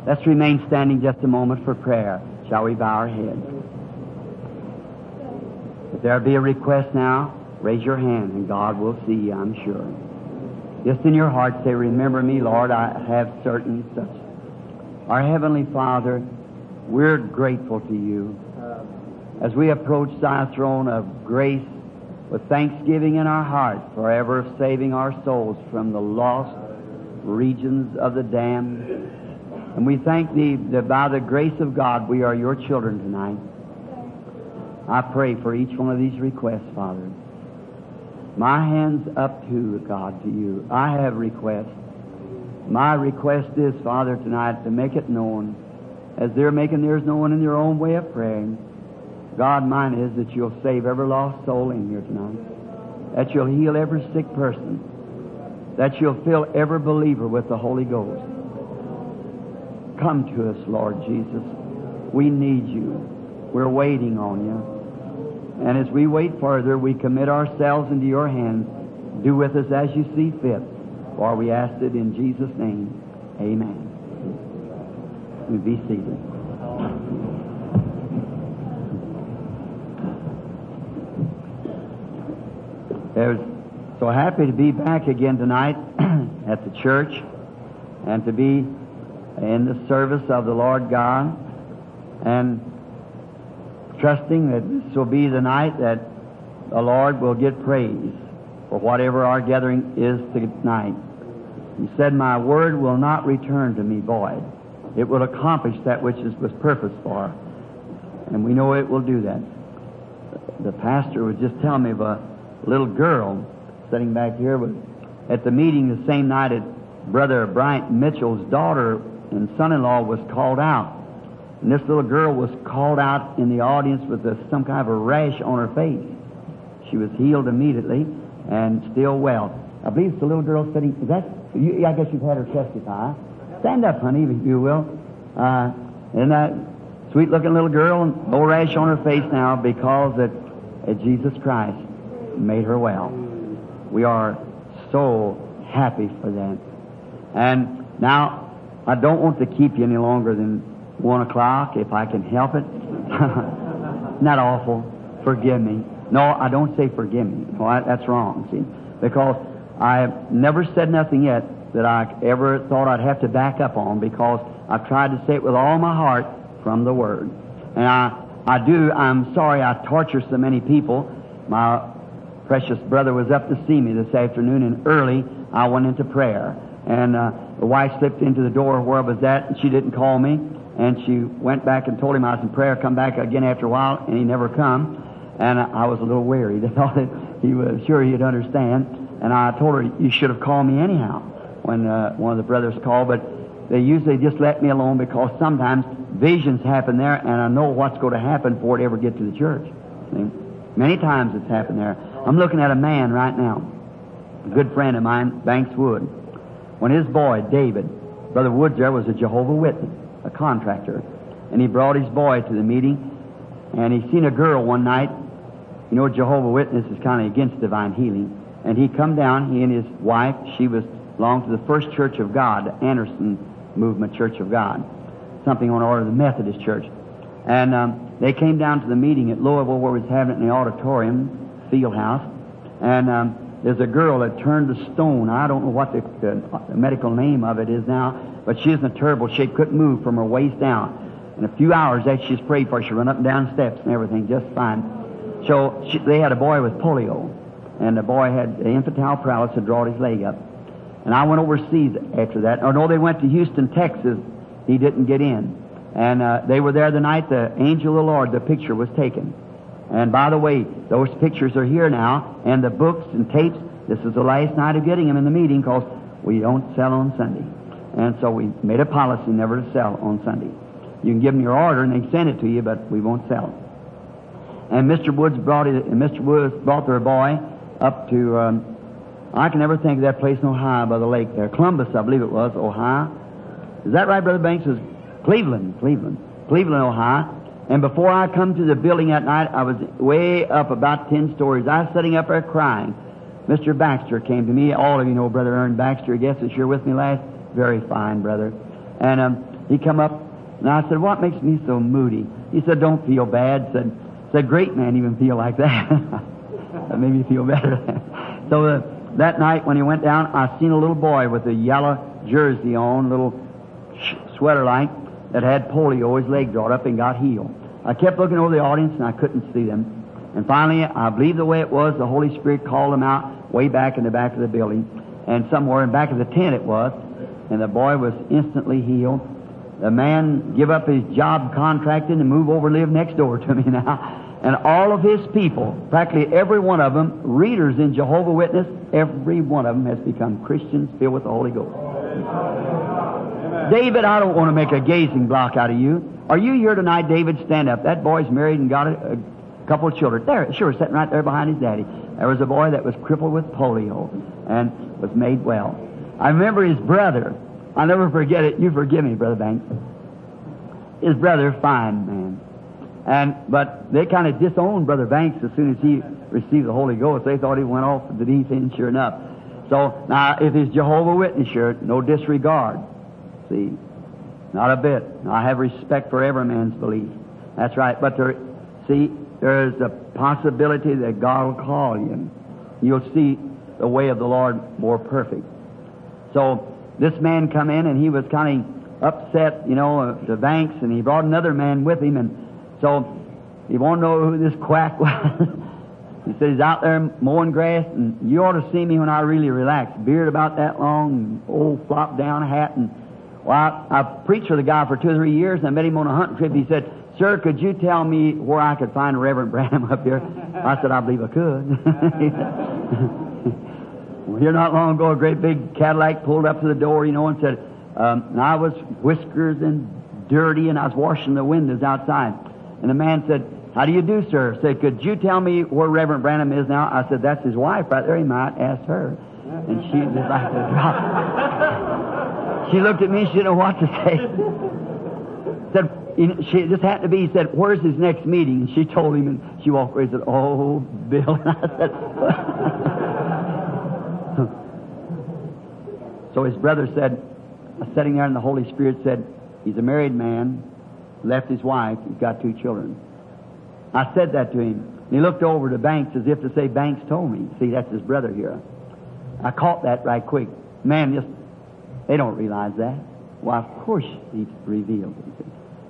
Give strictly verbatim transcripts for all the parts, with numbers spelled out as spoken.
Let's remain standing just a moment for prayer. Shall we bow our heads? If there be a request now, raise your hand and God will see you, I'm sure. Just in your heart say, remember me, Lord, I have certain such. Our Heavenly Father, we're grateful to you as we approach thy throne of grace with thanksgiving in our heart for ever saving our souls from the lost regions of the damned. And we thank thee that by the grace of God we are your children tonight. I pray for each one of these requests, Father. My hand's up to God, to you. I have requests. My request is, Father, tonight to make it known, as they're making theirs known in their own way of praying. God, mine is that you'll save every lost soul in here tonight, that you'll heal every sick person, that you'll fill every believer with the Holy Ghost. Come to us, Lord Jesus. We need you. We're waiting on you. And as we wait further, we commit ourselves into your hands. Do with us as you see fit. For we ask it in Jesus' name. Amen. We be seated. There's so happy to be back again tonight at the church and to be in the service of the Lord God, and trusting that this will be the night that the Lord will get praise for whatever our gathering is tonight. He said, my word will not return to me void. It will accomplish that which it was purposed for. And we know it will do that. The pastor was just telling me of a little girl sitting back here was at the meeting the same night that Brother Bryant Mitchell's daughter and son-in-law was called out. And this little girl was called out in the audience with a, some kind of a rash on her face. She was healed immediately and still well. I believe it's the little girl sitting. Is that? You, I guess you've had her testify. Stand up, honey, if you will. Uh, and that sweet-looking little girl, no rash on her face now because that uh, Jesus Christ made her well. We are so happy for that. And now, I don't want to keep you any longer than one o'clock, if I can help it. Not awful. Forgive me. No, I don't say forgive me. No, I, that's wrong, see. Because I've never said nothing yet that I ever thought I'd have to back up on, because I've tried to say it with all my heart from the Word. And I, I do, I'm sorry I torture so many people. My precious brother was up to see me this afternoon, and early I went into prayer. And uh, the wife slipped into the door where I was at, and she didn't call me. And she went back and told him I was in prayer, come back again after a while, and he never come. And I was a little worried. I thought that he was sure he'd understand. And I told her, you should have called me anyhow when uh, one of the brothers called. But they usually just let me alone, because sometimes visions happen there, and I know what's going to happen before it ever get to the church. See? Many times it's happened there. I'm looking at a man right now, a good friend of mine, Banks Wood. When his boy, David, Brother Woods there was a Jehovah's Witness, a contractor, and he brought his boy to the meeting, and he seen a girl one night. You know, Jehovah's Witness is kind of against divine healing. And he come down, he and his wife, she was belonged to the First Church of God, the Anderson Movement Church of God, something on the order of the Methodist Church. And um, they came down to the meeting at Louisville, where we was having it in the auditorium, field house, and um, there's a girl that turned to stone. I don't know what the, the, the medical name of it is now, but she was in a terrible shape, couldn't move from her waist down. In a few hours after she was prayed for, she ran up and down steps and everything just fine. So she, they had a boy with polio, and the boy had infantile paralysis, had drawn his leg up. And I went overseas after that. Or no, they went to Houston, Texas. He didn't get in. And uh, they were there the night the angel of the Lord, the picture was taken. And by the way, those pictures are here now, and the books and tapes. This is the last night of getting them in the meeting, because we don't sell on Sunday. And so we made a policy never to sell on Sunday. You can give them your order, and they send it to you, but we won't sell it. And Mister Woods brought it. And Mister Woods brought their boy up to. Um, I can never think of that place in Ohio by the lake there, Columbus, I believe it was, Ohio. Is that right, Brother Banks? It was Cleveland, Cleveland, Cleveland, Ohio. And before I come to the building that night, I was way up about ten stories. I was sitting up there crying. Mister Baxter came to me. All of you know Brother Ern Baxter. I guess is here with me last. Very fine, brother. And um, he come up, and I said, what makes me so moody? He said, don't feel bad. Said, said great man even feel like that. That made me feel better. So uh, that night when he went down, I seen a little boy with a yellow jersey on, little sweater like, that had polio. His leg drawn up and got healed. I kept looking over the audience and I couldn't see them. And finally, I believe the way it was, the Holy Spirit called them out way back in the back of the building. And somewhere in back of the tent it was. And the boy was instantly healed. The man give up his job contracting and move over and live next door to me now. And all of his people, practically every one of them, readers in Jehovah's Witness, every one of them has become Christians filled with the Holy Ghost. Amen. David, I don't want to make a gazing block out of you. Are you here tonight, David? Stand up. That boy's married and got a, a couple of children. There, sure, sitting right there behind his daddy. There was a boy that was crippled with polio and was made well. I remember his brother. I'll never forget it. You forgive me, Brother Banks. His brother, fine man. And, but they kind of disowned Brother Banks as soon as he received the Holy Ghost. They thought he went off the deep end, sure enough. So, now, if he's Jehovah's Witness shirt, no disregard. See, not a bit. I have respect for every man's belief. That's right. But there, see, there's a possibility that God will call you. You'll see the way of the Lord more perfect. So, this man come in and he was kind of upset, you know, uh, the Banks, and he brought another man with him, and so he wanted to know who this quack was. He said he's out there mowing grass, and you ought to see me when I really relax. Beard about that long, old flop down hat, and well, I, I preached for the guy for two or three years, and I met him on a hunting trip. He said, "Sir, could you tell me where I could find Reverend Branham up here?" I said, "I believe I could." Well, here not long ago, a great big Cadillac pulled up to the door, you know, and said, um, and I was whiskers and dirty, and I was washing the windows outside. And the man said, "How do you do, sir?" I said, "Could you tell me where Reverend Branham is now?" I said, "That's his wife right there. He might ask her." And she just like to drop. She looked at me, she didn't know what to say. Said, you know, she just happened to be, he said, "Where's his next meeting?" And she told him, and she walked away and said, "Oh, Bill." And I said, so his brother said, sitting there, and the Holy Spirit said, he's a married man, left his wife, he's got two children. I said that to him. And he looked over to Banks as if to say, "Banks told me." See, that's his brother here. I caught that right quick. Man, just, they don't realize that. Well, of course he's revealed it.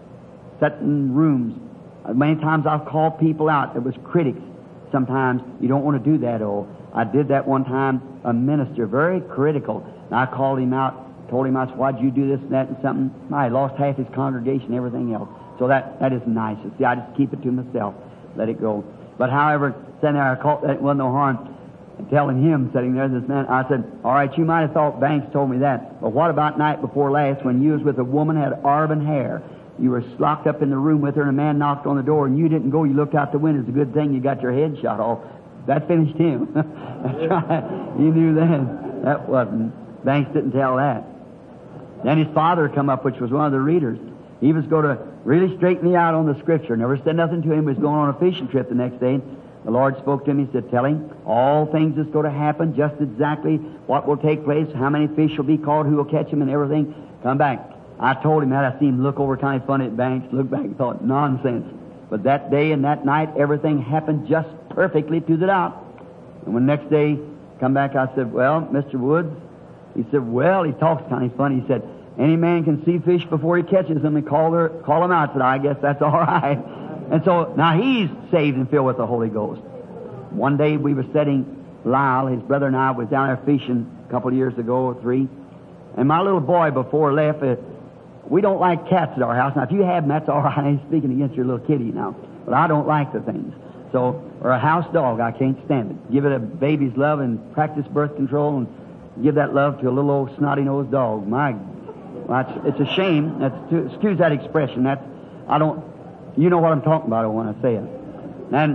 Certain rooms, many times I've called people out. It was critics. Sometimes you don't want to do that. Oh, I did that one time, a minister, very critical. And I called him out, told him, I said, "Why'd you do this and that and something?" I lost half his congregation, everything else. So that, that isn't nice. See, I just keep it to myself. Let it go. But however, sitting there, I caught that, wasn't no harm. And telling him, sitting there, this man, I said, "All right, you might have thought Banks told me that. But what about night before last when you was with a woman had auburn hair? You were locked up in the room with her, and a man knocked on the door, and you didn't go. You looked out the window. It's a good thing you got your head shot off." That finished him. That's right. You knew then. That wasn't. Banks didn't tell that. Then his father come up, which was one of the readers. He was going to really straighten me out on the Scripture. Never said nothing to him. He was going on a fishing trip the next day. The Lord spoke to him. He said, "Tell him all things that's going to happen, just exactly what will take place, how many fish will be caught, who will catch them, and everything. Come back." I told him that. I seen him look over kind of funny at Banks, look back and thought, nonsense. But that day and that night, everything happened just perfectly to the dot. And when the next day come back, I said, "Well, Mister Woods," he said, "Well," he talks kind of funny. He said, "Any man can see fish before he catches them and call her, call them out." I said, "I guess that's all right." And so now he's saved and filled with the Holy Ghost. One day we were sitting, Lyle, his brother and I was down there fishing a couple of years ago or three. And my little boy before left, uh, we don't like cats at our house. Now, if you have them, that's all right. I ain't speaking against your little kitty now. But I don't like the things. So, or a house dog, I can't stand it. Give it a baby's love and practice birth control and give that love to a little old snotty-nosed dog. My, well, it's, it's a shame. That's to, excuse that expression. That's, I don't, you know what I'm talking about when I say it. And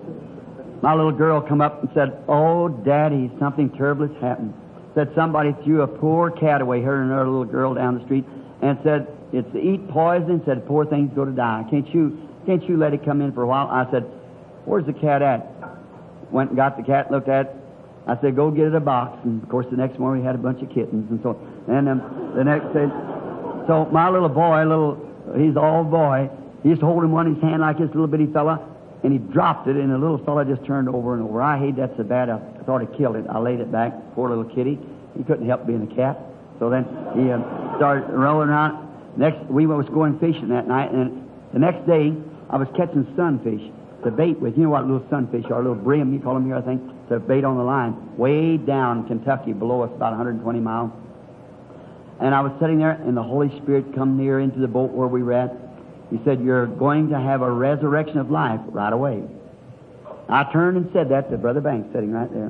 my little girl come up and said, "Oh, Daddy, something terrible has happened." Said somebody threw a poor cat away, her and another little girl down the street, and said, "It's to eat poison." Said, "Poor thing's going to die. Can't you, can't you let it come in for a while?" I said, "Where's the cat at?" Went and got the cat, looked at it. I said, "Go get it a box." And of course, the next morning we had a bunch of kittens, and so. And um, the next day, So my little boy, little, he's all boy, he used to hold him one in his hand like this little bitty fella, and he dropped it, and the little fella just turned over and over. I hate that so bad, I thought he killed it. I laid it back, poor little kitty. He couldn't help being a cat. So then he uh, started rolling around. Next, we was going fishing that night, and the next day, I was catching sunfish to bait with. You know what little sunfish are, little brim, you call them here, I think, to bait on the line, way down in Kentucky, below us, about one hundred twenty miles. And I was sitting there, and the Holy Spirit come near into the boat where we were at. He said, "You're going to have a resurrection of life right away." I turned and said that to Brother Banks, sitting right there.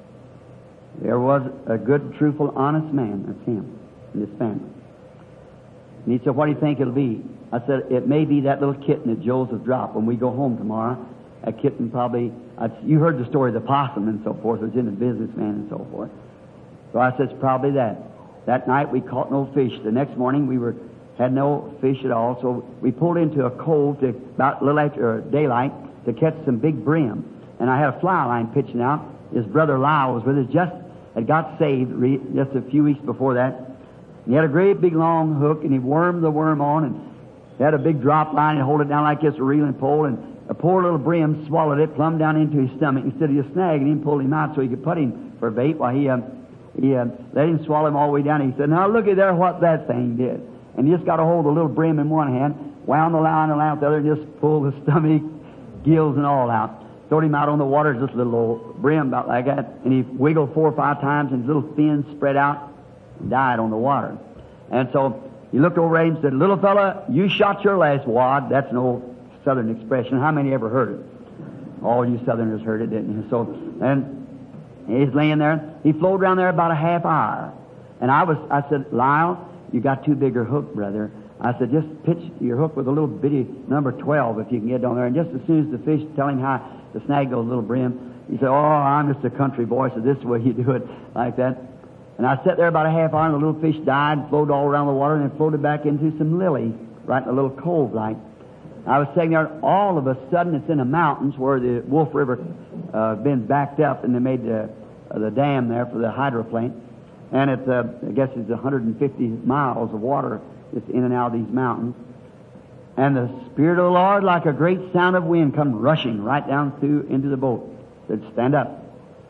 There was a good, truthful, honest man. That's him, in his family. And he said, "What do you think it'll be?" I said, "It may be that little kitten that Joseph dropped when we go home tomorrow. That kitten probably, I'd, you heard the story of the possum and so forth. It was in the businessman and so forth. So I said, it's probably that. That night we caught no fish. The next morning we were had no fish at all. So we pulled into a cove to about a little after daylight to catch some big brim. And I had a fly line pitching out. His brother Lyle was with us, just had got saved re, just a few weeks before that. He had a great big long hook, and he wormed the worm on, and he had a big drop line and hold it down like this, a reeling pole, and a poor little brim swallowed it plumb down into his stomach. Instead of just snagging him, pulled him out so he could put him for bait while he, uh, he uh, let him swallow him all the way down. And he said, "Now look at there what that thing did." And he just got a hold of the little brim in one hand, wound the line around the other, and just pulled the stomach, gills and all out. Throwed him out on the water, just a little old brim about like that, and he wiggled four or five times, and his little fins spread out and died on the water. And so he looked over at him and said, "Little fella, you shot your last wad." That's an old Southern expression. How many ever heard it? All you Southerners heard it, didn't you? So, and he's laying there. He floated around there about a half hour. And I was, I said, "Lyle, you got too big a hook, brother." I said, "Just pitch your hook with a little bitty number twelve if you can get down there." And just as soon as the fish tell him how to snag those little brim, he said, "Oh, I'm just a country boy, so this is the way you do it," like that. And I sat there about a half hour, and the little fish died, floated all around the water, and then floated back into some lily, right in a little cove like. I was sitting there, all of a sudden it's in the mountains where the Wolf River uh, been backed up, and they made the, uh, the dam there for the hydroplane. And it's, uh, I guess it's one hundred fifty miles of water that's in and out of these mountains. And the Spirit of the Lord, like a great sound of wind, come rushing right down through into the boat. Said, "Stand up."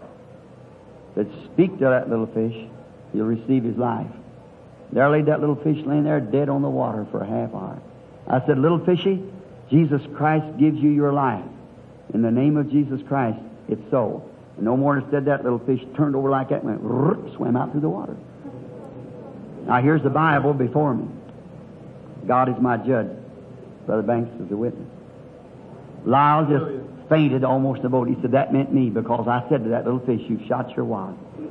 Said, "Speak to that little fish. He'll receive his life." There laid that little fish laying there dead on the water for a half hour. I said, "Little fishy, Jesus Christ gives you your life. In the name of Jesus Christ, it's so." And no more than said that, little fish turned over like that and went, swam out through the water. Now here's the Bible before me. God is my judge. Brother Banks is a witness. Lyle just fainted almost in the boat. He said, "That meant me, because I said to that little fish, you shot your wad."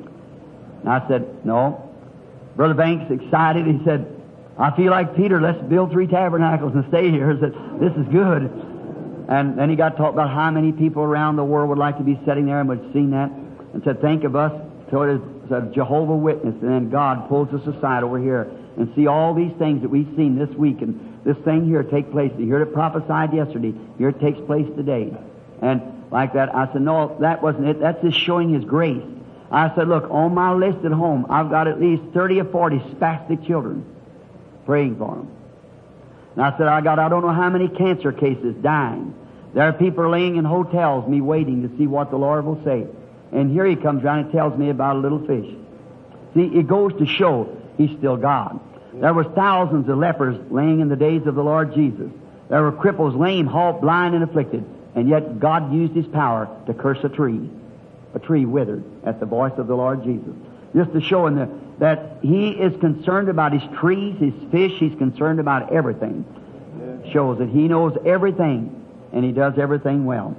And I said, "No." Brother Banks, excited, he said, "I feel like Peter, let's build three tabernacles and stay here." He said, "This is good." And then he got to talk about how many people around the world would like to be sitting there and would have seen that, and said, "Think of us." So it is a Jehovah Witness, and then God pulls us aside over here and see all these things that we've seen this week, and this thing here take place. You heard it prophesied yesterday. Here it takes place today. And like that, I said, "No, that wasn't it. That's just showing His grace." I said, "Look, on my list at home, I've got at least thirty or forty spastic children praying for them." And I said, I got, I don't know how many cancer cases dying. There are people laying in hotels, me waiting to see what the Lord will say. And here He comes around and tells me about a little fish. See, it goes to show He's still God. There was thousands of lepers laying in the days of the Lord Jesus. There were cripples, lame, halt, blind, and afflicted. And yet God used His power to curse a tree. A tree withered at the voice of the Lord Jesus. Just to show him that, that He is concerned about His trees, His fish. He's concerned about everything. Yeah. Shows that He knows everything, and He does everything well.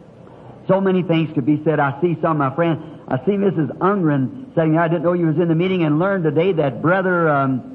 So many things could be said. I see some of my friends. I see Missus Ungren saying, "I didn't know you was in the meeting," and learned today that Brother um,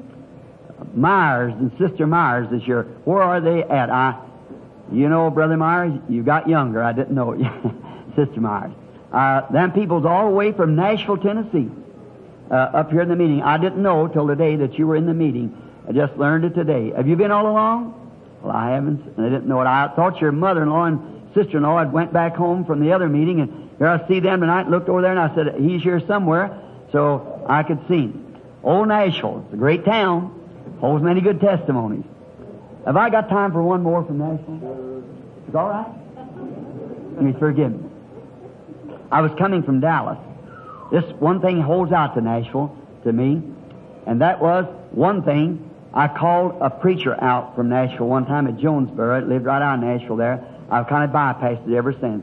Myers and Sister Myers is here. Where are they at? I, you know, Brother Myers, you got younger. I didn't know it. Sister Myers. Uh, them people's all the way from Nashville, Tennessee. Uh, up here in the meeting. I didn't know till today that you were in the meeting. I just learned it today. Have you been all along? Well, I haven't, and I didn't know it. I thought your mother-in-law and sister-in-law had went back home from the other meeting, and here I see them tonight, looked over there, and I said, "He's here somewhere," so I could see him. Old Nashville, it's a great town. Holds many good testimonies. Have I got time for one more from Nashville? Is all right? You forgive me. I was coming from Dallas. This one thing holds out to Nashville, to me, and that was one thing. I called a preacher out from Nashville one time at Jonesboro. It lived right out in Nashville there. I've kind of bypassed it ever since.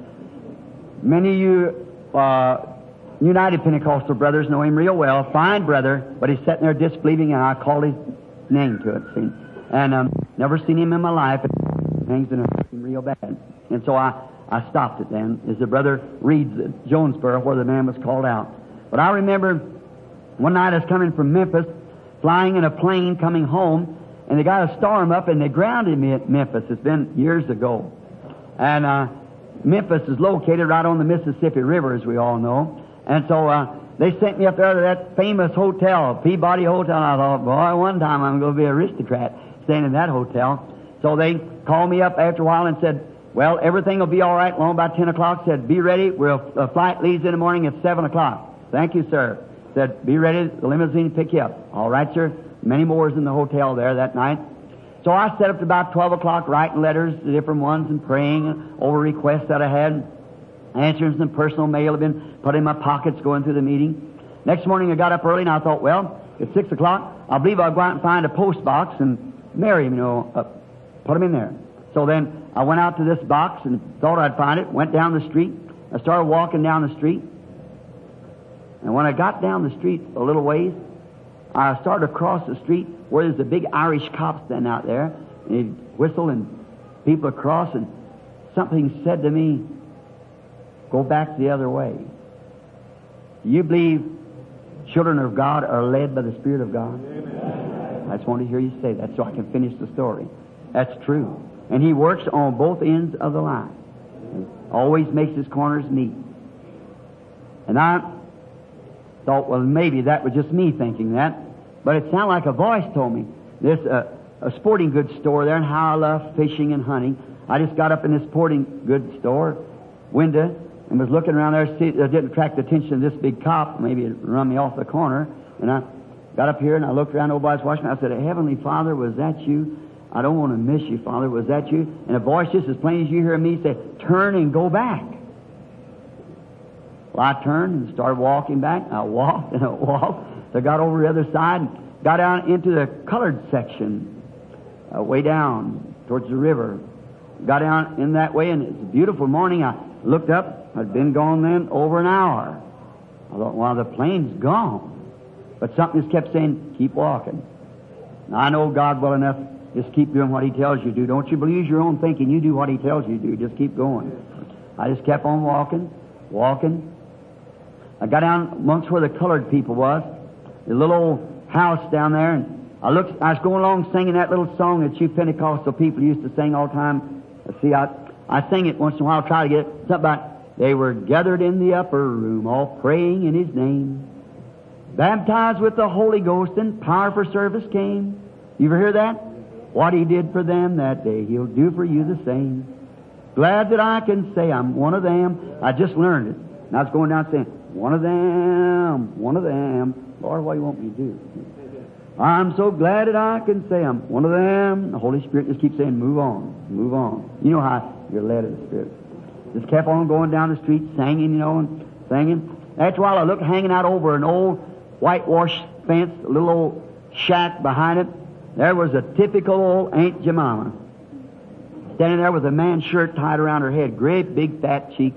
Many of you uh, United Pentecostal brothers know him real well. Fine brother, but he's sitting there disbelieving, and I called his name to it, see. And um, never seen him in my life. Things been hurting real bad. And so I, I stopped it then, as the brother reads at Jonesboro, where the man was called out. But I remember one night I was coming from Memphis, flying in a plane coming home, and they got a storm up, and they grounded me at Memphis. It's been years ago. And uh, Memphis is located right on the Mississippi River, as we all know. And so uh, they sent me up there to that famous hotel, Peabody Hotel. I thought, boy, one time I'm going to be an aristocrat staying in that hotel. So they called me up after a while and said, well, everything will be all right along about ten o'clock. Said, be ready. We'll, the flight leaves in the morning at seven o'clock. Thank you, sir. Said, be ready. The limousine will pick you up. All right, sir. Many more was in the hotel there that night. So I set up to about twelve o'clock writing letters to different ones and praying over requests that I had. Answering some personal mail had been put in my pockets going through the meeting. Next morning I got up early and I thought, well, it's six o'clock. I believe I'll go out and find a post box and marry him, you know, uh, put him in there. So then I went out to this box and thought I'd find it. Went down the street. I started walking down the street. And when I got down the street a little ways, I started across the street where there's a big Irish cop standing out there. And he'd whistle and people across, and something said to me, go back the other way. Do you believe children of God are led by the Spirit of God? Amen. I just want to hear you say that so I can finish the story. That's true. And He works on both ends of the line. And always makes His corners meet. And I thought, well, maybe that was just me thinking that. But it sounded like a voice told me. There's a, a sporting goods store there, and how I love fishing and hunting. I just got up in this sporting goods store window and was looking around there. See, I didn't attract the attention of this big cop. Maybe it run me off the corner. And I got up here and I looked around. Nobody's watching me. I said, Heavenly Father, was that you? I don't want to miss you, Father. Was that you? And a voice just as plain as you hear me say, turn and go back. Well, I turned and started walking back. I walked and I walked. So I got over the other side and got down into the colored section, uh, way down towards the river. Got down in that way, and it's a beautiful morning. I looked up. I'd been gone then over an hour. I thought, well, the plane's gone. But something just kept saying, keep walking. Now, I know God well enough. Just keep doing what He tells you to do. Don't you believe your own thinking. You do what He tells you to do. Just keep going. I just kept on walking, walking. I got down amongst where the colored people was, the little old house down there, and I looked. I was going along singing that little song that you Pentecostal people used to sing all the time. See, I I sing it once in a while. Try to get it. Something about they were gathered in the upper room, all praying in His name, baptized with the Holy Ghost, and power for service came. You ever hear that? What He did for them that day, He'll do for you the same. Glad that I can say I'm one of them. I just learned it. And I was going down saying, one of them, one of them. Lord, what do you want me to do? I'm so glad that I can say I'm one of them. The Holy Spirit just keeps saying, move on, move on. You know how you're led of the Spirit. Just kept on going down the street singing, you know, and singing. After a while, I looked hanging out over an old whitewashed fence, a little old shack behind it. There was a typical old Aunt Jemima standing there with a man's shirt tied around her head, great big fat cheeks.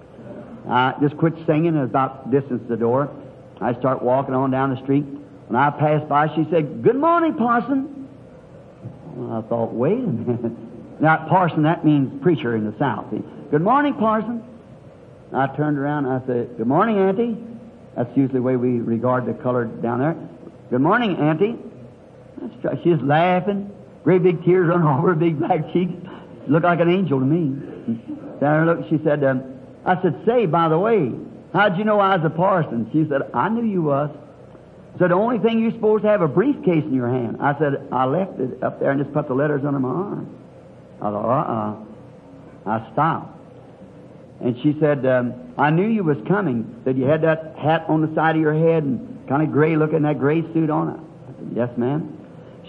I just quit singing and about distance the door. I start walking on down the street. When I passed by, she said, good morning, parson. Well, I thought, wait a minute. Now, parson, that means preacher in the South. Good morning, parson. I turned around and I said, good morning, Auntie. That's usually the way we regard the colored down there. Good morning, Auntie. She's laughing. Great big tears running over her big black cheeks. She looked like an angel to me. Down there, look, she said, um, I said, say, by the way, how'd you know I was a parson? She said, I knew you was. So the only thing you're supposed to have a briefcase in your hand. I said, I left it up there and just put the letters under my arm. I thought, uh-uh. I stopped. And she said, um, I knew you was coming. Said you had that hat on the side of your head and kind of gray looking, that gray suit on. I said, yes, ma'am.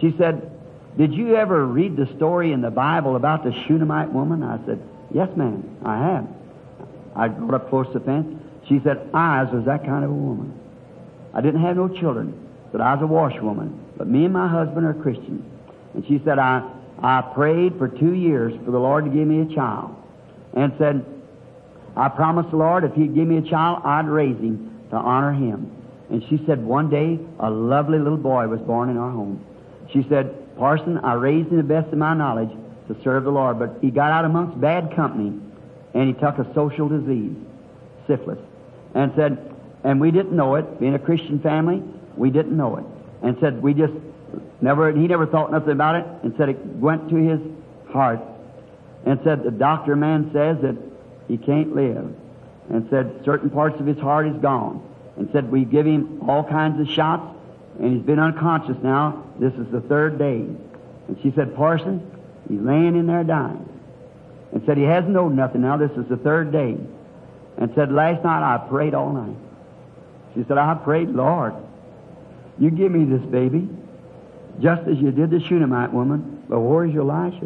She said, did you ever read the story in the Bible about the Shunammite woman? I said, yes, ma'am, I have. I got up close to the fence. She said, I was that kind of a woman. I didn't have no children, but I was a washwoman. But me and my husband are Christians. And she said, I, I prayed for two years for the Lord to give me a child. And said, I promised the Lord if He'd give me a child, I'd raise him to honor Him. And she said, one day, a lovely little boy was born in our home. She said, Parson, I raised him to the best of my knowledge to serve the Lord, but he got out amongst bad company, and he took a social disease, syphilis. And said, and we didn't know it, being a Christian family, we didn't know it. And said, we just never, he never thought nothing about it, and said it went to his heart. And said, the doctor man says that he can't live. And said, certain parts of his heart is gone. And said, we give him all kinds of shots, and he's been unconscious now. This is the third day. And she said, Parson, he's laying in there dying. And said, he hasn't known nothing now. This is the third day. And said, last night I prayed all night. She said, I prayed, Lord, you give me this baby, just as you did the Shunammite woman, but where's Elisha?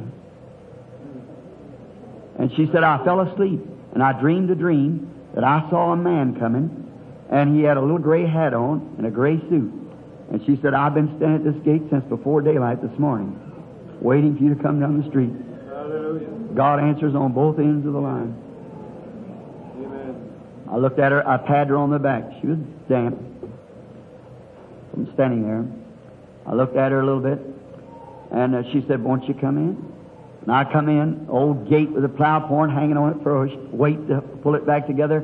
And she said, I fell asleep, and I dreamed a dream that I saw a man coming, and he had a little gray hat on and a gray suit. And she said, I've been standing at this gate since before daylight this morning, waiting for you to come down the street. Hallelujah. God answers on both ends of the line. Amen. I looked at her, I patted her on the back. She was damp. I'm standing there. I looked at her a little bit, and uh, she said, won't you come in? And I come in, old gate with a plow horn hanging on it for a weight to pull it back together.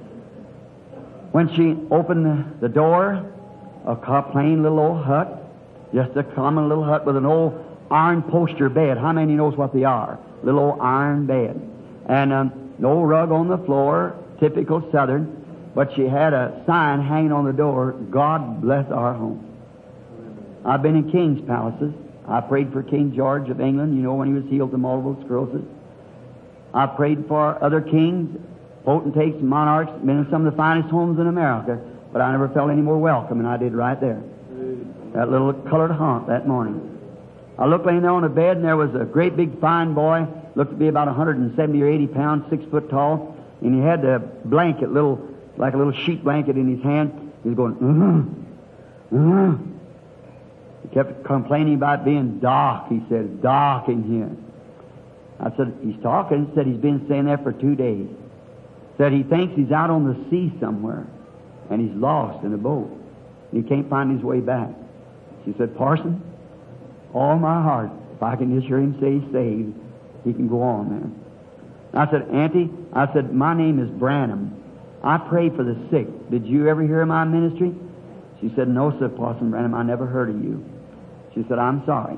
When she opened the, the door, a plain little old hut, just a common little hut with an old iron poster bed. How many knows what they are? Little old iron bed. And um, no rug on the floor, typical Southern, but she had a sign hanging on the door, God bless our home. I've been in king's palaces. I prayed for King George of England, you know, when he was healed of multiple sclerosis. I prayed for other kings, potentates, and monarchs, been in some of the finest homes in America, but I never felt any more welcome than I did right there. That little colored haunt that morning. I looked laying there on the bed, and there was a great big fine boy, looked to be about one hundred seventy or eighty pounds, six foot tall, and he had a blanket, little like a little sheet blanket in his hand. He was going, uh-huh, uh-huh. He kept complaining about being dark. He said, dark in here. I said, he's talking. He said he's been staying there for two days. Said he thinks he's out on the sea somewhere, and he's lost in a boat. He can't find his way back. She said, Parson, all my heart, if I can just hear him say he's saved, he can go on there. I said, Auntie, I said, my name is Branham. I pray for the sick. Did you ever hear of my ministry? She said, no, sir, Parson Branham, I never heard of you. She said, I'm sorry.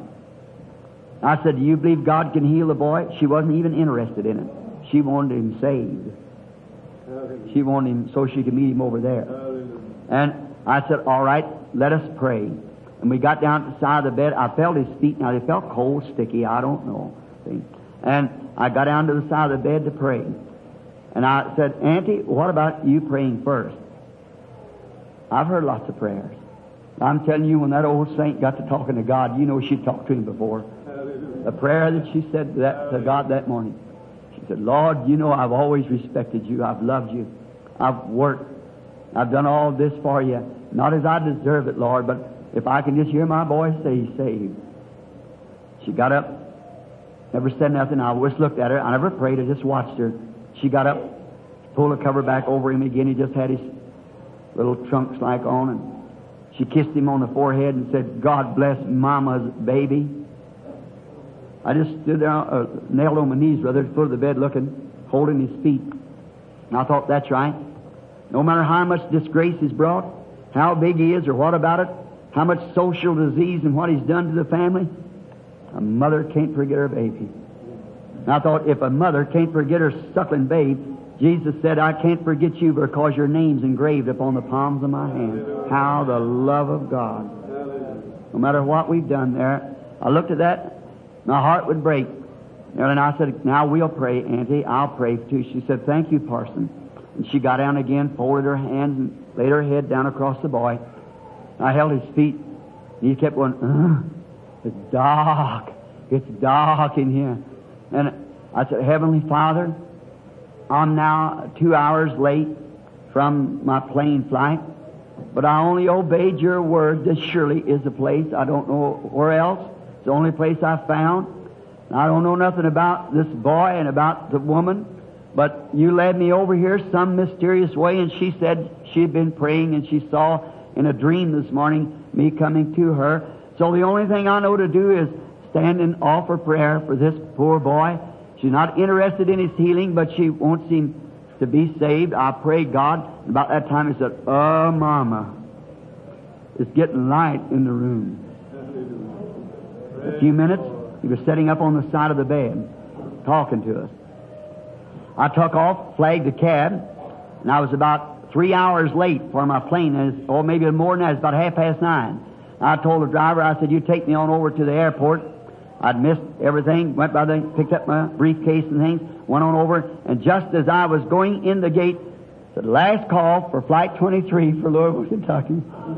I said, do you believe God can heal the boy? She wasn't even interested in it. She wanted him saved. Hallelujah. She wanted him so she could meet him over there. Hallelujah. And I said, all right, let us pray. And we got down to the side of the bed. I felt his feet. Now, they felt cold, sticky. I don't know. See? And I got down to the side of the bed to pray. And I said, Auntie, what about you praying first? I've heard lots of prayers. I'm telling you, when that old saint got to talking to God, you know she'd talked to him before. Hallelujah. The prayer that she said to, that, to God that morning. She said, Lord, you know I've always respected you. I've loved you. I've worked. I've done all this for you. Not as I deserve it, Lord, but if I can just hear my voice say he's saved. She got up, never said nothing. I just looked at her. I never prayed. I just watched her. She got up, pulled the cover back over him again. He just had his little trunks like on, and she kissed him on the forehead and said, God bless Mama's baby. I just stood there, uh, nailed on my knees, brother, at the foot of the bed looking, holding his feet. And I thought, that's right. No matter how much disgrace he's brought, how big he is or what about it, how much social disease and what he's done to the family, a mother can't forget her baby. And I thought, if a mother can't forget her suckling babe, Jesus said, I can't forget you because your name's engraved upon the palms of my hand. How the love of God. No matter what we've done there, I looked at that, my heart would break. And I said, now we'll pray, Auntie. I'll pray too. She said, thank you, Parson. And she got down again, folded her hands, and laid her head down across the boy. I held his feet, and he kept going, uh, It's dark. It's dark in here. And I said, Heavenly Father, I'm now two hours late from my plane flight, but I only obeyed your word. This surely is a place. I don't know where else. It's the only place I found. I don't know nothing about this boy and about the woman, but you led me over here some mysterious way, and she said she had been praying, and she saw in a dream this morning me coming to her. So the only thing I know to do is stand and offer prayer for this poor boy. She's not interested in his healing, but she wants him to be saved. I pray God. About that time he said, "Oh, Mama, it's getting light in the room." A few minutes, he was sitting up on the side of the bed, talking to us. I took off, flagged the cab, and I was about three hours late for my plane, and or maybe more than that. It's about half past nine. I told the driver, I said, "You take me on over to the airport." I'd missed everything, went by the, picked up my briefcase and things, went on over, and just as I was going in the gate, the last call for Flight twenty-three for Louisville, Kentucky.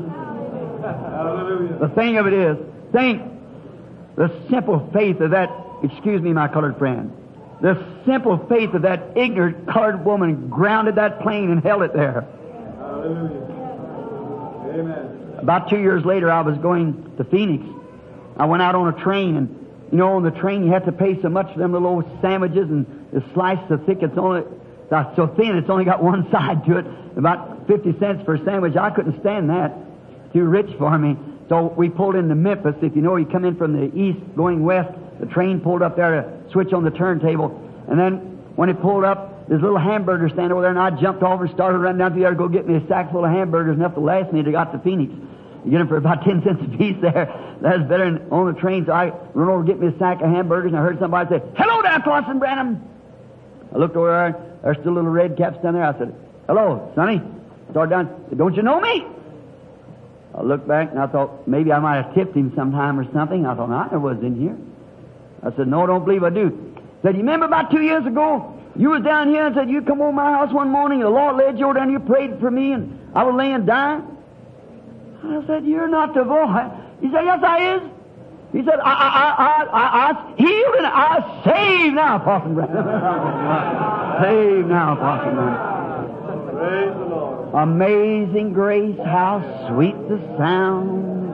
Hallelujah. The thing of it is, think the simple faith of that, excuse me, my colored friend, the simple faith of that ignorant colored woman grounded that plane and held it there. Hallelujah. Amen. About two years later, I was going to Phoenix. I went out on a train, and you know, on the train you have to pay so much for them little old sandwiches, and the slice so thick it's only so thin it's only got one side to it. About fifty cents for a sandwich. I couldn't stand that. Too rich for me. So we pulled into Memphis. If you know, you come in from the east going west. The train pulled up there to switch on the turntable, and then when it pulled up, there's a little hamburger stand over there, and I jumped off and started running down through there to go get me a sack full of hamburgers, enough to last me till I got to Phoenix. You get them for about ten cents a piece there. That's better than on the train. So I run over to get me a sack of hamburgers, and I heard somebody say, "Hello there, Parson Branham." I looked over there. There's still little red caps down there. I said, "Hello, Sonny." Started down. Said, "Don't you know me?" I looked back, and I thought maybe I might have tipped him sometime or something. I thought, no, I never was in here. I said, "No, I don't believe I do." He said, "You remember about two years ago, you was down here and said you come over my house one morning, and the Lord led you over down here, prayed for me, and I was laying dying?" I said, "You're not the boy." He said, "Yes, I is." He said, I, I, I, I, I healed and I saved now, Parson Branham. Saved now, Parson Branham. Praise the Lord. Amazing grace, how sweet the sound.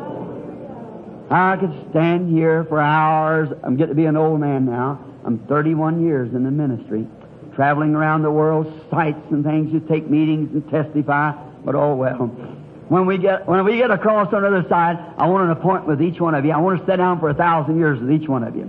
I could stand here for hours. I'm getting to be an old man now. I'm thirty-one years in the ministry, traveling around the world, sights and things. You take meetings and testify, but oh well. When we get when we get across on the other side, I want an appointment with each one of you. I want to sit down for a thousand years with each one of you.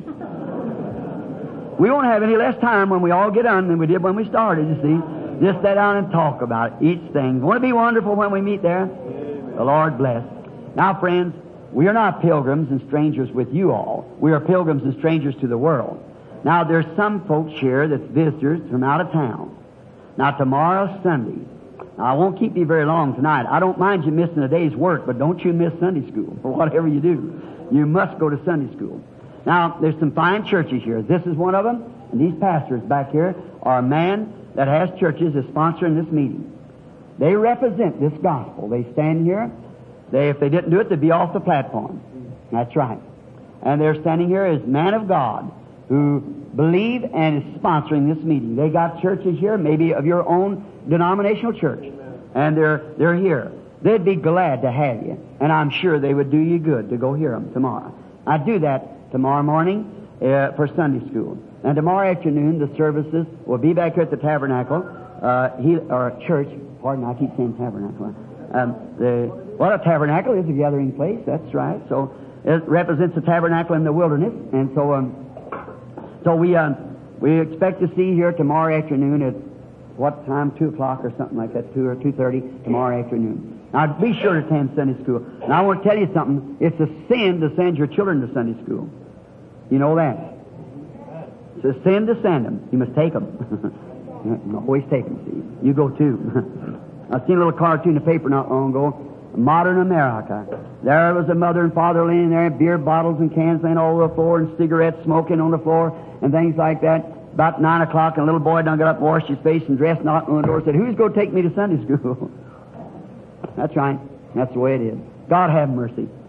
We won't have any less time when we all get on than we did when we started, you see. Just sit down and talk about it, each thing. Won't it be wonderful when we meet there? Amen. The Lord bless. Now, friends, we are not pilgrims and strangers with you all. We are pilgrims and strangers to the world. Now, there's some folks here that's visitors from out of town. Now, tomorrow's Sunday. Now, I won't keep you very long tonight. I don't mind you missing a day's work, but don't you miss Sunday school for whatever you do. You must go to Sunday school. Now, there's some fine churches here. This is one of them, and these pastors back here are a man that has churches is sponsoring this meeting. They represent this gospel. They stand here. They, if they didn't do it, they'd be off the platform. That's right. And they're standing here as men of God who believe and is sponsoring this meeting. They got churches here, maybe of your own denominational church, and they're they're here. They'd be glad to have you, and I'm sure they would do you good to go hear them tomorrow. I do that tomorrow morning uh, for Sunday school, and tomorrow afternoon the services will be back here at the Tabernacle, uh, he, or church. Pardon, I keep saying Tabernacle. Um, the well, a tabernacle is a gathering place. That's right. So it represents the tabernacle in the wilderness, and so um, so we um, we expect to see here tomorrow afternoon at what time? Two o'clock or something like that. Two or two thirty tomorrow afternoon. Now be sure to attend Sunday school. And I want to tell you something. It's a sin to send your children to Sunday school. You know that. It's a sin to send them. You must take them. Always take them. See, you go too. I seen a little cartoon in the paper not long ago. Modern America. There was a mother and father laying there, beer bottles and cans laying all over the floor, and cigarettes smoking on the floor, and things like that. About nine o'clock, and a little boy done got up, washed his face, and dressed, knocked on the door, and said, "Who's going to take me to Sunday school?" That's right. That's the way it is. God have mercy.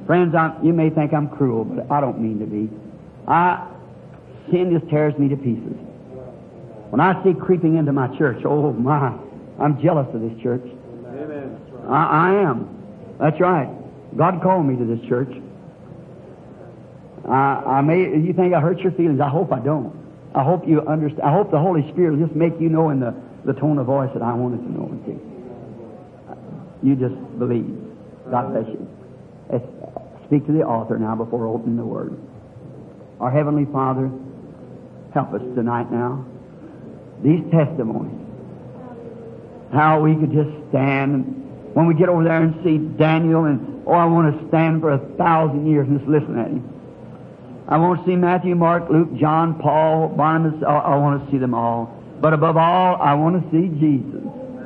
Friends, I'm, you may think I'm cruel, but I don't mean to be. I, sin just tears me to pieces. When I see creeping into my church, oh my, I'm jealous of this church. Amen. I, I am. That's right. God called me to this church. I, I may. You think I hurt your feelings? I hope I don't. I hope you understand. I hope the Holy Spirit will just make you know in the, the tone of voice that I wanted to know it too. You just believe. God bless you. Let's speak to the author now before opening the Word. Our Heavenly Father, help us tonight now. These testimonies, how we could just stand when we get over there and see Daniel, and oh, I want to stand for a thousand years and just listen at him. I want to see Matthew, Mark, Luke, John, Paul, Barnabas. I, I want to see them all. But above all, I want to see Jesus.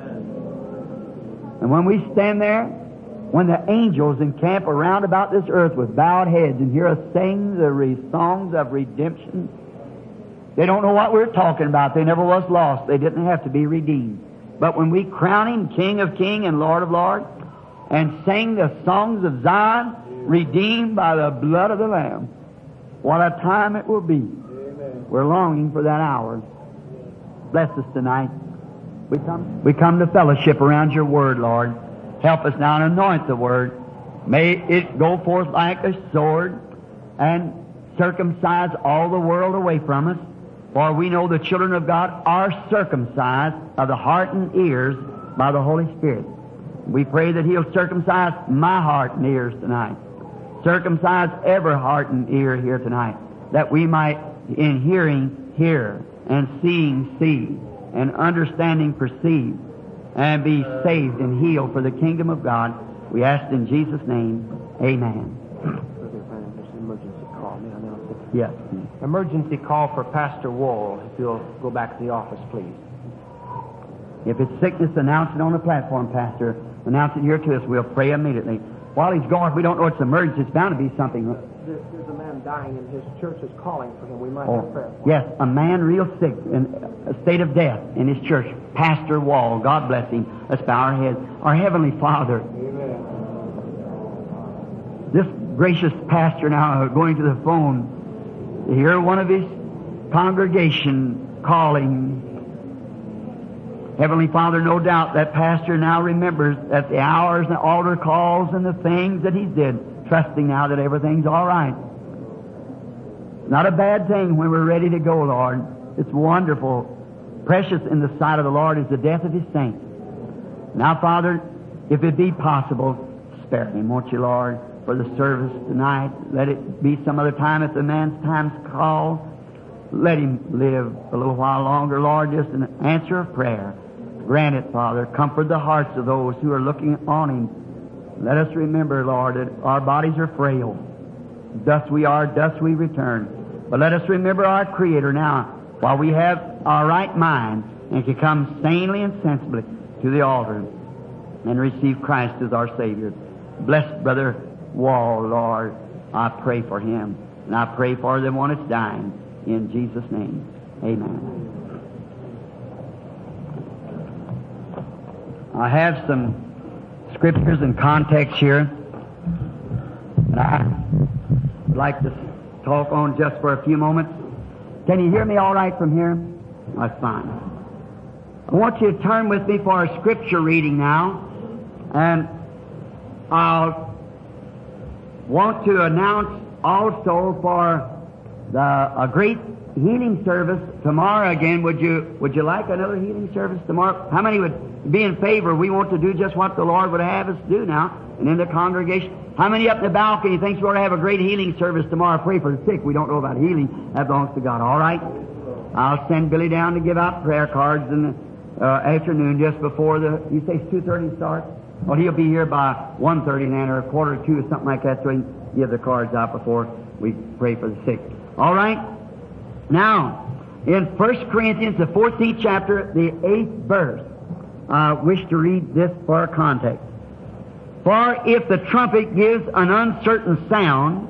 And when we stand there, when the angels encamp around about this earth with bowed heads and hear us sing the re- songs of redemption, they don't know what we're talking about. They never was lost. They didn't have to be redeemed. But when we crown Him King of Kings and Lord of Lords and sing the songs of Zion, redeemed by the blood of the Lamb, what a time it will be. Amen. We're longing for that hour. Bless us tonight. We come, we come to fellowship around Your Word, Lord. Help us now and anoint the Word. May it go forth like a sword and circumcise all the world away from us. For we know the children of God are circumcised of the heart and ears by the Holy Spirit. We pray that He'll circumcise my heart and ears tonight. Circumcise every heart and ear here tonight, that we might, in hearing, hear, and seeing, see, and understanding, perceive, and be saved and healed for the kingdom of God. We ask in Jesus' name, amen. Emergency call. May I announce it? Yes. Emergency call for Pastor Wall. If you'll go back to the office, please. If it's sickness, announce it on the platform, Pastor. Announce it here to us. We'll pray immediately. While he's gone, if we don't know it's emergency, it's bound to be something. There's, there's a man dying, and his church is calling for him. We might Oh, have prayer for him. yes, a man real sick, in a state of death in his church. Pastor Wall, God bless him. Let's bow our heads. Our Heavenly Father, Amen. this gracious pastor now going to the phone to hear one of his congregation calling. Heavenly Father, no doubt that pastor now remembers that the hours and the altar calls and the things that he did, trusting now that everything's all right. Not a bad thing when we're ready to go, Lord. It's wonderful. Precious in the sight of the Lord is the death of His saints. Now, Father, if it be possible, spare him, won't you, Lord, for the service tonight. Let it be some other time if the man's time's called. Let him live a little while longer, Lord, just an answer of prayer. Grant it, Father. Comfort the hearts of those who are looking on him. Let us remember, Lord, that our bodies are frail. Thus we are, thus we return. But let us remember our Creator now, while we have our right mind and can come sanely and sensibly to the altar and receive Christ as our Savior. Bless Brother Wall, Lord. I pray for him, and I pray for the one that's dying. In Jesus' name, amen. I have some scriptures and context here, and I would like to talk on just for a few moments. Can you hear me all right from here? That's fine. I want you to turn with me for a scripture reading now, and I'll want to announce also for the a great healing service tomorrow again. Would you would you like another healing service tomorrow? How many would be in favor? We want to do just what the Lord would have us do now, and in the congregation. How many up in the balcony thinks we ought to have a great healing service tomorrow? Pray for the sick. We don't know about healing. That belongs to God. All right? I'll send Billy down to give out prayer cards in the uh, afternoon just before the, you say two thirty start? Well, he'll be here by one thirty then, or a quarter to two, or something like that, so he can give the cards out before we pray for the sick. All right? Now, in First Corinthians, the fourteenth chapter, the eighth verse, I wish to read this for a context. For if the trumpet gives an uncertain sound,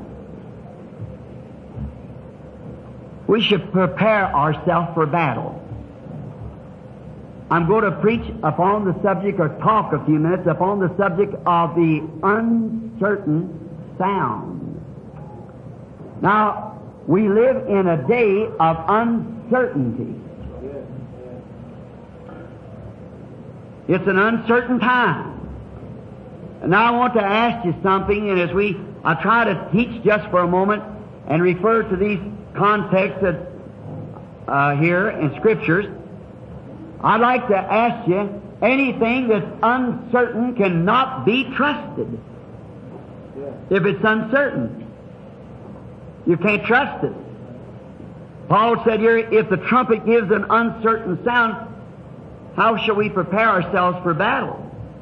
we should prepare ourselves for battle. I'm going to preach upon the subject, or talk a few minutes upon the subject of the uncertain sound. Now, we live in a day of uncertainty. It's an uncertain time. And now I want to ask you something, and as we, I try to teach just for a moment and refer to these contexts that, uh, here in Scriptures, I'd like to ask you, anything that's uncertain cannot be trusted. If it's uncertain, you can't trust it. Paul said here, if the trumpet gives an uncertain sound, how shall we prepare ourselves for battle?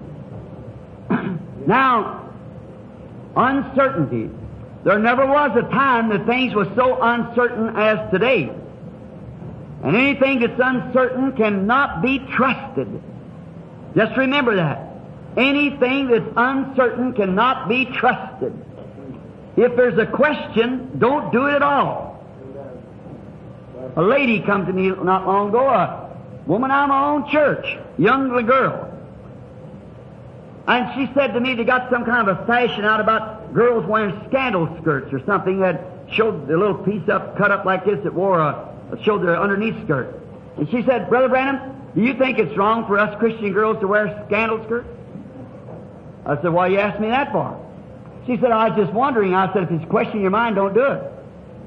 Now, uncertainty. There never was a time that things were so uncertain as today. And anything that's uncertain cannot be trusted. Just remember that. Anything that's uncertain cannot be trusted. If there's a question, don't do it at all. A lady come to me not long ago, a woman out of my own church, young little girl. And she said to me they got some kind of a fashion out about girls wearing scandal skirts or something that showed the little piece up, cut up like this that wore a, showed their underneath skirt. And she said, Brother Branham, do you think it's wrong for us Christian girls to wear scandal skirts? I said, why you asked me that for? She said, I was just wondering. I said, if it's questioning your mind, don't do it.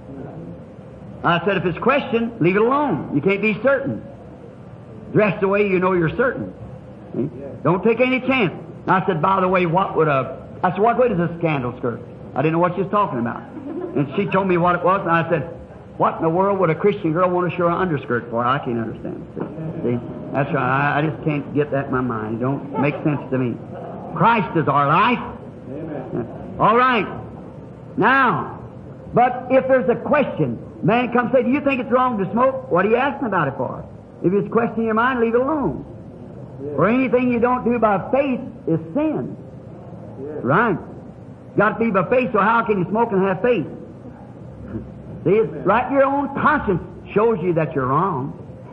I said, if it's question, leave it alone. You can't be certain. Dress the way you know you're certain. See? Don't take any chance. I said, by the way, what would a... I said, what way does a scandal skirt? I didn't know what she was talking about. And she told me what it was, and I said, what in the world would a Christian girl want to show an underskirt for? I can't understand. See? That's right. I, I just can't get that in my mind. It don't make sense to me. Christ is our life. Amen. All right. Now, but if there's a question, man comes and say, do you think it's wrong to smoke? What are you asking about it for? If it's questioning your mind, leave it alone. Yeah. For anything you don't do by faith is sin. Yeah. Right. Got to be by faith, so how can you smoke and have faith? See, it's right, your own conscience shows you that you're wrong.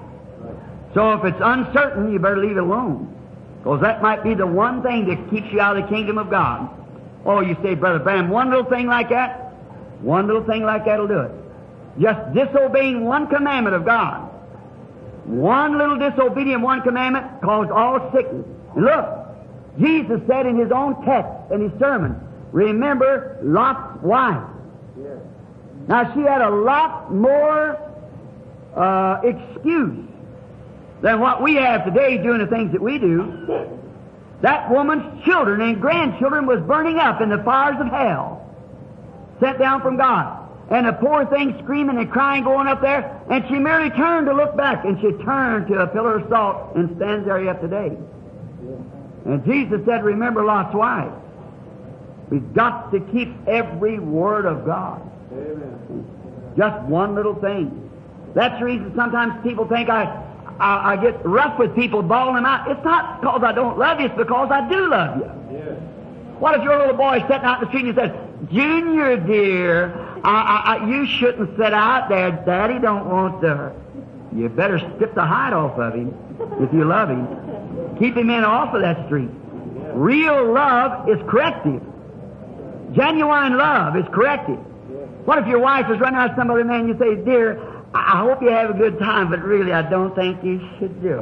So if it's uncertain, you better leave it alone. Because that might be the one thing that keeps you out of the kingdom of God. Oh, you say, Brother Branham, one little thing like that, one little thing like that will do it. Just disobeying one commandment of God. One little disobedience, one commandment, caused all sickness. And look, Jesus said in His own text, in His sermon, remember Lot's wife. Yes. Now, she had a lot more uh, excuse than what we have today doing the things that we do. That woman's children and grandchildren was burning up in the fires of hell, sent down from God. And the poor thing screaming and crying going up there, and she merely turned to look back, and she turned to a pillar of salt and stands there yet today. And Jesus said, remember Lot's wife. We've got to keep every word of God. Amen. Just one little thing. That's the reason sometimes people think I, I, I get rough with people, bawling them out. It's not because I don't love you, it's because I do love you. Yes. What if your little boy sitting out in the street and said, Junior, dear, I, I, I, you shouldn't sit out there. Daddy don't want to. You better strip the hide off of him if you love him. Keep him in off of that street. Real love is corrective. Genuine love is corrective. What if your wife is running out of some other man and you say, dear, I hope you have a good time, but really I don't think you should do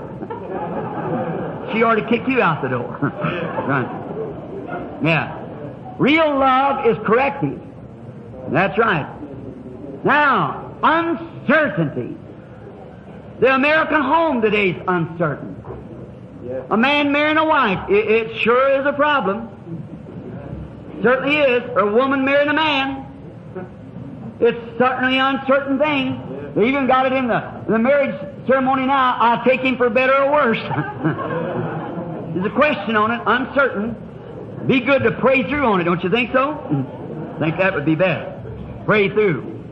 it. She already kicked you out the door. Right. Yeah. Real love is corrective. That's right. Now, uncertainty. The American home today is uncertain. A man marrying a wife, it, it sure is a problem. Certainly is. Or a woman marrying a man. It's certainly an uncertain thing. They even got it in the, the marriage ceremony now. I take him for better or worse. There's a question on it, uncertain. Be good to pray through on it, don't you think so? I think that would be best. Pray through.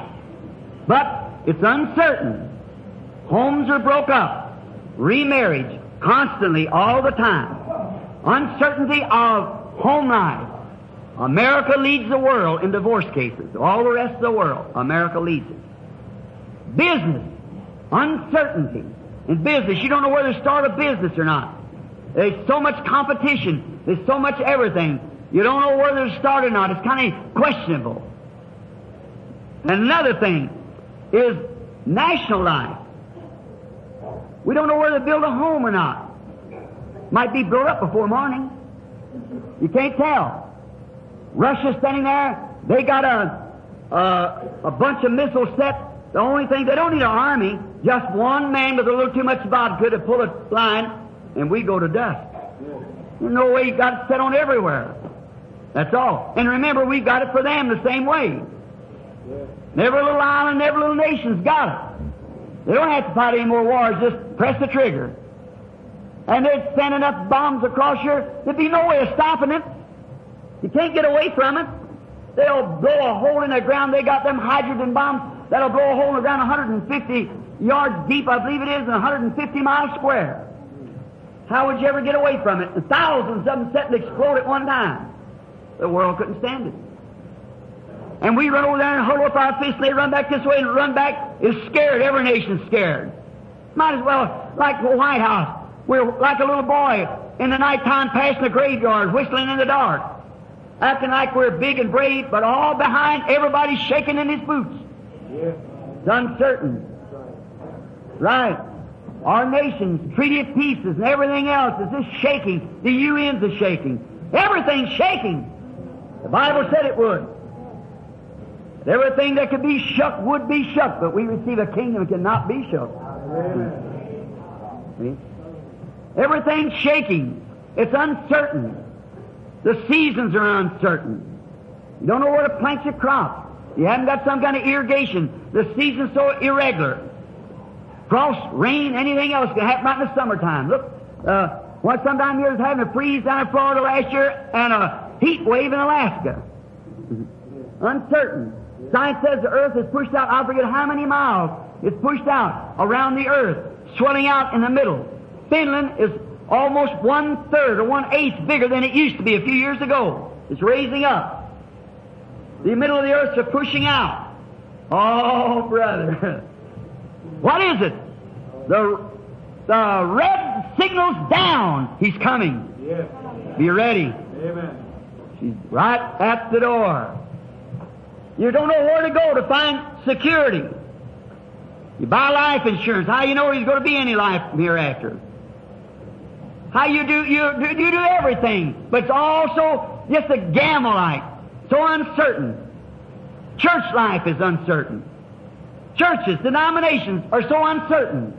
But it's uncertain. Homes are broke up. Remarriage constantly, all the time. Uncertainty of home life. America leads the world in divorce cases. All the rest of the world, America leads it. Business. Uncertainty. In business, you don't know whether to start a business or not. There's so much competition. There's so much everything. You don't know whether to start or not. It's kind of questionable. And another thing is national life. We don't know whether to build a home or not. Might be built up before morning. You can't tell. Russia's standing there. They got a, a, a bunch of missiles set. The only thing, they don't need an army. Just one man with a little too much vodka to pull a line, and we go to dust. There's no way you got it set on everywhere. That's all. And remember, we've got it for them the same way. Every little island, every little nation's got it. They don't have to fight any more wars, just press the trigger. And they'd send enough bombs across here, there'd be no way of stopping it. You can't get away from it. They'll blow a hole in the ground. They got them hydrogen bombs that'll blow a hole in the ground one hundred fifty yards deep, I believe it is, and one hundred fifty miles square. How would you ever get away from it? And thousands of them set and explode at one time. The world couldn't stand it. And we run over there and huddle up our fists, and they run back this way and run back is scared. Every nation's scared. Might as well, like the White House, we're like a little boy in the nighttime passing the graveyard, whistling in the dark, acting like we're big and brave, but all behind, everybody's shaking in his boots. It's uncertain. Right. Our nation's treaty of peace and everything else is just shaking. The U N's is shaking. Everything's shaking. The Bible said it would. Everything that could be shook would be shook, but we receive a kingdom that cannot be shook. See? Everything's shaking. It's uncertain. The seasons are uncertain. You don't know where to plant your crop. You haven't got some kind of irrigation. The season's so irregular. Frost, rain, anything else can happen right in the summertime. Look, uh, what sometime years having a freeze down in Florida last year and a heat wave in Alaska. Uncertain. Science says the earth is pushed out, I forget how many miles, it's pushed out around the earth, swelling out in the middle. Finland is almost one-third or one-eighth bigger than it used to be a few years ago. It's raising up. The middle of the earth is pushing out. Oh, brother. What is it? The, the red signal's down. He's coming. Yes. Be ready. Amen. She's right at the door. You don't know where to go to find security. You buy life insurance. How you know there's going to be any life hereafter? How you do, you, you do everything, but it's also just a gamble like. So uncertain. Church life is uncertain. Churches, denominations are so uncertain.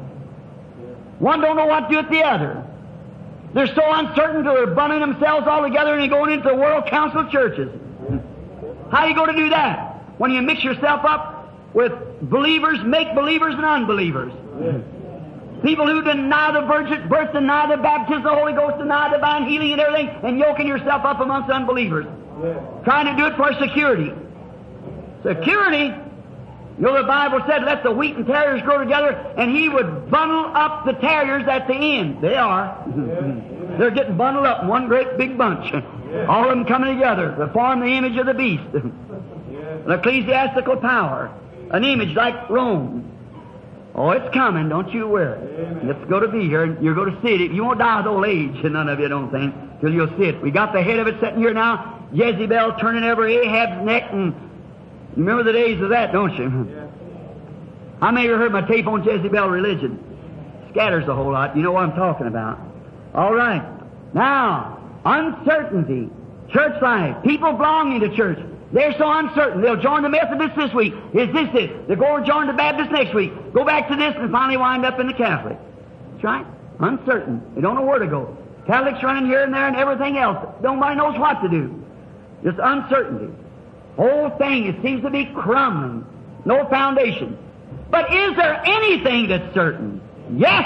One don't know what to do with the other. They're so uncertain that they're bundling themselves all together and they're going into the World Council of Churches. How are you going to do that? When you mix yourself up with believers, make-believers, and unbelievers. People who deny the virgin birth, deny the baptism of the Holy Ghost, deny divine healing and everything, and yoking yourself up amongst unbelievers. Trying to do it for security. Security, you know the Bible said, let the wheat and tares grow together, and He would bundle up the tares at the end. They are. They're getting bundled up in one great big bunch. All of them coming together to form the image of the beast. An ecclesiastical power. An image like Rome. Oh, it's coming, don't you worry. It's going to be here, and you're going to see it. You won't die of old age, none of you don't think, till you'll see it. We got the head of it sitting here now, Jezebel turning over Ahab's neck, and you remember the days of that, don't you? How many of you heard my tape on Jezebel religion? Scatters a whole lot. You know what I'm talking about. All right. Now, uncertainty. Church life. People belonging to church. They're so uncertain. They'll join the Methodists this week. Is this it? They'll go and join the Baptist next week. Go back to this and finally wind up in the Catholic. That's right. Uncertain. They don't know where to go. Catholics running here and there and everything else. Nobody knows what to do. Just uncertainty. Whole thing, it seems to be crumbling. No foundation. But is there anything that's certain? Yes!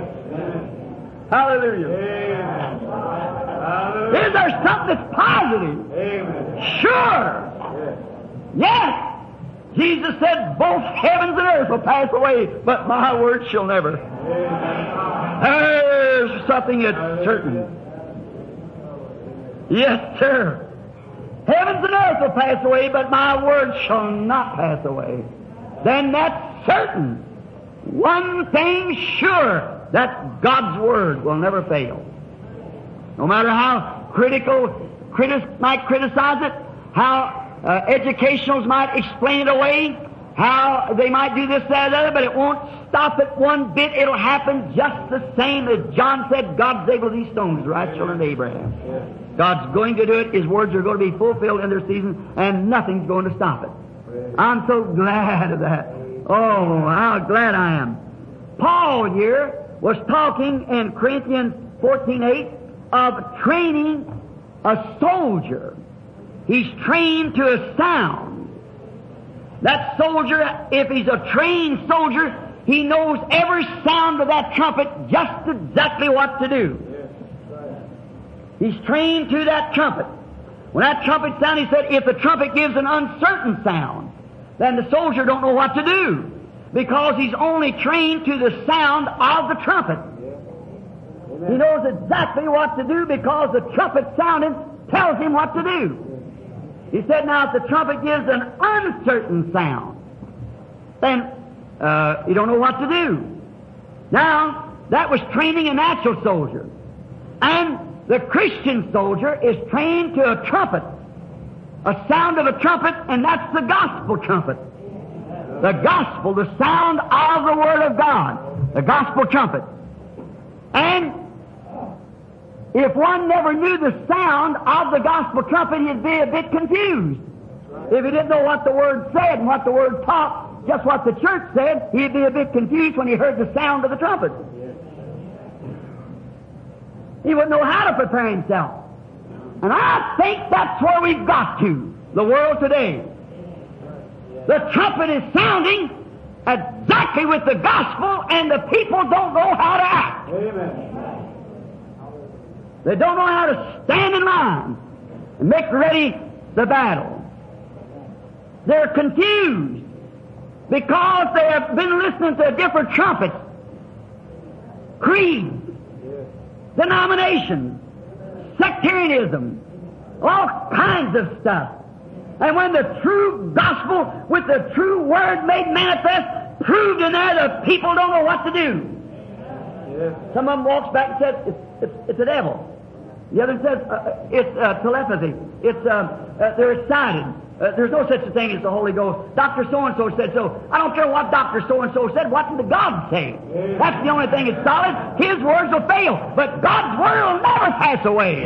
Hallelujah. Amen. Hallelujah. Is there something that's positive? Amen. Sure. Yes. Jesus said, both heavens and earth will pass away, but my word shall never. Amen. There's something that's certain. Yes, sir. Heavens and earth will pass away, but my word shall not pass away. Then that's certain. One thing sure, that God's word will never fail. No matter how critical criti- might criticize it, how uh, educationals might explain it away, how they might do this, that, and the other, but it won't stop it one bit. It'll happen just the same as John said, God's able to these stones to rise children of Abraham. God's going to do it. His words are going to be fulfilled in their season, and nothing's going to stop it. I'm so glad of that. Oh, how glad I am. Paul here was talking in Corinthians fourteen eight of training a soldier. He's trained to a sound. That soldier, if he's a trained soldier, he knows every sound of that trumpet just exactly what to do. He's trained to that trumpet. When that trumpet sounds, he said, if the trumpet gives an uncertain sound, then the soldier don't know what to do, because he's only trained to the sound of the trumpet. He knows exactly what to do because the trumpet sounding tells him what to do. He said, now if the trumpet gives an uncertain sound, then uh, you don't know what to do. Now, that was training a natural soldier. And the Christian soldier is trained to a trumpet, a sound of a trumpet, and that's the gospel trumpet. The gospel, the sound of the Word of God, the gospel trumpet. And if one never knew the sound of the gospel trumpet, he'd be a bit confused. If he didn't know what the Word said and what the Word taught, just what the church said, he'd be a bit confused when he heard the sound of the trumpet. He wouldn't know how to prepare himself. And I think that's where we've got to, the world today. The trumpet is sounding exactly with the gospel, and the people don't know how to act. Amen. They don't know how to stand in line and make ready the battle. They're confused because they have been listening to different trumpets, creeds, denominations, sectarianism, all kinds of stuff. And when the true gospel with the true word made manifest proved in there, the people don't know what to do. Some of them walks back and says, it's, it's, it's a devil. The other says, uh, it's uh, telepathy. It's, uh, uh, they're excited. Uh, there's no such a thing as the Holy Ghost. Doctor so-and-so said so. I don't care what Doctor so-and-so said. What did God say? That's the only thing that's solid. His words will fail, but God's word will never pass away.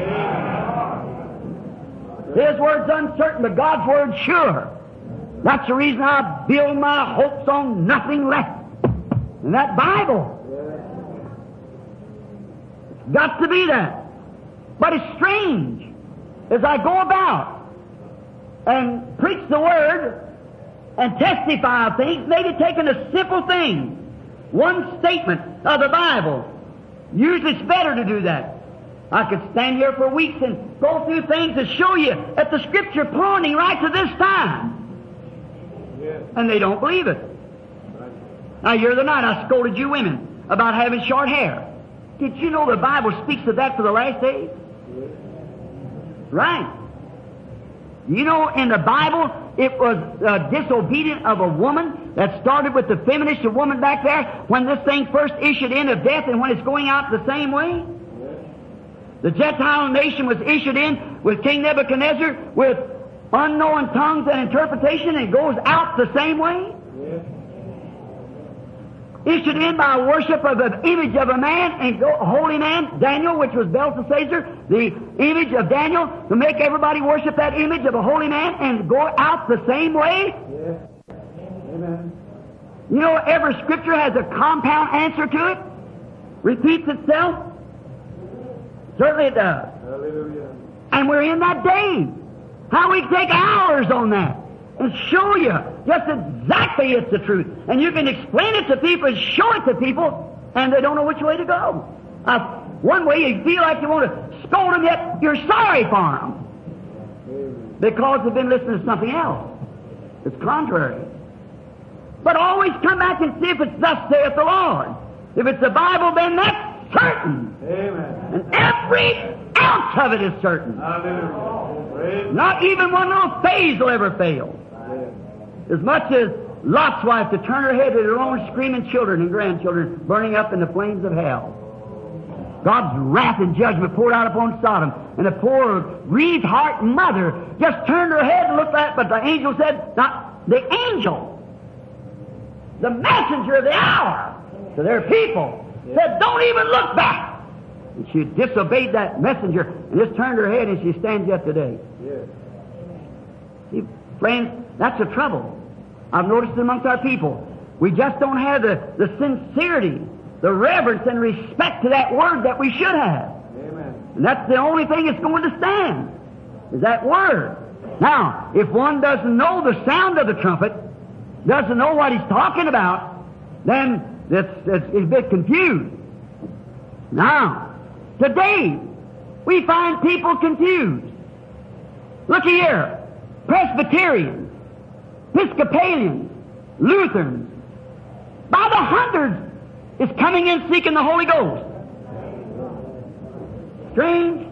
His word's uncertain, but God's word's sure. That's the reason I build my hopes on nothing less than that Bible. It's got to be that. But it's strange as I go about and preach the Word and testify of things, maybe taking a simple thing, one statement of the Bible. Usually it's better to do that. I could stand here for weeks and go through things to show you that the Scripture pointing right to this time. Yes. And they don't believe it. Now, the other night I scolded you women about having short hair. Did you know the Bible speaks of that for the last days? Right. You know, in the Bible, it was uh, disobedient of a woman that started with the feminist, a woman back there, when this thing first issued in of death, and when it's going out the same way. The Gentile nation was issued in with King Nebuchadnezzar with unknown tongues and interpretation, and it goes out the same way. Issued in by worship of the image of a man, and a holy man, Daniel, which was Belteshazzar, the image of Daniel, to make everybody worship that image of a holy man, and go out the same way. Yes. Amen. You know, every Scripture has a compound answer to it. Repeats itself. Certainly it does. Hallelujah. And we're in that day. How we take hours on that and show you just exactly it's the truth. And you can explain it to people and show it to people, and they don't know which way to go. Uh, one way you feel like you want to scold them, yet you're sorry for them. Amen. Because they've been listening to something else. It's contrary. But always come back and see if it's thus saith the Lord. If it's the Bible, then that's certain. Amen. And every ounce of it is certain. Hallelujah. Praise Not even one little phase will ever fail. God. As much as Lot's wife to turn her head to her own screaming children and grandchildren burning up in the flames of hell. God's wrath and judgment poured out upon Sodom. And the poor grieved heart mother just turned her head and looked at it, but the angel said, not the angel, the messenger of the hour to their people, said, don't even look back. And she disobeyed that messenger and just turned her head, and she stands yet today. Yes. See, friends, that's the trouble. I've noticed it amongst our people. We just don't have the, the sincerity, the reverence and respect to that word that we should have. Amen. And that's the only thing that's going to stand, is that word. Now, if one doesn't know the sound of the trumpet, doesn't know what he's talking about, then it's, it's, it's a bit confused. Now, today, we find people confused. Look here. Presbyterians, Episcopalians, Lutherans, by the hundreds is coming in seeking the Holy Ghost. Strange?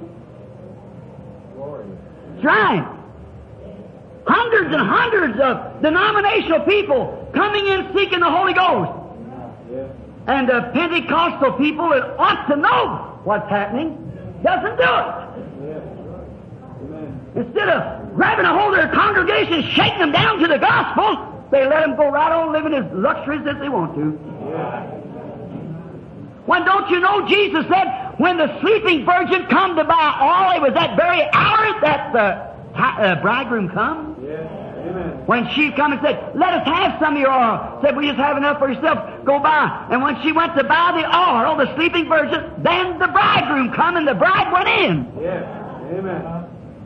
That's right. Hundreds and hundreds of denominational people coming in seeking the Holy Ghost. Yes. And the Pentecostal people that ought to know what's happening doesn't do it. Yes. Amen. Instead of grabbing a hold of their congregation and shaking them down to the gospel, they let them go right on living as luxuries as they want to. Yes. When don't you know Jesus said, when the sleeping virgin come to buy oil, it was that very hour that the uh, bridegroom come? Yes. Amen. When she come and said, let us have some of your oil. Said, we just have enough for yourself. Go buy. And when she went to buy the oil, the sleeping virgin, then the bridegroom come and the bride went in. Yes. Amen.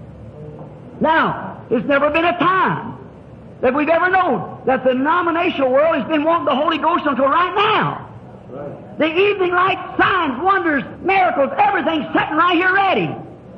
Now, there's never been a time that we've ever known that the denominational world has been wanting the Holy Ghost until right now. Right. The evening light, signs, wonders, miracles, everything's sitting right here ready.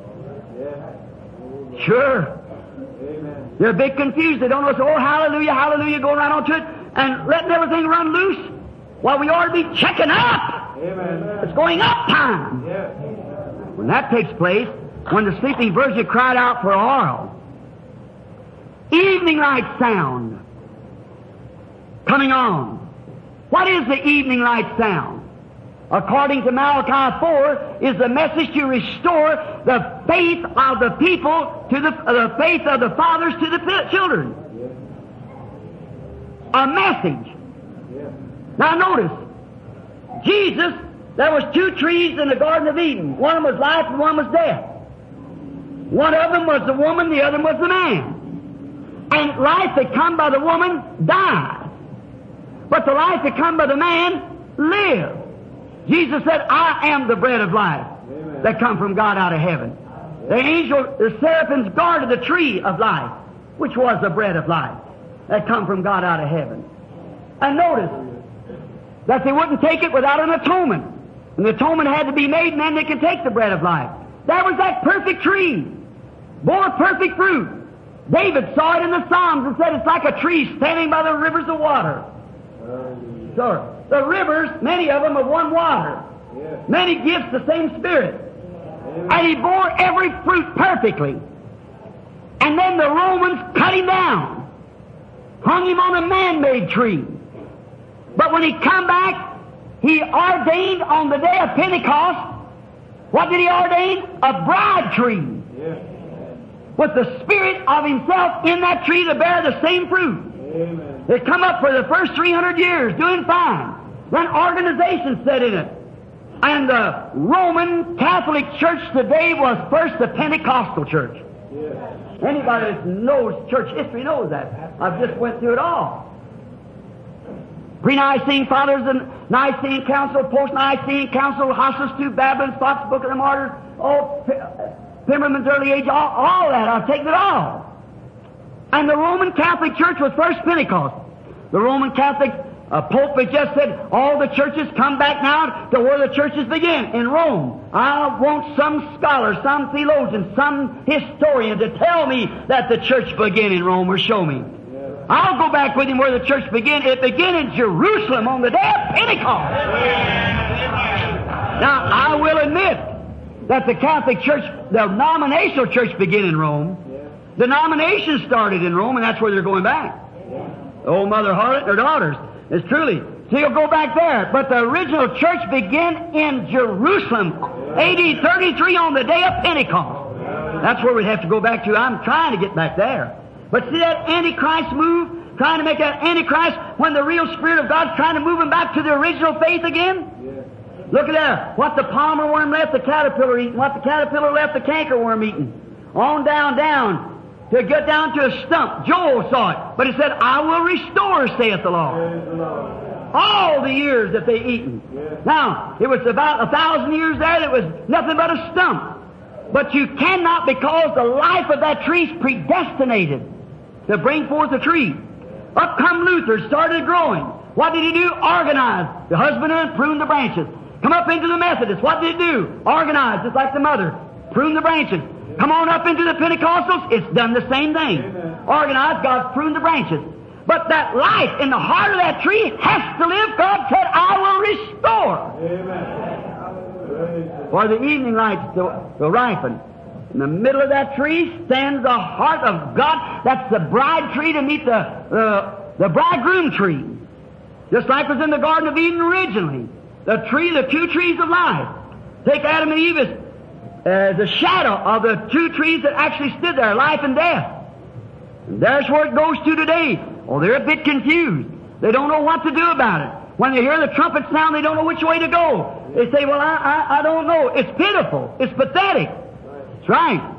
Yes. Sure. Amen. They're a bit confused. They don't know. So, oh, hallelujah, hallelujah, going right on to it and letting everything run loose. While we ought to be checking up. Amen. It's going up time. Yes. When that takes place, when the sleeping virgin cried out for oil, evening light sound coming on. What is the evening light sound? According to Malachi four, is the message to restore the faith of the people to the, uh, the faith of the fathers to the fi- children. Yes. A message. Yes. Now notice, Jesus, there was two trees in the Garden of Eden. One was life and one was death. One of them was the woman, the other was the man. And life that come by the woman died. But the life that come by the man lived. Jesus said, I am the bread of life. Amen. That come from God out of heaven. The angel, the seraphims guarded the tree of life, which was the bread of life that come from God out of heaven. And notice that they wouldn't take it without an atonement. And the atonement had to be made, and then they could take the bread of life. That was that perfect tree, bore perfect fruit. David saw it in the Psalms and said it's like a tree standing by the rivers of water. Hallelujah. So, the rivers, many of them, of one water. Yes. Many gifts, the same Spirit. Amen. And he bore every fruit perfectly. And then the Romans cut him down, hung him on a man-made tree. But when he come back, he ordained on the day of Pentecost, what did he ordain? A bride tree. Yes. With the Spirit of himself in that tree to bear the same fruit. Amen. They come up for the first three hundred years, doing fine. Then organization set in it. And the Roman Catholic Church today was first the Pentecostal Church. Yes. Anybody that knows church history knows that. I've just went through it all. Pre-Nicene Fathers and Nicene Council, Post-Nicene Council, Hossus II, Babylon, Fox, Book of the Martyrs, all Pimmerman's early age, all, all that. I've taken it all. And the Roman Catholic Church was first Pentecost. The Roman Catholic uh, Pope had just said, all the churches come back now to where the churches begin, in Rome. I want some scholar, some theologian, some historian to tell me that the church began in Rome, or show me. Yes. I'll go back with him where the church began. It began in Jerusalem on the day of Pentecost. Now, I will admit that the Catholic Church, the denominational church, began in Rome. Denominations started in Rome, and that's where they're going back. Yes. Old Mother Harlot, their daughters. It's truly, So you'll go back there. But the original church began in Jerusalem, A D thirty-three, on the day of Pentecost. That's where we have to go back to. I'm trying to get back there. But see that Antichrist move, trying to make that Antichrist when the real Spirit of God's trying to move him back to the original faith again? Yeah. Look at there. What the palmer worm left the caterpillar eating, what the caterpillar left the cankerworm eating. On down, down. To get down to a stump. Joel saw it. But he said, I will restore, saith the Lord. All the years that they eaten. Yeah. Now, it was about a thousand years there that was nothing but a stump. But you cannot, because the life of that tree is predestinated to bring forth a tree. Up come Luther, started growing. What did he do? Organize. The husbandman pruned the branches. Come up into the Methodists. What did he do? Organize, just like the mother. Prune the branches. Come on up into the Pentecostals. It's done the same thing. Amen. Organize, God pruned the branches. But that life in the heart of that tree has to live. God said, I will restore. Amen. For the evening lights to, to ripen. In the middle of that tree stands the heart of God. That's the bride tree to meet the, uh, the bridegroom tree. Just like was in the Garden of Eden originally. The tree, the two trees of life. Take Adam and Eve as uh, the shadow of the two trees that actually stood there, life and death. And there's where it goes to today. Oh, they're a bit confused. They don't know what to do about it. When they hear the trumpet sound, they don't know which way to go. They say, well, I, I, I don't know. It's pitiful. It's pathetic. That's right.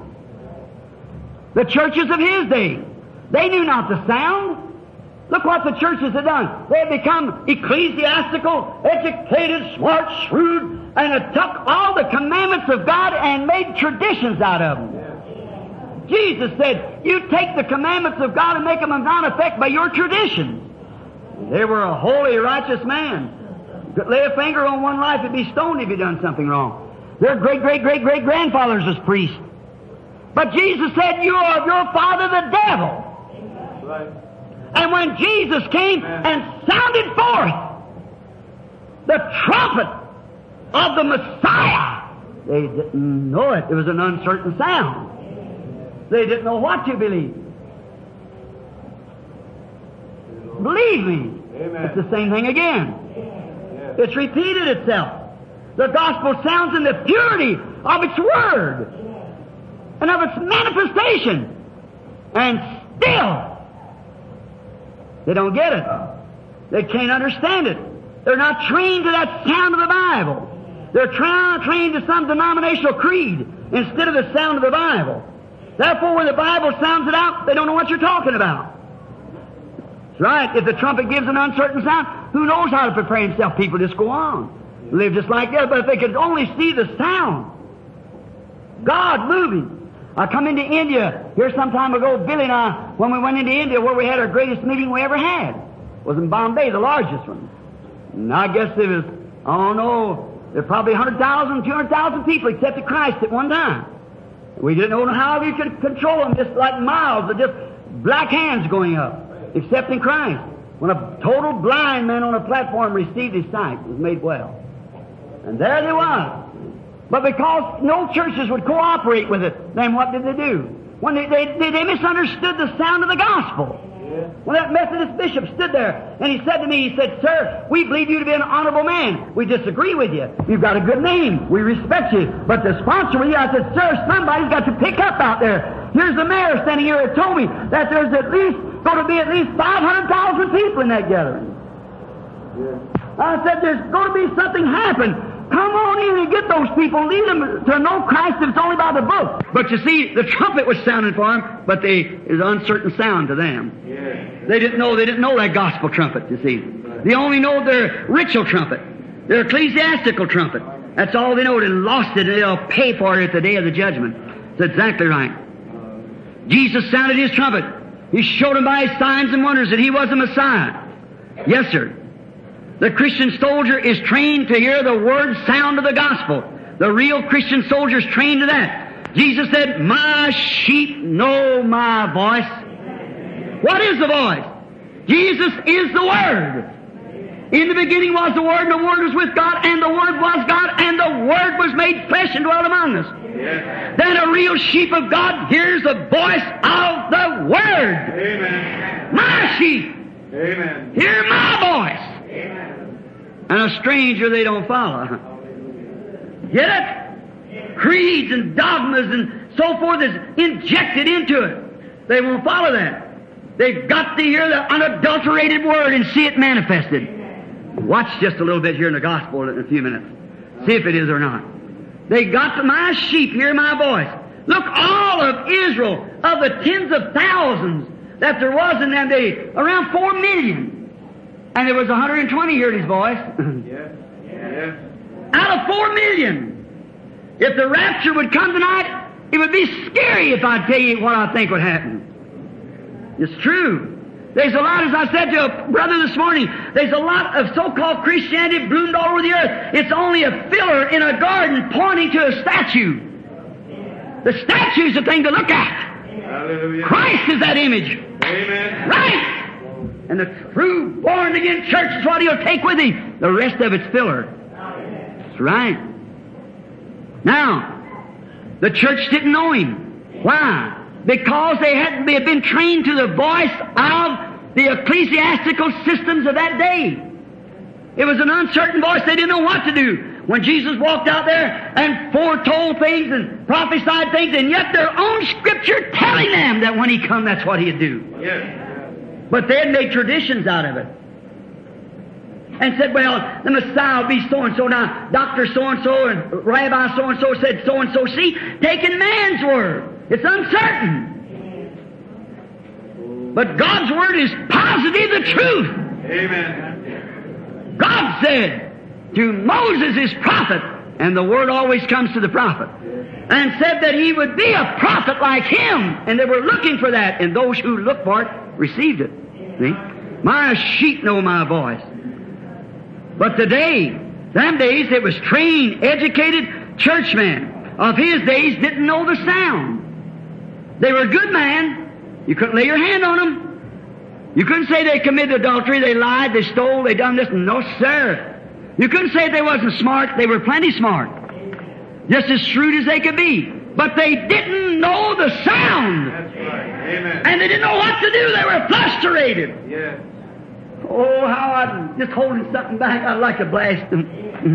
The churches of his day, they knew not the sound. Look what the churches have done. They have become ecclesiastical, educated, smart, shrewd, and have took all the commandments of God and made traditions out of them. Jesus said, you take the commandments of God and make them of none effect by your traditions. They were a holy, righteous man. Could lay a finger on one life and be stoned if he done something wrong. Their great, great, great, great grandfathers was priests. But Jesus said, you are of your father the devil. Right. And when Jesus came and sounded forth the trumpet of the Messiah, they didn't know it. It was an uncertain sound. They didn't know what to believe. Believe me. Amen. It's the same thing again. Yes. It's repeated itself. The gospel sounds in the purity of its word and of its manifestation. And still, they don't get it. They can't understand it. They're not trained to that sound of the Bible. They're tra- trained to some denominational creed instead of the sound of the Bible. Therefore, when the Bible sounds it out, they don't know what you're talking about. That's right. If the trumpet gives an uncertain sound, who knows how to prepare himself? People just go on. Live just like that. But if they could only see the sound, God moving. I come into India here some time ago, Billy and I, when we went into India, where we had our greatest meeting we ever had. It was in Bombay, the largest one. And I guess there was, I don't know, there were probably one hundred thousand, two hundred thousand people accepted Christ at one time. We didn't know how we could control them, just like miles of just black hands going up, accepting Christ. When a total blind man on a platform received his sight, was made well. And there they was. But because no churches would cooperate with it, then what did they do? When they, they, they, they misunderstood the sound of the gospel. Yeah. When that Methodist bishop stood there, and he said to me, he said, sir, we believe you to be an honorable man. We disagree with you. You've got a good name. We respect you. But to sponsor with you, I said, sir, somebody's got to pick up out there. Here's the mayor standing here that told me that there's at least going to be at least five hundred thousand people in that gathering. Yeah. I said, there's going to be something happen. Come on in and get those people. Lead them to know Christ if it's only by the book. But you see, the trumpet was sounding for them, but they, it was an uncertain sound to them. Yeah. They didn't know, they didn't know that gospel trumpet, you see. They only know their ritual trumpet, their ecclesiastical trumpet. That's all they know. They lost it, and they'll pay for it at the day of the judgment. That's exactly right. Jesus sounded his trumpet. He showed them by his signs and wonders that he was the Messiah. Yes, sir. The Christian soldier is trained to hear the word sound of the gospel. The real Christian soldier is trained to that. Jesus said, my sheep know my voice. What is the voice? Jesus is the Word. In the beginning was the Word, and the Word was with God, and the Word was God, and the Word was made flesh and dwelt among us. Yes. Then a real sheep of God hears the voice of the Word. Amen. My sheep. Amen. Hear my voice. Amen. And a stranger they don't follow. Get it? Creeds and dogmas and so forth is injected into it. They won't follow that. They've got to hear the unadulterated Word and see it manifested. Watch just a little bit here in the Gospel in a few minutes. See if it is or not. They got to, my sheep hear my voice. Look, all of Israel, of the tens of thousands that there was in them days, around four million. And there was one hundred twenty heard His voice. Yes. Yes. Out of four million. If the rapture would come tonight, it would be scary if I'd tell you what I think would happen. It's true. There's a lot, as I said to a brother this morning, there's a lot of so-called Christianity bloomed all over the earth. It's only a filler in a garden pointing to a statue. The statue's the thing to look at. Hallelujah. Christ is that image. Amen. Right! And the true born-again church is what He'll take with Him. The rest of it's filler. That's right. Now, the church didn't know Him. Why? Because they hadn't been trained to the voice of the ecclesiastical systems of that day. It was an uncertain voice. They didn't know what to do. When Jesus walked out there and foretold things and prophesied things, and yet their own Scripture telling them that when He come, that's what He'd do. Yes. But they had made traditions out of it. And said, well, the Messiah will be so-and-so. Now, Doctor so-and-so and Rabbi so-and-so said so-and-so. See, taking man's word. It's uncertain. But God's word is positive the truth. Amen. God said to Moses, His prophet, and the word always comes to the prophet, and said that he would be a prophet like him. And they were looking for that, and those who looked for it received it. See? My sheep know my voice. But today, them days, it was trained, educated churchmen of His days didn't know the sound. They were a good man. You couldn't lay your hand on them. You couldn't say they committed adultery, they lied, they stole, they done this. No, sir. You couldn't say they wasn't smart. They were plenty smart. Just as shrewd as they could be. But they didn't know the sound. That's right. Amen. And they didn't know what to do. They were frustrated. Yes. Oh, how I'm just holding something back. I'd like to blast them.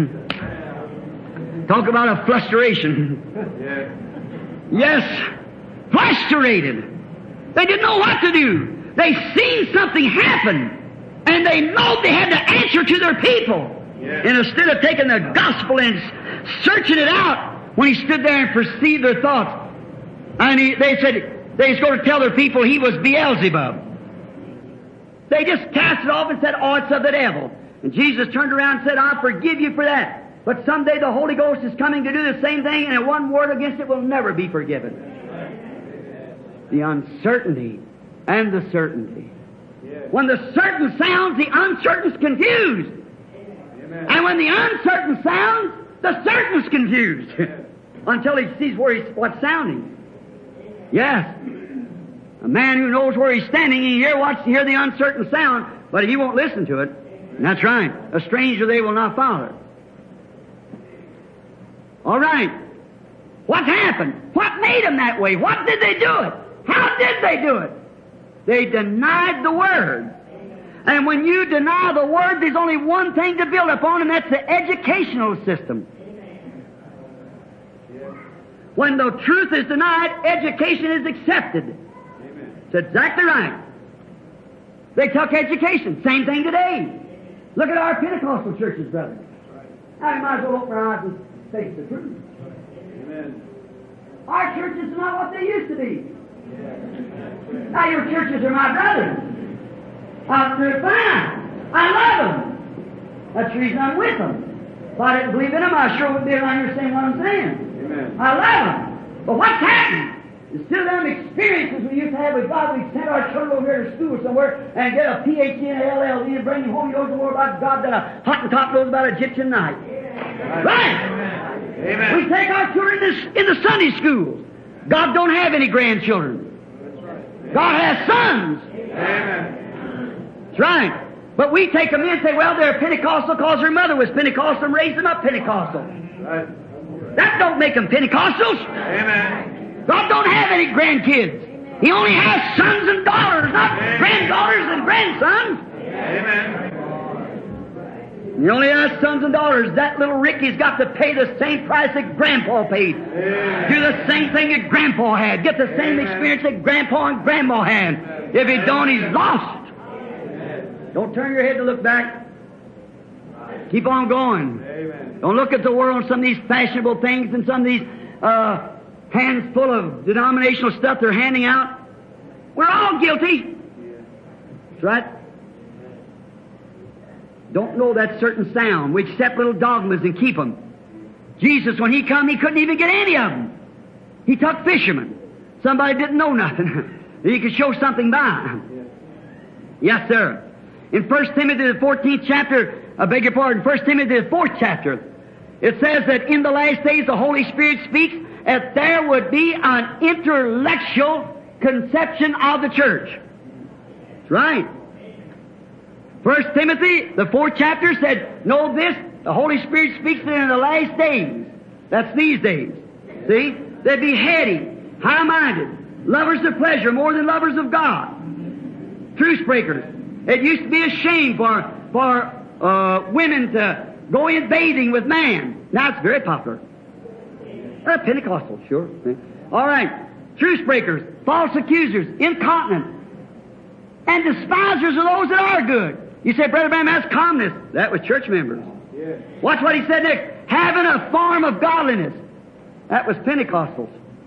Talk about a frustration. Yes. Yes. Frustrated. They didn't know what to do. They seen something happen. And they know they had to answer to their people. Yes. And instead of taking the gospel and searching it out, when He stood there and perceived their thoughts, and he, they said they was going to tell their people He was Beelzebub. They just cast it off and said, oh, it's of the devil. And Jesus turned around and said, I forgive you for that. But someday the Holy Ghost is coming to do the same thing, and one word against it will never be forgiven. The uncertainty and the certainty. Yes. When the certain sounds, the uncertain's confused. Amen. And when the uncertain sounds, the certain's confused. Yes. Until he sees where he's, what's sounding. Yes. A man who knows where he's standing, he hear, wants to hear the uncertain sound, but he won't listen to it. And that's right. A stranger they will not follow. All right. What happened? What made them that way? What did they do it? How did they do it? They denied the Word. And when you deny the Word, there's only one thing to build upon, and that's the educational system. When the truth is denied, education is accepted. That's exactly right. They took education. Same thing today. Look at our Pentecostal churches, brother. Now you might as well open our eyes and face the truth. Amen. Our churches are not what they used to be. Now your churches are my brothers. Uh, they're fine. I love them. That's the reason I'm with them. If I didn't believe in them, I sure wouldn't be able to understand what I'm saying. Amen. I love them. But what's happened? It's still them experiences we used to have with God. We sent our children over here to school somewhere and get a P H D and an L L D and bring them home. You know more about God than a Hottentot knows about Egyptian night. Right. Right. Amen. We take our children in the, in the Sunday schools. God don't have any grandchildren. God has sons. Amen. That's right. But we take them in and say, well, they're Pentecostal because their mother was Pentecostal and raised them up Pentecostal. Right. That don't make them Pentecostals. Amen. God don't have any grandkids. He only has sons and daughters, not Amen. granddaughters and grandsons. Amen. You only have sons and daughters. That little Ricky's got to pay the same price that Grandpa paid. Amen. Do the same thing that Grandpa had. Get the same Amen. experience that Grandpa and Grandma had. If he don't, he's lost. Don't turn your head to look back. Keep on going. Amen. Don't look at the world, some of these fashionable things and some of these uh, hands full of denominational stuff they're handing out. We're all guilty. That's right. Don't know that certain sound. We accept little dogmas and keep them. Jesus, when He come, He couldn't even get any of them. He took fishermen. Somebody didn't know nothing. He could show something by. Yes, sir. In First Timothy, the fourteenth chapter, I beg your pardon, First Timothy, the fourth chapter, it says that in the last days the Holy Spirit speaks that there would be an intellectual conception of the church. That's right. First Timothy, the fourth chapter, said, know this, the Holy Spirit speaks that in the last days. That's these days. See? They'd be heady, high-minded, lovers of pleasure more than lovers of God. Truce breakers. It used to be a shame for, for uh, women to go in bathing with man. Now it's very popular. Uh, Pentecostal, sure. All right. Truce breakers, false accusers, incontinent, and despisers of those that are good. You say, Brother Branham, that's calmness. That was church members. Yeah. Watch what he said next. Having a form of godliness. That was Pentecostals.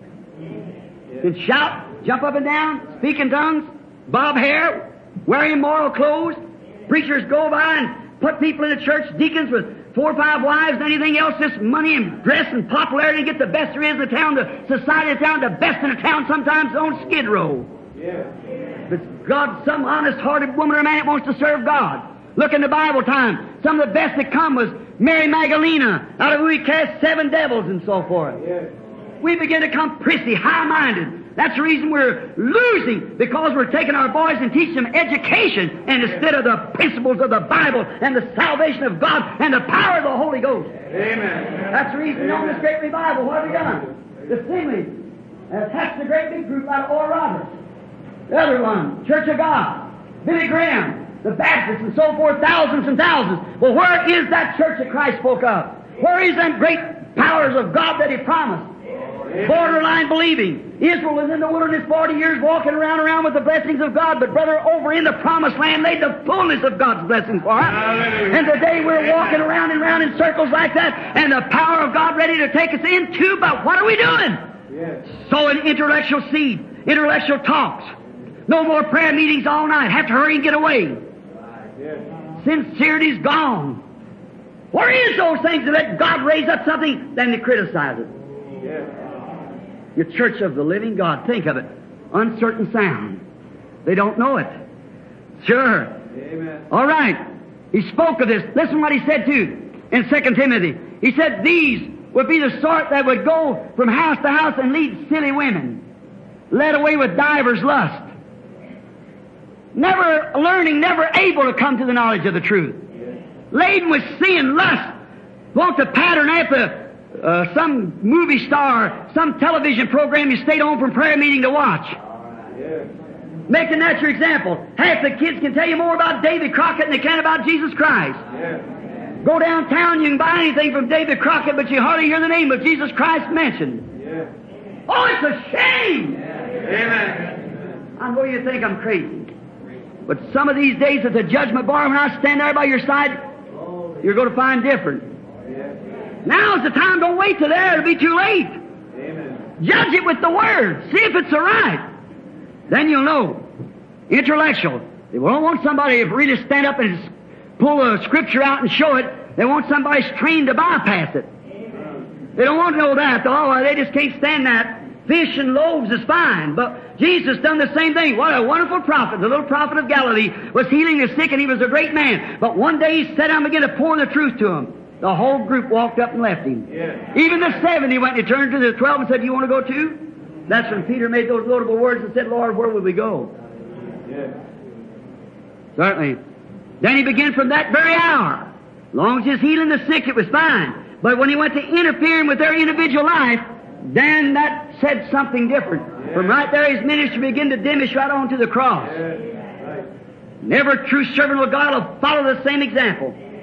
Yeah. Can shout, jump up and down, speak in tongues, bob hair, wear immoral clothes. Preachers go by and put people in the church, deacons with four or five wives and anything else, just money and dress and popularity, get the best there is in the town, the society of the town, the best in the town, sometimes on Skid Row. Yeah. But God, some honest-hearted woman or man that wants to serve God. Look in the Bible time. Some of the best that come was Mary Magdalena, out of whom He cast seven devils and so forth. Yeah. We begin to come prissy, high-minded. That's the reason we're losing, because we're taking our boys and teaching them education, and instead of the principles of the Bible and the salvation of God and the power of the Holy Ghost. Amen. That's the reason on this great revival. What have we done? The Assemblies has hatched a great big group out of Oral Roberts. The other one, Church of God, Billy Graham, the Baptists, and so forth, thousands and thousands. Well, where is that church that Christ spoke of? Where is them great powers of God that He promised? Borderline believing. Israel was in the wilderness forty years walking around around with the blessings of God, but brother, over in the promised land laid the fullness of God's blessings for us. Hallelujah. And today we're walking around and around in circles like that, and the power of God ready to take us into, but what are we doing? Yes. Sowing intellectual seed, intellectual talks. No more prayer meetings all night. Have to hurry and get away. Yes. Sincerity's gone. Where is those things that let God raise up something, then they criticize it? Yes. Your church of the living God. Think of it. Uncertain sound. They don't know it. Sure. Amen. All right. He spoke of this. Listen what he said too in Second Timothy. He said these would be the sort that would go from house to house and lead silly women, led away with divers lust. Never learning, never able to come to the knowledge of the truth. Laden with sin, lust. Want to pattern after uh, some movie star, some television program you stayed home from prayer meeting to watch. Yes. Making that your example. Half the kids can tell you more about David Crockett than they can about Jesus Christ. Yes. Go downtown, you can buy anything from David Crockett, but you hardly hear the name of Jesus Christ mentioned. Yes. Oh, it's a shame! Amen. I know you think I'm crazy. But some of these days at the judgment bar, when I stand there by your side, you're going to find different. Yes. Now's the time. Don't wait till there. It'll be too late. Amen. Judge it with the Word. See if it's all right. Then you'll know. Intellectual. They don't want somebody to really stand up and pull a scripture out and show it. They want somebody trained to bypass it. They don't want to know that. Oh, they just can't stand that. Fish and loaves is fine, but Jesus done the same thing. What a wonderful prophet. The little prophet of Galilee was healing the sick, and he was a great man. But one day he sat down and began to pour the truth to him. The whole group walked up and left him. Yes. Even the seventy went and he turned to the twelve and said, "You want to go too?" That's when Peter made those notable words and said, "Lord, where would we go?" Yes. Certainly. Then he began from that very hour. As long as he's healing the sick, it was fine. But when he went to interfering with their individual life, then that said something different. Yes. From right there, his ministry began to diminish right on to the cross. Yes. Right. Never a true servant of God will follow the same example.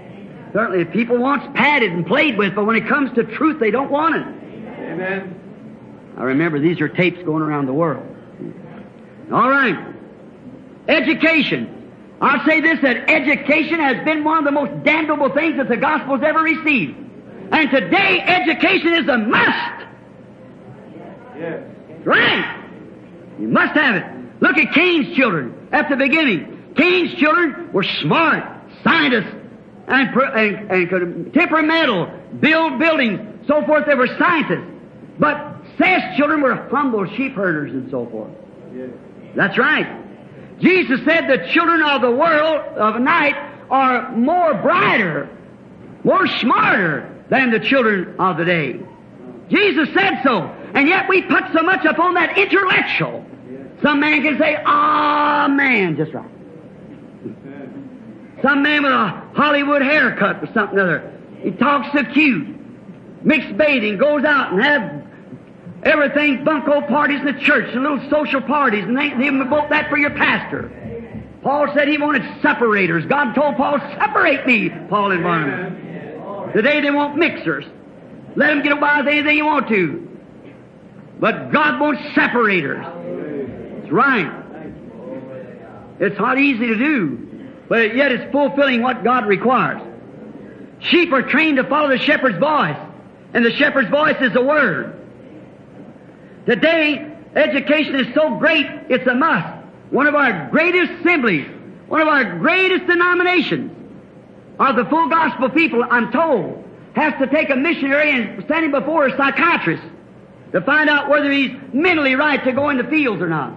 Certainly, people wants padded and played with, but when it comes to truth, they don't want it. Amen. I remember these are tapes going around the world. All right. Education. I'll say this, that education has been one of the most damnable things that the gospel's ever received. And today, education is a must. Yes. Right. You must have it. Look at Cain's children at the beginning. Cain's children were smart, scientists, and, and, and could temperamental, build buildings, so forth. They were scientists. But Seth's children were humble sheep herders and so forth. Yes. That's right. Jesus said the children of the world of night are more brighter, more smarter than the children of the day. Jesus said so. And yet we put so much upon that intellectual. Some man can say, ah, man, just right. Some man with a Hollywood haircut or something or other. He talks so cute. Mixed bathing, goes out and have everything, bunco parties in the church and little social parties, and they, they vote that for your pastor. Paul said he wanted separators. God told Paul, separate me, Paul and Barnabas. Today they want mixers. Let them get away with anything you want to. But God wants separators. It's right. It's not easy to do, but yet it's fulfilling what God requires. Sheep are trained to follow the shepherd's voice, and the shepherd's voice is the Word. Today, education is so great, it's a must. One of our greatest assemblies, one of our greatest denominations of the full gospel people, I'm told, has to take a missionary and stand him before a psychiatrist to find out whether he's mentally right to go in the fields or not.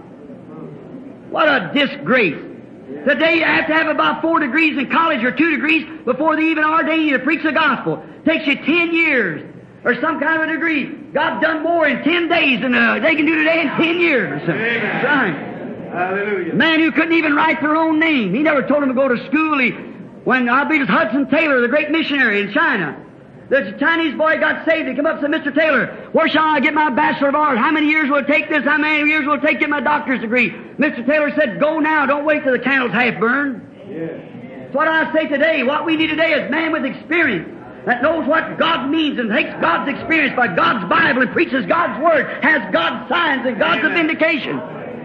What a disgrace. Today you have to have about four degrees in college or two degrees before they even ordain you to preach the gospel. Takes you ten years or some kind of a degree. God's done more in ten days than uh, they can do today in ten years. Amen. Right. Hallelujah. Man who couldn't even write their own name. He never told them to go to school. He, when I believe it was Hudson Taylor, the great missionary in China, the Chinese boy got saved. He come up and said, Mister Taylor, where shall I get my Bachelor of Arts? How many years will it take this? How many years will it take to get my doctor's degree? Mister Taylor said, go now. Don't wait till the candle's half burned. Yes. That's what I say today. What we need today is man with experience that knows what God means and takes God's experience by God's Bible and preaches God's Word, has God's signs and God's Amen. vindication.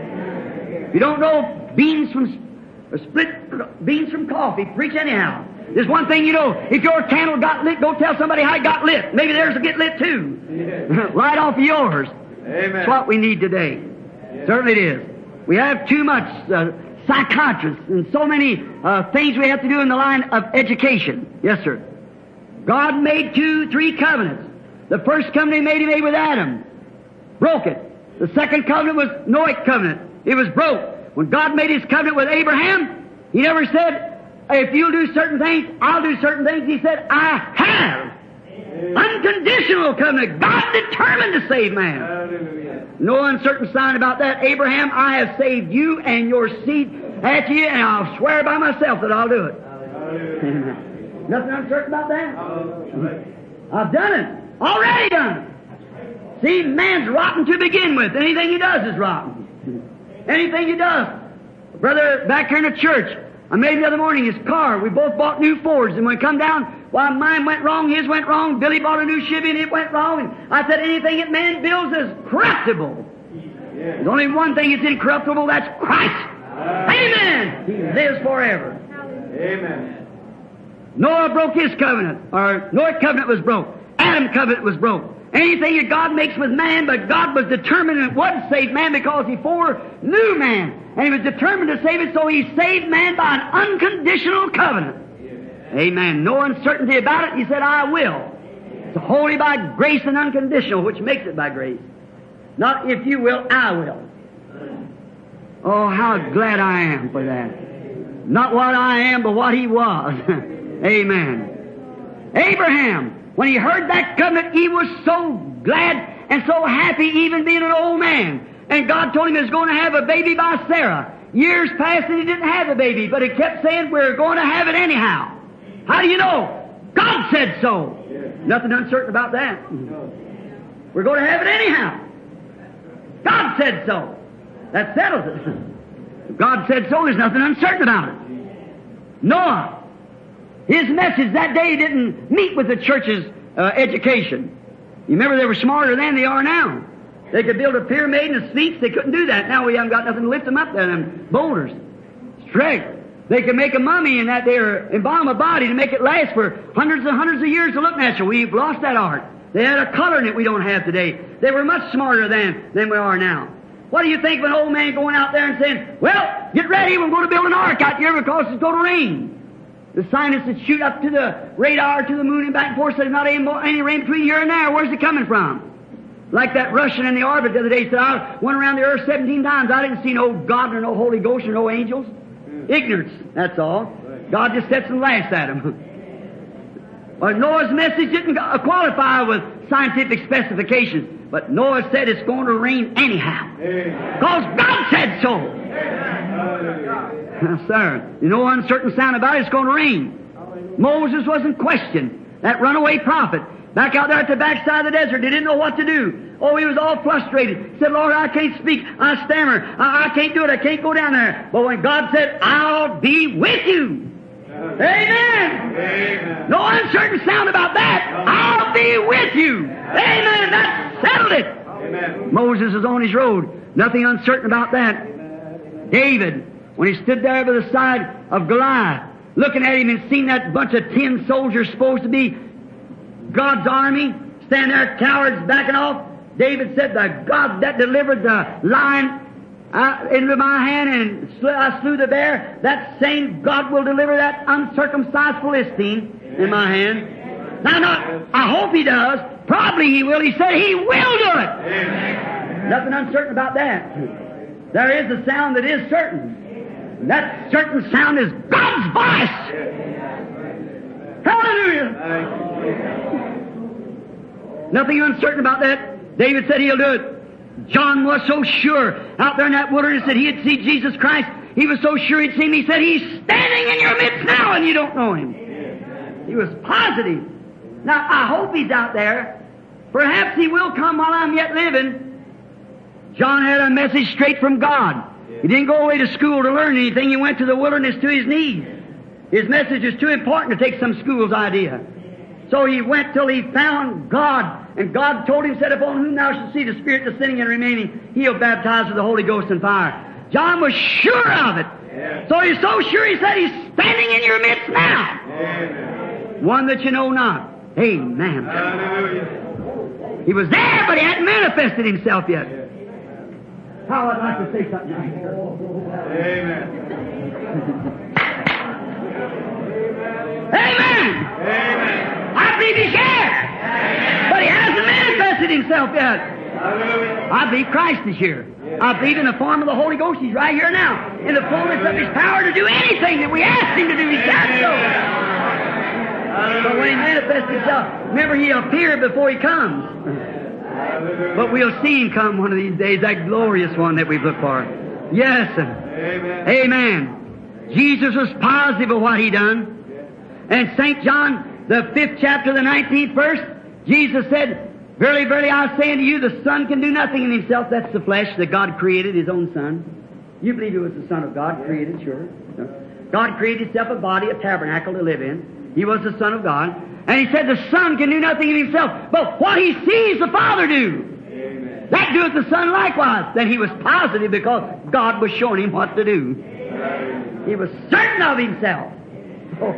If you don't know beans from, or split beans from coffee, preach anyhow. There's one thing you know, if your candle got lit, go tell somebody how it got lit. Maybe theirs will get lit too. Yes. Right off of yours. Amen. That's what we need today. Yes. Certainly it is. We have too much uh, psychiatrists and so many uh, things we have to do in the line of education. Yes, sir. God made two, three covenants. The first covenant he made, he made with Adam. Broke it. The second covenant was Noahic covenant. It was broke. When God made his covenant with Abraham, he never said, if you'll do certain things, I'll do certain things. He said, I have. Amen. Unconditional covenant. God determined to save man. Hallelujah. No uncertain sign about that. Abraham, I have saved you and your seed after you, and I'll swear by myself that I'll do it. Hallelujah. Nothing uncertain about that? Hallelujah. I've done it. Already done it. See, man's rotten to begin with. Anything he does is rotten. Anything he does. Brother, back here in the church, I made him the other morning his car. We both bought new Fords, and when we come down, while mine went wrong, his went wrong. Billy bought a new Chevy, and it went wrong. And I said, anything that man builds is corruptible. Yes. There's only one thing that's incorruptible, that's Christ. Amen. He lives forever. Amen. Noah broke his covenant, or Noah's covenant was broke. Adam's covenant was broke. Anything that God makes with man, but God was determined it wouldn't save man because he foreknew man. And he was determined to save it, so he saved man by an unconditional covenant. Amen. No uncertainty about it. He said, I will. It's wholly by grace and unconditional, which makes it by grace. Not if you will, I will. Oh, how glad I am for that. Not what I am, but what he was. Amen. Abraham, when he heard that covenant, he was so glad and so happy, even being an old man. And God told him he was going to have a baby by Sarah. Years passed and he didn't have a baby, but he kept saying, we're going to have it anyhow. How do you know? God said so. Yes. Nothing uncertain about that. No. We're going to have it anyhow. God said so. That settles it. God said so, there's nothing uncertain about it. Noah, His message that day didn't meet with the church's uh, education. You remember they were smarter than they are now. They could build a pyramid and a sphinx. They couldn't do that. Now we haven't got nothing to lift them up there, them boulders. Straight. They could make a mummy and that there, embalm a body to make it last for hundreds and hundreds of years to look natural. We've lost that art. They had a color in it we don't have today. They were much smarter then than we are now. What do you think of an old man going out there and saying, well, get ready, we're going to build an ark out here because it's going to rain. The scientists that shoot up to the radar, to the moon and back and forth, said there's not any, any rain between here and there. Where's it coming from? Like that Russian in the orbit the other day said, I went around the earth seventeen times. I didn't see no God or no Holy Ghost or no angels. Ignorance, that's all. God just sits and laughs at them. Well, Noah's message didn't qualify with scientific specifications, but Noah said it's going to rain anyhow. Because God said so. Yes, sir. You know uncertain sound about it, it's going to rain. Moses wasn't questioned. That runaway prophet, back out there at the backside of the desert, they didn't know what to do. Oh, he was all frustrated. He said, Lord, I can't speak. I stammer. I, I can't do it. I can't go down there. But when God said, I'll be with you. Amen. Amen. No uncertain sound about that. I'll be with you. Amen. That settled it. Amen. Moses is on his road. Nothing uncertain about that. David, when he stood there by the side of Goliath, looking at him and seen that bunch of tin soldiers supposed to be God's army, standing there, cowards backing off, David said, the God that delivered the lion uh, into my hand and slew, I slew the bear, that same God will deliver that uncircumcised Philistine in my hand. Now, not, I hope He does. Probably He will. He said He will do it. Amen. Nothing uncertain about that. There is a sound that is certain. That certain sound is God's voice. Hallelujah. Nothing uncertain about that. David said He'll do it. John was so sure out there in that wilderness that he had seen Jesus Christ. He was so sure he'd seen Him. He said, He's standing in your midst now and you don't know Him. He was positive. Now, I hope He's out there. Perhaps He will come while I'm yet living. John had a message straight from God. He didn't go away to school to learn anything. He went to the wilderness to his knees. His message is too important to take some school's idea. So he went till he found God. And God told him, said, upon whom thou shalt see the Spirit descending and remaining, He'll baptize with the Holy Ghost and fire. John was sure of it. Yeah. So he's so sure, he said, He's standing in your midst now. Amen. One that you know not. Amen. Hallelujah. He was there, but He hadn't manifested Himself yet. How I'd like to say something right here. Amen. Amen. Amen. I believe He's here. Amen. But He hasn't manifested Himself yet. Hallelujah. I believe Christ is here. Yes. I believe in the form of the Holy Ghost. He's right here now. In the fullness of His power to do anything that we ask Him to do. He's got so. But when He manifests Himself, remember He appeared before He comes. But we'll see Him come one of these days, that glorious one that we've looked for. Yes. Amen. Amen. Jesus was positive of what He done. And Saint John, the fifth chapter, the nineteenth verse, Jesus said, Verily, verily, I say unto you, the Son can do nothing in Himself. That's the flesh that God created, His own Son. You believe He was the Son of God, created, sure. God created Himself a body, a tabernacle to live in. He was the Son of God. And He said the Son can do nothing in Himself, but what He sees the Father do. Amen. That doeth the Son likewise. Then He was positive because God was showing Him what to do. Amen. He was certain of Himself. Oh.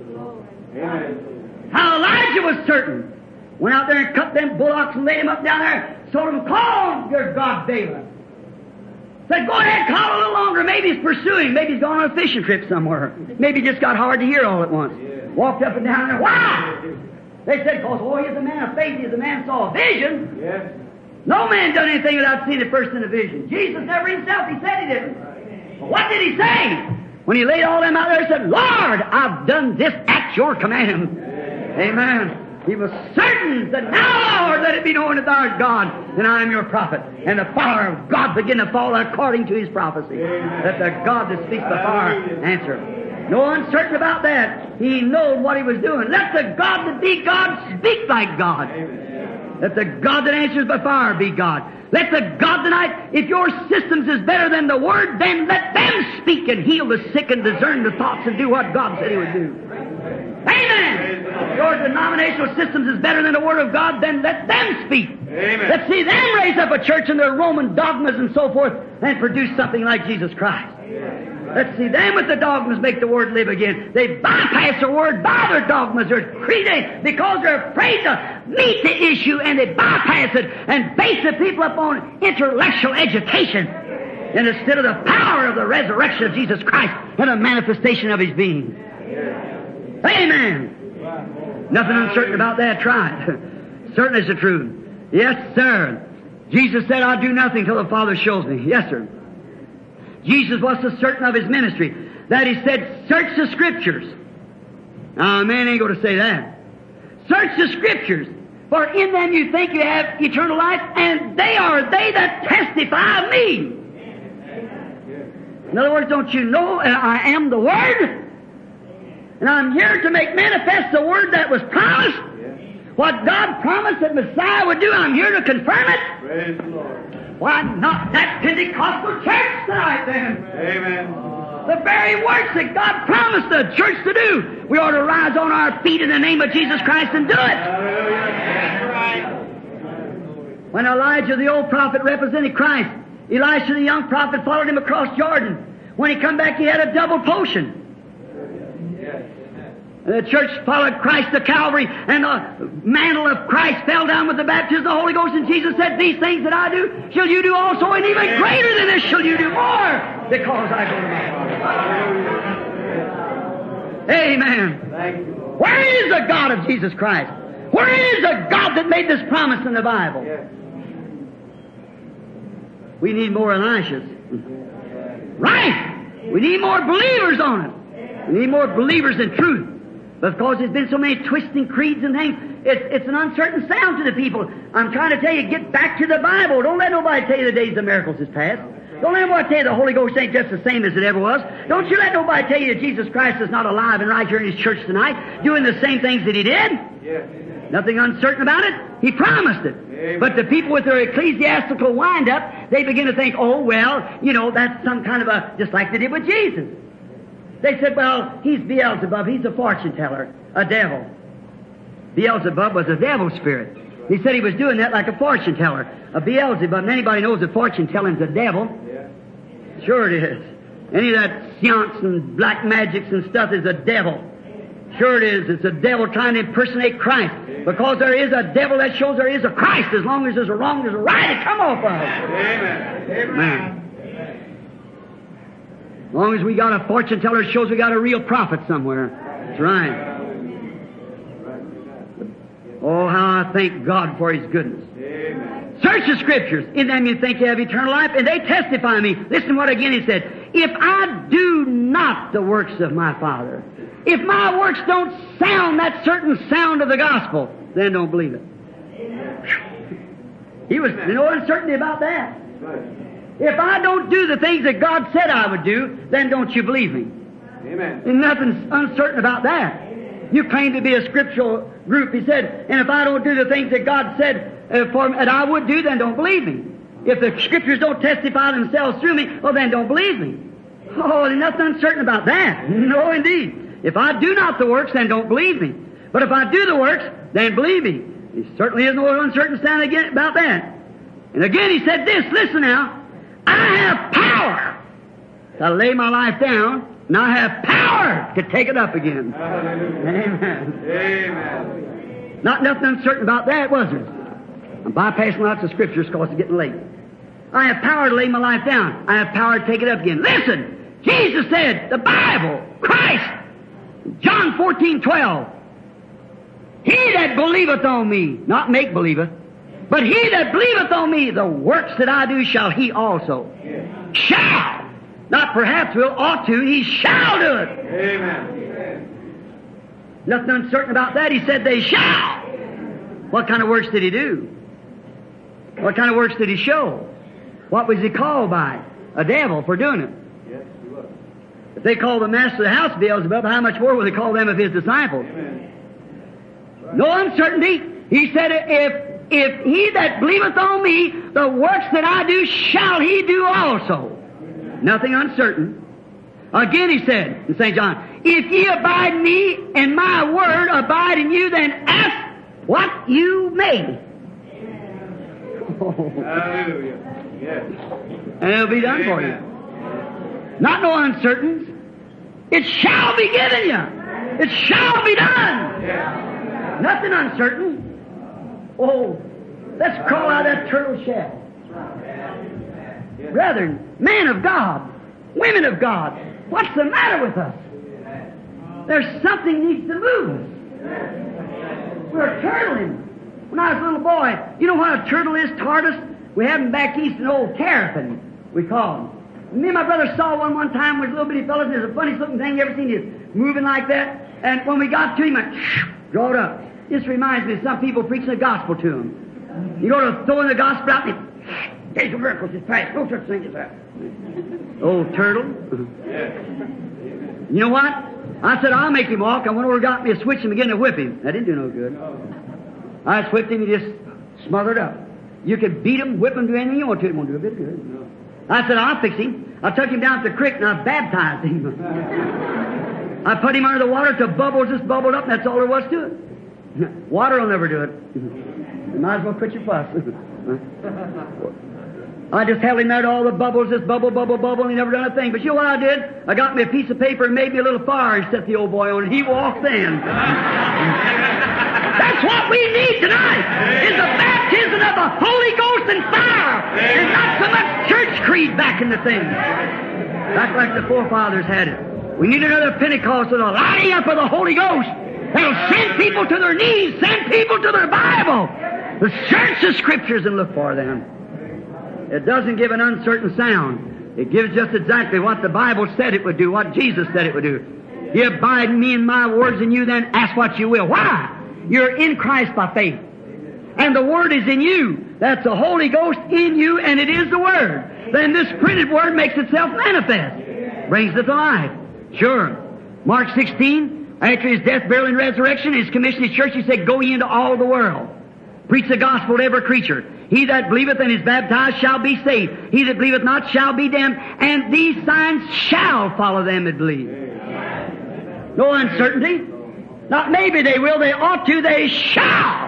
Amen. How Elijah was certain. Went out there and cut them bullocks and laid them up down there. Told them, call your God Balaam. Said, go ahead, call a little longer. Maybe he's pursuing. Maybe he's gone on a fishing trip somewhere. Maybe he just got hard to hear all at once. Yeah. Walked up and down there. Why? They said, because, oh, he's a man of faith. He's a man saw a vision. Yes. No man done anything without seeing it first in a vision. Jesus never Himself. He said He didn't. But what did He say? When He laid all them out there, He said, Lord, I've done this at your command. Yeah. Amen. He was certain that now, Lord, let it be known that Thou art God, and I am your prophet. And the fire of God begin to fall according to His prophecy. Amen. That the God that speaks the fire answer. No uncertain about that. He knowed what He was doing. Let the God that be God speak like God. Amen. Let the God that answers by fire be God. Let the God tonight, if your systems is better than the Word, then let them speak and heal the sick and discern the thoughts and do what God said He would do. Amen. Your denominational systems is better than the Word of God, then let them speak. Amen. Let's see them raise up a church in their Roman dogmas and so forth and produce something like Jesus Christ. Let's see them with the dogmas make the Word live again. They bypass the Word by their dogmas, their creed, because they're afraid to meet the issue, and they bypass it and base the people upon intellectual education and instead of the power of the resurrection of Jesus Christ and the manifestation of His being. Amen. Nothing uncertain about that. Try it. Certain is the truth. Yes, sir. Jesus said, I'll do nothing till the Father shows me. Yes, sir. Jesus was so certain of His ministry that He said, search the Scriptures. Now, a man ain't going to say that. Search the Scriptures, for in them you think you have eternal life, and they are they that testify of me. In other words, don't you know I am the Word? And I'm here to make manifest the Word that was promised. What God promised that Messiah would do, I'm here to confirm it. Praise the Lord. Why not that Pentecostal church tonight then? Amen. The very works that God promised the church to do, we ought to rise on our feet in the name of Jesus Christ and do it. Hallelujah. Right. When Elijah, the old prophet, represented Christ, Elisha, the young prophet, followed him across Jordan. When he come back, he had a double potion. And the church followed Christ to Calvary, and the mantle of Christ fell down with the baptism of the Holy Ghost, and Jesus said, these things that I do, shall you do also, and even greater than this shall you do more, because I go to my Father. Amen. Where is the God of Jesus Christ? Where is the God that made this promise in the Bible? We need more Elishas. Right! We need more believers on it. We need more believers in truth. Because there's been so many twisting creeds and things, it's, it's an uncertain sound to the people. I'm trying to tell you, get back to the Bible. Don't let nobody tell you the days of miracles is past. Don't let nobody tell you the Holy Ghost ain't just the same as it ever was. Don't you let nobody tell you that Jesus Christ is not alive and right here in His church tonight, doing the same things that He did. Yes. Nothing uncertain about it. He promised it. Amen. But the people with their ecclesiastical wind-up, they begin to think, oh, well, you know, that's some kind of a, just like they did with Jesus. They said, well, he's Beelzebub. He's a fortune teller, a devil. Beelzebub was a devil spirit. He said he was doing that like a fortune teller, a Beelzebub. And anybody knows that fortune telling's a devil. Yeah. Sure it is. Any of that seance and black magics and stuff is a devil. Sure it is. It's a devil trying to impersonate Christ. Because there is a devil that shows there is a Christ. As long as there's a wrong, there's a right to come off of it. Amen. Amen. As long as we got a fortune teller, it shows we got a real prophet somewhere. That's right. Oh, how I thank God for His goodness. Amen. Search the Scriptures. In them you think you have eternal life, and they testify me. Listen what again He said. If I do not the works of my Father, if my works don't sound that certain sound of the gospel, then don't believe it. He was no uncertainty about that. If I don't do the things that God said I would do, then don't you believe me. Amen. And nothing's uncertain about that. You claim to be a scriptural group, he said, and if I don't do the things that God said uh, for that I would do, then don't believe me. If the Scriptures don't testify themselves through me, well, then don't believe me. Oh, there's nothing uncertain about that. No, indeed. If I do not the works, then don't believe me. But if I do the works, then believe me. There certainly is no uncertain sound again about that. And again, he said this, listen now, I have power to lay my life down, and I have power to take it up again. Hallelujah. Amen. Amen. Not nothing uncertain about that, was there? I'm bypassing lots of scriptures because it's getting late. I have power to lay my life down. I have power to take it up again. Listen, Jesus said, the Bible, Christ, John fourteen twelve, he that believeth on me, not make believeth, but he that believeth on me, the works that I do shall he also. Yes. Shall. Not perhaps will, ought to, he shall do it. Amen. Nothing uncertain about that. He said they shall. What kind of works did he do? What kind of works did he show? What was he called by? A devil for doing it. Yes, he was. If they called the master of the house Beelzebub, how much more will they call them of his disciples? Amen. No uncertainty. He said, if if he that believeth on me, the works that I do shall he do also. Nothing uncertain. Again he said in Saint John, if ye abide in me and my word abide in you, then ask what you may. Hallelujah. Yes. And it'll be done for you. Not no uncertainties. It shall be given you. It shall be done. Yes. Nothing uncertain. Oh, let's crawl out of that turtle shell. Brethren, men of God, women of God, what's the matter with us? There's something needs to move us. We're turtling. When I was a little boy, you know what a turtle is, tortoise? We have them back east in old terrapin, we call them. Me and my brother saw one one time with little bitty fellas, and there's a funniest looking thing you ever seen. He's moving like that, and when we got to him, I draw it up. This reminds me of some people preaching the gospel to him. You go to throwing the gospel out, and there's a miracle, it's past, no such thing as that. Old turtle. You know what? I said, I'll make him walk. I went over and got me a switch and began to whip him. That didn't do no good. I just whipped him, he just smothered up. You can beat him, whip him, do anything you want to. It won't do a bit good. I said, I'll fix him. I took him down to the creek and I baptized him. I put him under the water till bubbles just bubbled up, and that's all there was to it. Water will never do it. You might as well quit your fuss. I just held him there to all the bubbles, just bubble, bubble, bubble, and he never done a thing. But you know what I did? I got me a piece of paper and made me a little fire and set the old boy on it. He walked in. That's what we need tonight, is the baptism of the Holy Ghost and fire, and not so much church creed back in the thing. Back like the forefathers had it. We need another Pentecost with a lighting up of the Holy Ghost that'll send people to their knees, send people to their Bible, to search the Scriptures and look for them. It doesn't give an uncertain sound. It gives just exactly what the Bible said it would do, what Jesus said it would do. You abide in me and my words in you, then ask what you will. Why? You're in Christ by faith. And the Word is in you. That's the Holy Ghost in you, and it is the Word. Then this printed Word makes itself manifest. Brings it to life. Sure. Mark sixteen, after His death, burial, and resurrection, His commission His church, He said, go ye into all the world. Preach the gospel to every creature. He that believeth and is baptized shall be saved. He that believeth not shall be damned. And these signs shall follow them that believe. No uncertainty. Not maybe they will, they ought to, they shall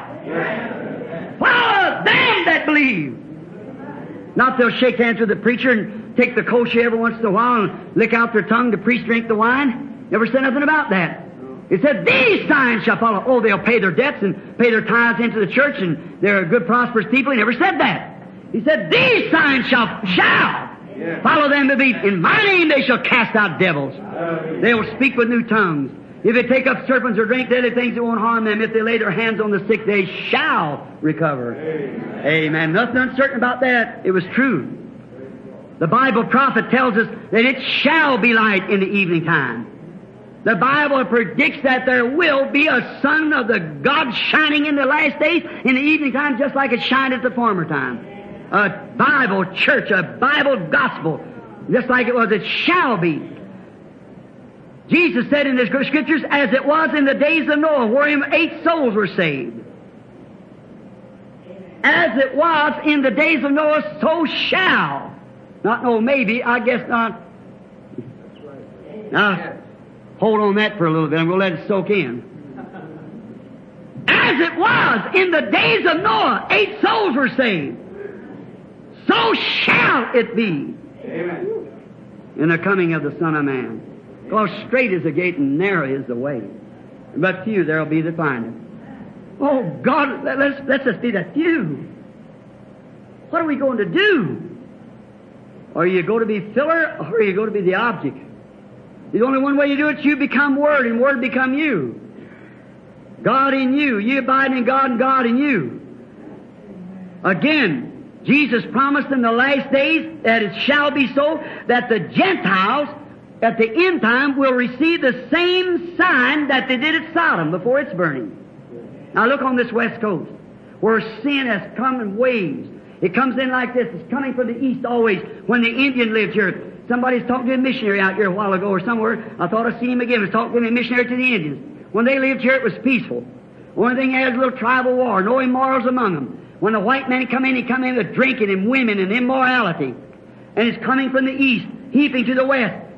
follow them that believe. Not they'll shake hands with the preacher and take the kosher every once in a while and lick out their tongue, the priest drink the wine. Never said nothing about that. It said, these signs shall follow. Oh, they'll pay their debts and pay their tithes into the church, and they're good, prosperous people. He never said that. He said, these signs shall, shall yeah. follow them that believe. In my name they shall cast out devils. Uh, they will speak with new tongues. If they take up serpents or drink deadly things, it won't harm them. If they lay their hands on the sick, they shall recover. Amen. Amen. Nothing uncertain about that. It was true. The Bible prophet tells us that it shall be light in the evening time. The Bible predicts that there will be a sun of the God shining in the last days in the evening time, just like it shined at the former time. A Bible church, a Bible gospel, just like it was, it shall be. Jesus said in the Scriptures, as it was in the days of Noah, wherein eight souls were saved. As it was in the days of Noah, so shall. Not no maybe, I guess not. Now, hold on that for a little bit. I'm going to let it soak in. As it was in the days of Noah, eight souls were saved. So shall it be. Amen. In the coming of the Son of Man. Because straight is the gate and narrow is the way. But few there will be that find it. Oh, God, let's, let's just be that few. What are we going to do? Are you going to be filler, or are you going to be the object? There's only one way you do it. You become Word, and Word become you. God in you. You abide in God, and God in you. Again, Jesus promised in the last days that it shall be so, that the Gentiles at the end time will receive the same sign that they did at Sodom before its burning. Now look on this west coast, where sin has come in waves. It comes in like this. It's coming from the east always. When the Indian lived here, somebody's talking to a missionary out here a while ago or somewhere. I thought I'd seen him again. I was talking to a missionary to the Indians. When they lived here, it was peaceful. One thing, they had a little tribal war, no immorals among them. When the white man come in, he come in with drinking and women and immorality. And it's coming from the east, heaping to the west.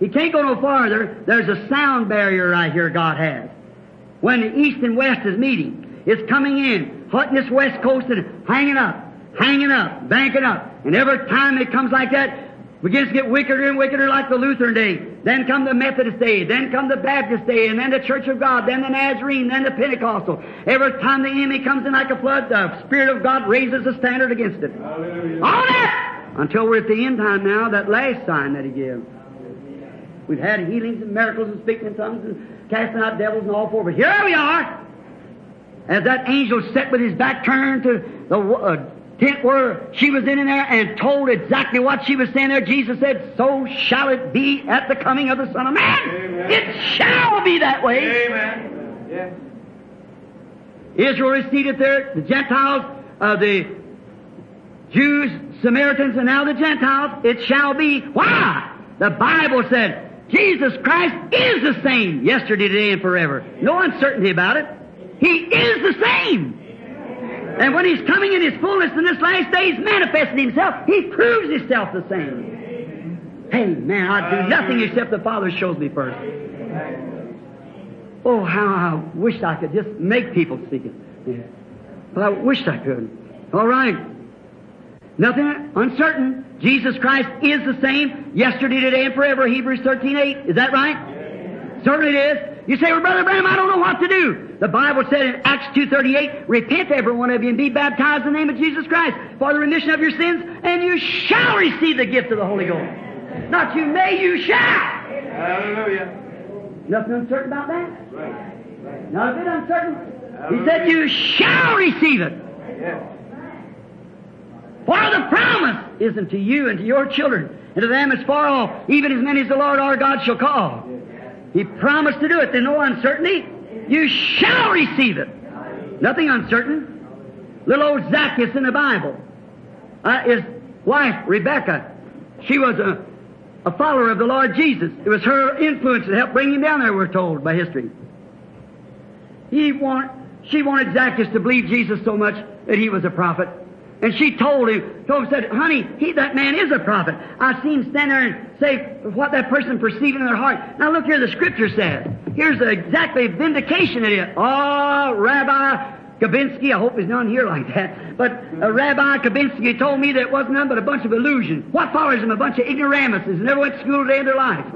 He can't go no farther. There's a sound barrier right here God has. When the east and west is meeting, it's coming in, hitting this west coast and hanging up, hanging up, banking up. And every time it comes like that, begins to get wickeder and wickeder like the Lutheran day. Then come the Methodist day. Then come the Baptist day. And then the Church of God. Then the Nazarene. Then the Pentecostal. Every time the enemy comes in like a flood, the Spirit of God raises a standard against it. Hallelujah. On it! Until we're at the end time now, that last sign that He gives. We've had healings and miracles and speaking in tongues and casting out devils and all four. But here we are. As that angel sat with his back turned to the uh, tent where she was in, in there and told exactly what she was saying there, Jesus said, so shall it be at the coming of the Son of Man. Amen. It shall be that way. Amen. Yes. Israel is seated there, the Gentiles, uh, the Jews, Samaritans, and now the Gentiles. It shall be. Why? The Bible said Jesus Christ is the same yesterday, today, and forever. No uncertainty about it. He is the same. And when He's coming in His fullness in this last days, manifesting Himself, He proves Himself the same. Hey, man, I do nothing except the Father shows me first. Oh, how I wish I could just make people see it. Yeah. But I wish I could. All right. Nothing uncertain. Jesus Christ is the same yesterday, today, and forever. Hebrews thirteen eight. Is that right? Certainly it is. You say, well, Brother Branham, I don't know what to do. The Bible said in Acts two thirty-eight, repent every one of you and be baptized in the name of Jesus Christ for the remission of your sins, and you shall receive the gift of the Holy Ghost. Not you may, you shall. Hallelujah. Nothing uncertain about that? Right. Not a bit uncertain. Hallelujah. He said you shall receive it. Yes. For the promise is unto you and to your children, and to them as far off, even as many as the Lord our God shall call. He promised to do it. There's no uncertainty. You shall receive it. Nothing uncertain. Little old Zacchaeus in the Bible. Uh, his wife, Rebecca, she was a, a follower of the Lord Jesus. It was her influence that helped bring him down there, we're told by history. He want, she wanted Zacchaeus to believe Jesus so much that he was a prophet. And she told him, told him, said, honey, he, that man is a prophet. I seen him stand there and say what that person perceived in their heart. Now look here, the Scripture says. Here's exactly vindication of it. Oh, Rabbi Kabinski, I hope he's not here like that. But uh, Rabbi Kabinski told me that it wasn't nothing but a bunch of illusion. What follows him? A bunch of ignoramuses who never went to school a day in their life.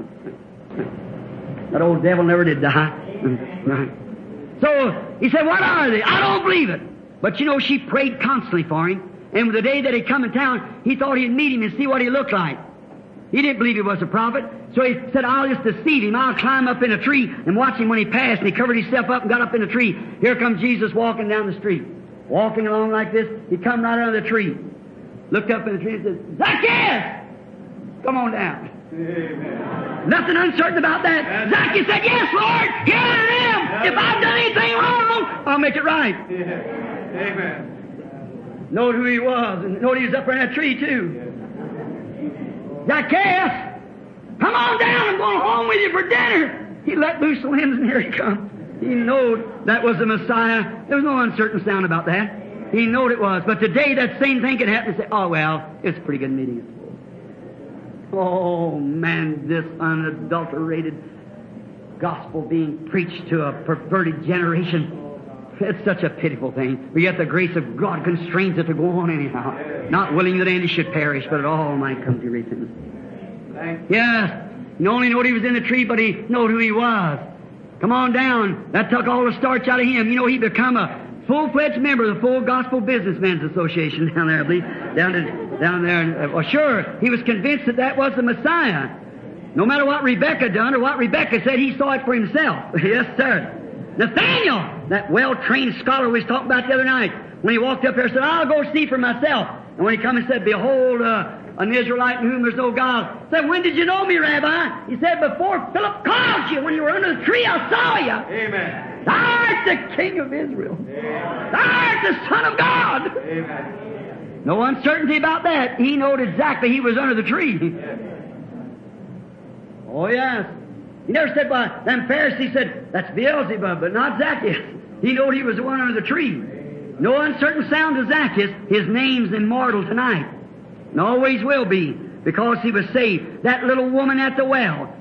That old devil never did die. Right. So he said, what are they? I don't believe it. But you know, she prayed constantly for him. And the day that he come in town, he thought he'd meet him and see what he looked like. He didn't believe he was a prophet. So he said, I'll just deceive him. I'll climb up in a tree and watch him when he passed. And he covered himself up and got up in a tree. Here comes Jesus walking down the street. Walking along like this. He come right under the tree. Looked up in the tree and said, Zacchaeus! Come on down. Amen. Nothing uncertain about that. Zacchaeus said, yes, Lord, here I am. If I've done anything wrong, I'll make it right. Yeah. Amen. Knowed who he was, and knowed he was up there in that tree, too. Zacchaeus, come on down. I'm going home with you for dinner. He let loose the limbs, and here he comes. He knowed that was the Messiah. There was no uncertain sound about that. He knowed it was. But today, that same thing could happen and say, oh, well, it's a pretty good meeting. Oh, man, this unadulterated gospel being preached to a perverted generation. It's such a pitiful thing. But yet the grace of God constrains it to go on anyhow. Not willing that any should perish, but that all might come to repentance. Yes, he not only knowed he was in the tree, but he knowed who he was. Come on down. That took all the starch out of him. You know, he become a full-fledged member of the Full Gospel Businessmen's Association down there, I believe. Down, to, down there. Well, sure, he was convinced that that was the Messiah. No matter what Rebecca done or what Rebecca said, he saw it for himself. Yes, sir. Nathaniel, that well-trained scholar we was talking about the other night, when he walked up there, said, I'll go see for myself. And when he come and said, behold, uh, an Israelite in whom there's no God, said, when did you know me, Rabbi? He said, before Philip called you, when you were under the tree, I saw you. Amen. Thou art the King of Israel. Amen. Thou art the Son of God. Amen. No uncertainty about that. He knowed exactly he was under the tree. Yes. Oh, yes. He never said, well, them Pharisees said, that's Beelzebub, but not Zacchaeus. He knowed he was the one under the tree. No uncertain sound to Zacchaeus. His name's immortal tonight. And always will be, because he was saved. That little woman at the well,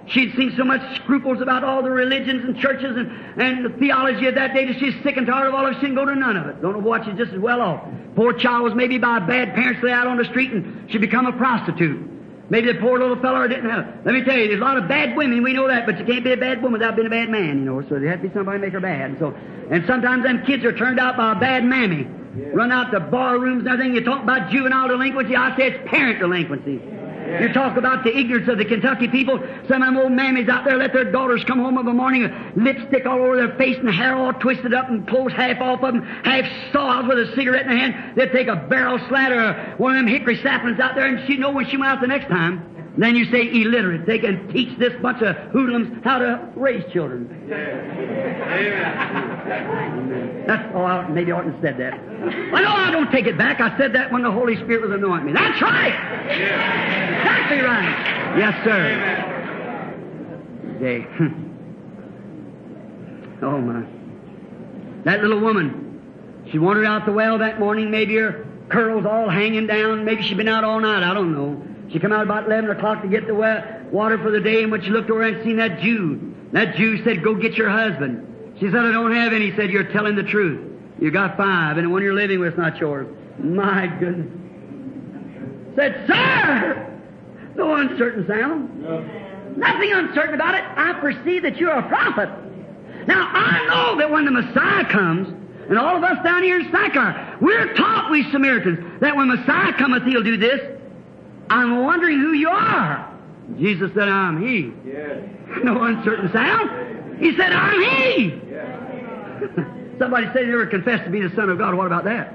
She'd seen so much scruples about all the religions and churches and, and the theology of that day that she's sick and tired of all of it. She didn't go to none of it. Don't know what, she's just as well off. Poor child was maybe by bad parents lay out on the street and she become a prostitute. Maybe the poor little fellow didn't have it. Let me tell you, there's a lot of bad women, we know that, but you can't be a bad woman without being a bad man, you know, so there has to be somebody to make her bad. And so, and sometimes them kids are turned out by a bad mammy. Yeah. Run out to bar rooms and everything. You talk about juvenile delinquency, I say it's parent delinquency. Yeah. You talk about the ignorance of the Kentucky people. Some of them old mammies out there let their daughters come home of a morning with lipstick all over their face and hair all twisted up and clothes half off of them, half sawed with a cigarette in their hand. They'd take a barrel slat or one of them hickory saplings out there and she'd know when she went out the next time. Then you say illiterate. They can teach this bunch of hoodlums how to raise children. Amen. That's, oh, I, maybe I oughtn't have said that. Well, no, I don't take it back. I said that when the Holy Spirit was anointing me. That's right. Exactly right. Yes, sir. Day. Oh, my. That little woman, she wandered out the well that morning. Maybe her curls all hanging down. Maybe she'd been out all night. I don't know. She come out about eleven o'clock to get the water for the day, and when she looked over and seen that Jew, that Jew said, go get your husband. She said, I don't have any. He said, you're telling the truth. You got five, and the one you're living with is not yours. My goodness. Said, sir! No uncertain sound. No. Nothing uncertain about it. I perceive that you're a prophet. Now, I know that when the Messiah comes, and all of us down here in Sychar, we're taught, we Samaritans, that when Messiah cometh, he'll do this. I'm wondering who you are. Jesus said, I'm he. Yes. No uncertain sound. He said, I'm he. Yes. Somebody said he never confessed to be the Son of God. What about that?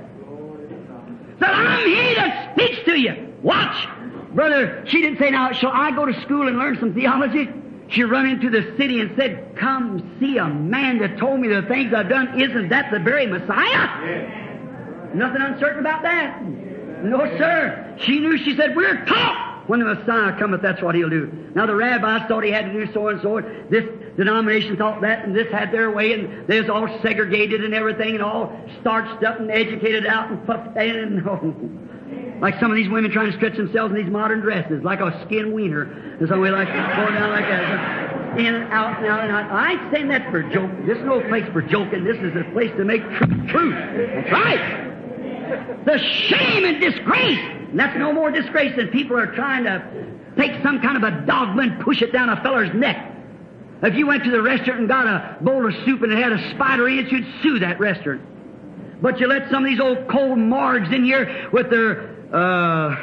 Said, I'm he that speaks to you. Watch. Brother, she didn't say, now, shall I go to school and learn some theology? She run into the city and said, come see a man that told me the things I've done. Isn't that the very Messiah? Yes. Nothing uncertain about that. No, sir. She knew, she said, we're taught when the Messiah cometh, that's what he'll do. Now, the rabbis thought he had to do so and so. This denomination thought that, and this had their way, and they was all segregated and everything, and all starched up and educated out and puffed in, and oh, like some of these women trying to stretch themselves in these modern dresses, like a skin wiener. There's some way like going down like that. In and out and out and out. I ain't saying that for a joke. This is no place for joking. This is a place to make truth truth. That's right. The shame and disgrace. And that's no more disgrace than people are trying to take some kind of a dogma and push it down a feller's neck. If you went to the restaurant and got a bowl of soup and it had a spider in it, you'd sue that restaurant. But you let some of these old cold morgues in here with their uh,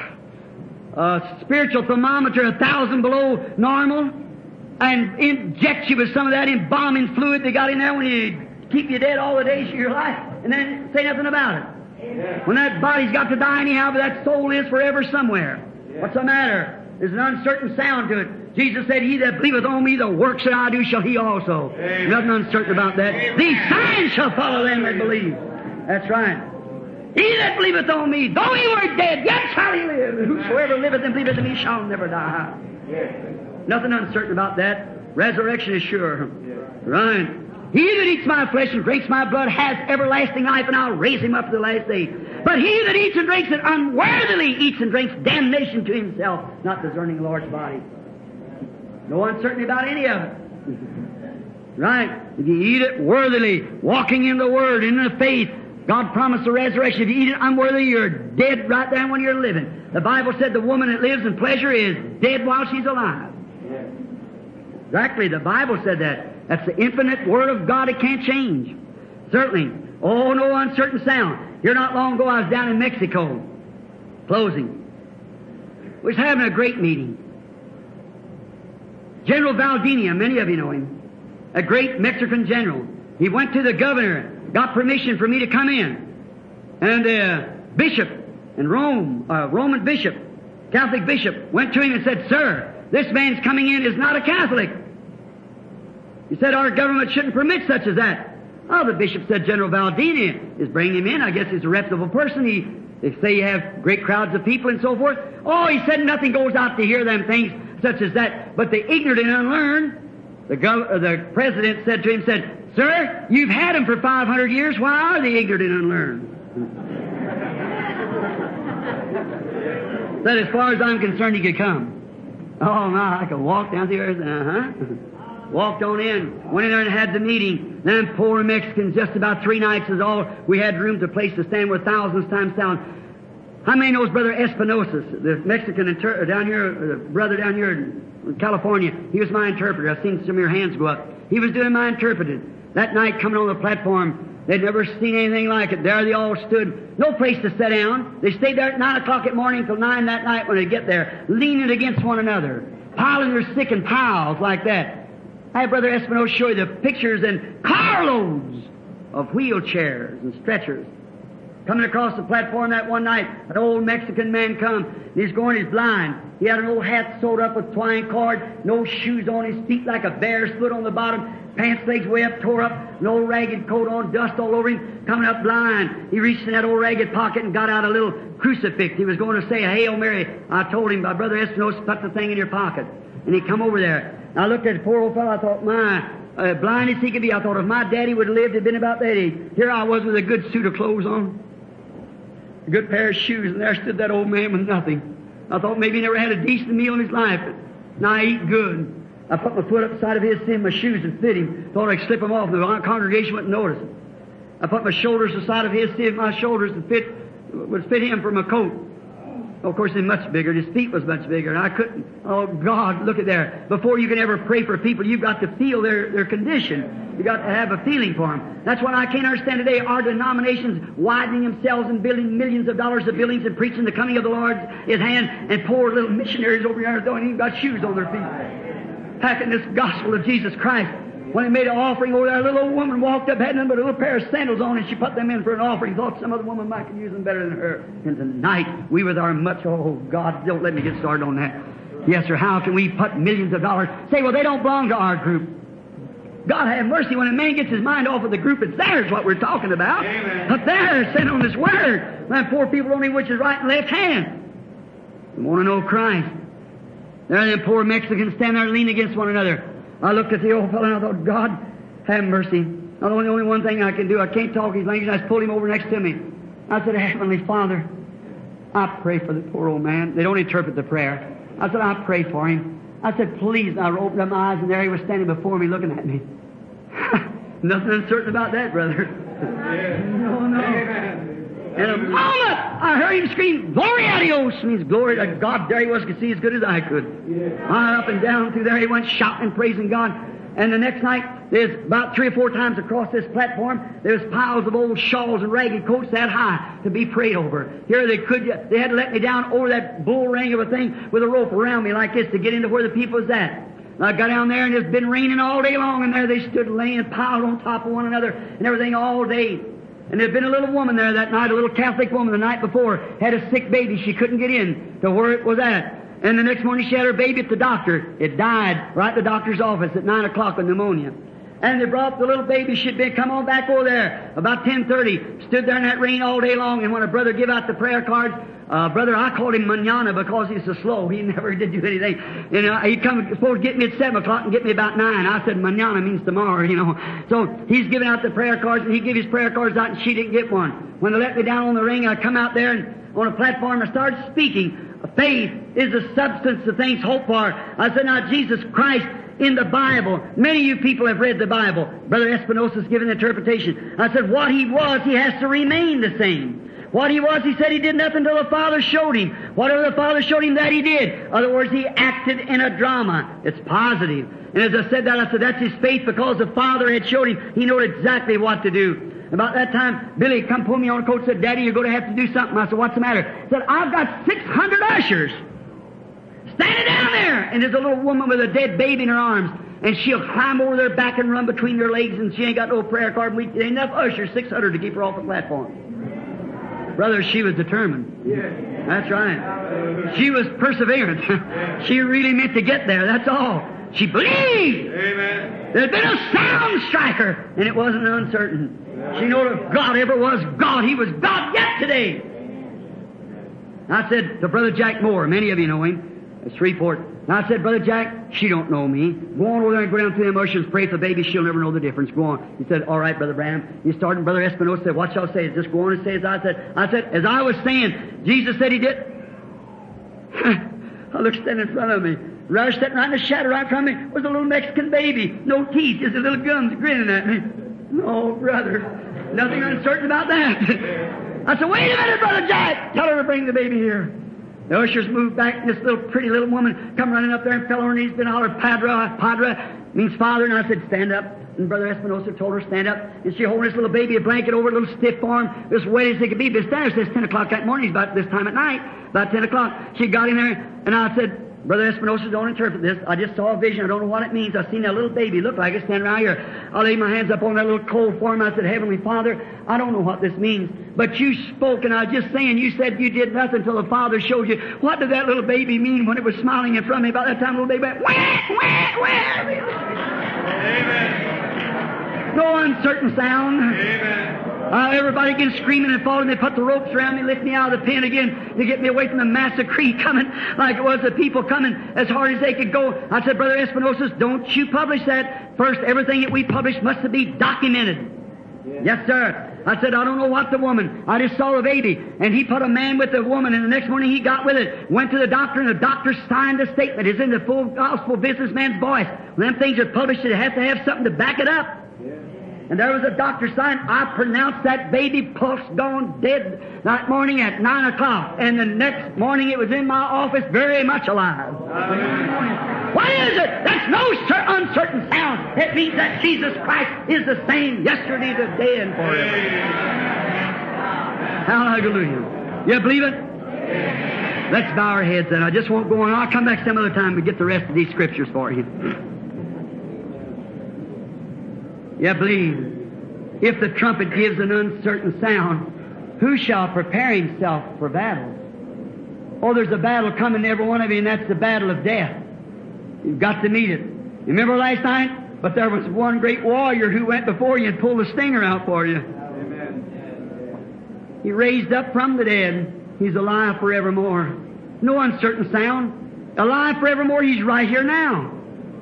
uh, spiritual thermometer a thousand below normal and inject you with some of that embalming fluid they got in there when you keep you dead all the days of your life and then say nothing about it. Yeah. When that body's got to die anyhow, but that soul is forever somewhere. Yeah. What's the matter? There's an uncertain sound to it. Jesus said, he that believeth on me, the works that I do shall he also. Amen. Nothing uncertain about that. Amen. These signs shall follow them that believe. That's right. He that believeth on me, though he were dead, yet shall he live. And whosoever liveth and believeth in me shall never die. Yeah. Nothing uncertain about that. Resurrection is sure. Yeah. Right. He that eats my flesh and drinks my blood has everlasting life, and I'll raise him up to the last day. But he that eats and drinks it unworthily eats and drinks damnation to himself, not discerning the Lord's body. No uncertainty about any of it. Right? If you eat it worthily, walking in the Word, in the faith, God promised the resurrection. If you eat it unworthily, you're dead right there when you're living. The Bible said the woman that lives in pleasure is dead while she's alive. Exactly, the Bible said that. That's the infinite Word of God. It can't change. Certainly. Oh, no uncertain sound. Here not long ago, I was down in Mexico. Closing. We was having a great meeting. General Valdivia, many of you know him. A great Mexican general. He went to the governor, got permission for me to come in. And the bishop in Rome, a Roman bishop, Catholic bishop, went to him and said, sir, this man's coming in is not a Catholic. He said, our government shouldn't permit such as that. Oh, the bishop said, General Valdivia is bringing him in. I guess he's a reputable person. He, they say you have great crowds of people and so forth. Oh, he said, nothing goes out to hear them things such as that. But the ignorant and unlearned, the, gov- uh, the president said to him, said, sir, you've had them for five hundred years. Why are they ignorant and unlearned? Said, as far as I'm concerned, he could come. Oh, my, I could walk down the earth. Uh-huh. Walked on in. Went in there and had the meeting. Them poor Mexicans, just about three nights is all. We had room to place to stand with thousands times thousand. How many knows Brother Espinosa, the Mexican inter- down here, the brother down here in California? He was my interpreter. I've seen some of your hands go up. He was doing my interpreting. That night coming on the platform, they'd never seen anything like it. There they all stood. No place to sit down. They stayed there at nine o'clock at morning till nine that night when they get there, leaning against one another, piling their sick in piles like that. I had Brother Espinosa show you the pictures and carloads of wheelchairs and stretchers. Coming across the platform that one night, an old Mexican man come, and he's going, he's blind. He had an old hat sewed up with twine cord, no shoes on his feet like a bear's foot on the bottom, pants legs way up, tore up, an old ragged coat on, dust all over him, coming up blind. He reached in that old ragged pocket and got out a little crucifix. He was going to say a Hail Mary. I told him, my Brother Espinosa, put the thing in your pocket. And he come over there. I looked at the poor old fellow, I thought, my, uh, blind as he could be, I thought if my daddy would have lived, had been about that age. Here I was with a good suit of clothes on, a good pair of shoes, and there stood that old man with nothing. I thought maybe he never had a decent meal in his life, but now I eat good. I put my foot up the side of his, see my shoes and fit him. Thought I'd slip them off, and the congregation wouldn't notice it. I put my shoulders the side of his, see if my shoulders would fit, would fit him for my coat. Of course, he's much bigger. His feet was much bigger, and I couldn't. Oh, God, look at there. Before you can ever pray for people, you've got to feel their, their condition. You've got to have a feeling for them. That's what I can't understand today. Our denominations widening themselves and building millions of dollars of buildings and preaching the coming of the Lord's His hand, and poor little missionaries over there don't even got shoes on their feet, packing this gospel of Jesus Christ. When they made an offering over there, a little old woman walked up, had nothing but a little pair of sandals on, and she put them in for an offering. Thought some other woman might could use them better than her. And tonight, we with our much, oh, God, don't let me get started on that. Yes, sir, how can we put millions of dollars? Say, well, they don't belong to our group. God have mercy, when a man gets his mind off of the group, it's theirs what we're talking about. Amen. But they're sent on this word. Them poor people don't know which is right and left hand. They want to know Christ. There them poor Mexicans stand there leaning against one another. I looked at the old fellow and I thought, God, have mercy. Not only, only one thing I can do, I can't talk his language. I just pulled him over next to me. I said, Heavenly Father, I pray for the poor old man. They don't interpret the prayer. I said, I pray for him. I said, please. And I opened up my eyes, and there he was standing before me looking at me. Nothing uncertain about that, brother. Yes. No, no. Amen. In a moment, I heard him scream, Glory a Dios! Means glory to God. There he was, could see as good as I could. Yes. Right up and down through there, he went shouting and praising God. And the next night, there's about three or four times across this platform, there's piles of old shawls and ragged coats that high to be prayed over. Here they could, they had to let me down over that bull ring of a thing with a rope around me like this to get into where the people was at. And I got down there, and it's been raining all day long, and there they stood laying piled on top of one another and everything all day. And there'd been a little woman there that night, a little Catholic woman the night before, had a sick baby. She couldn't get in to where it was at. And the next morning she had her baby at the doctor. It died right at the doctor's office at nine o'clock with pneumonia. And they brought the little baby. She'd been, come on back over there about ten thirty. Stood there in that rain all day long. And when a brother give out the prayer cards, uh, brother, I called him Manana because he's so slow. He never did do anything. And uh, he'd come, supposed to get me at seven o'clock and get me about nine. I said, Manana means tomorrow, you know. So he's giving out the prayer cards, and he gave his prayer cards out, and she didn't get one. When they let me down on the ring, I come out there and on a platform, I started speaking. Faith is the substance of things hoped for. I said, now Jesus Christ in the Bible. Many of you people have read the Bible. Brother Espinosa's given the interpretation. I said, what he was, he has to remain the same. What he was, he said he did nothing until the Father showed him. Whatever the Father showed him, that he did. In other words, he acted in a drama. It's positive. And as I said that, I said, that's his faith because the Father had showed him. He knew exactly what to do. About that time, Billy come pull me on the coat and said, Daddy, you're going to have to do something. I said, what's the matter? He said, I've got six hundred ushers standing down there. And there's a little woman with a dead baby in her arms. And she'll climb over their back and run between their legs, and she ain't got no prayer card. We ain't enough ushers, six hundred to keep her off the platform. Brother, she was determined. Yes. That's right. She was perseverant. She really meant to get there, that's all. She believed. Amen. There'd been a sound striker, and it wasn't uncertain. She knew if God ever was God, He was God yet today. I said to Brother Jack Moore, many of you know him, at Shreveport. And I said, Brother Jack, she don't know me. Go on over there and go down through them ushers, pray for the baby. She'll never know the difference. Go on. He said, all right, Brother Branham. He started, Brother Espinosa said, what shall I say? Just go on and say as I said. I said, as I was saying, Jesus said He did. I looked standing in front of me. Right sitting right in the shadow right from me was a little Mexican baby. No teeth, just a little gums grinning at me. No, brother. Nothing uncertain about that. I said, wait a minute, Brother Jack. Tell her to bring the baby here. The ushers moved back, and this little pretty little woman come running up there and fell on her knees and hollered, Padre, Padre, means father. And I said, stand up. And Brother Espinosa told her, stand up. And she holding this little baby, a blanket over, a little stiff arm, as wet as it could be. But standing there, it's ten o'clock that morning, about this time at night, about ten o'clock. She got in there, and I said, Brother Espinosa, don't interpret this. I just saw a vision. I don't know what it means. I seen that little baby look like it standing right here. I laid my hands up on that little cold form. I said, Heavenly Father, I don't know what this means. But you spoke, and I was just saying, you said you did nothing until the Father showed you. What did that little baby mean when it was smiling in front of me? About that time, the little baby went, wah, wah, wah. Amen. No uncertain sound. Amen. Uh, everybody again screaming and falling. They put the ropes around me, lift me out of the pen again to get me away from the massive creek coming like it was, the people coming as hard as they could go. I said, Brother Espinosa, don't you publish that. First, everything that we publish must be documented. Yes. Yes, sir. I said, I don't know what the woman. I just saw the baby. And he put a man with the woman, and the next morning he got with it. Went to the doctor, and the doctor signed a statement. It's in the full gospel businessman's voice. When them things are published, they have to have something to back it up. And there was a doctor sign. I pronounced that baby pulse gone dead that morning at nine o'clock. And the next morning it was in my office very much alive. Amen. What is it? That's no cer- uncertain sound. It means that Jesus Christ is the same yesterday, today, and forever. Hallelujah. You believe it? Let's bow our heads then. I just won't go on. I'll come back some other time and get the rest of these scriptures for you. You believe, if the trumpet gives an uncertain sound, who shall prepare himself for battle? Oh, there's a battle coming to every one of you, and that's the battle of death. You've got to meet it. You remember last night? But there was one great warrior who went before you and pulled the stinger out for you. Amen. He raised up from the dead. He's alive forevermore. No uncertain sound. Alive forevermore. He's right here now.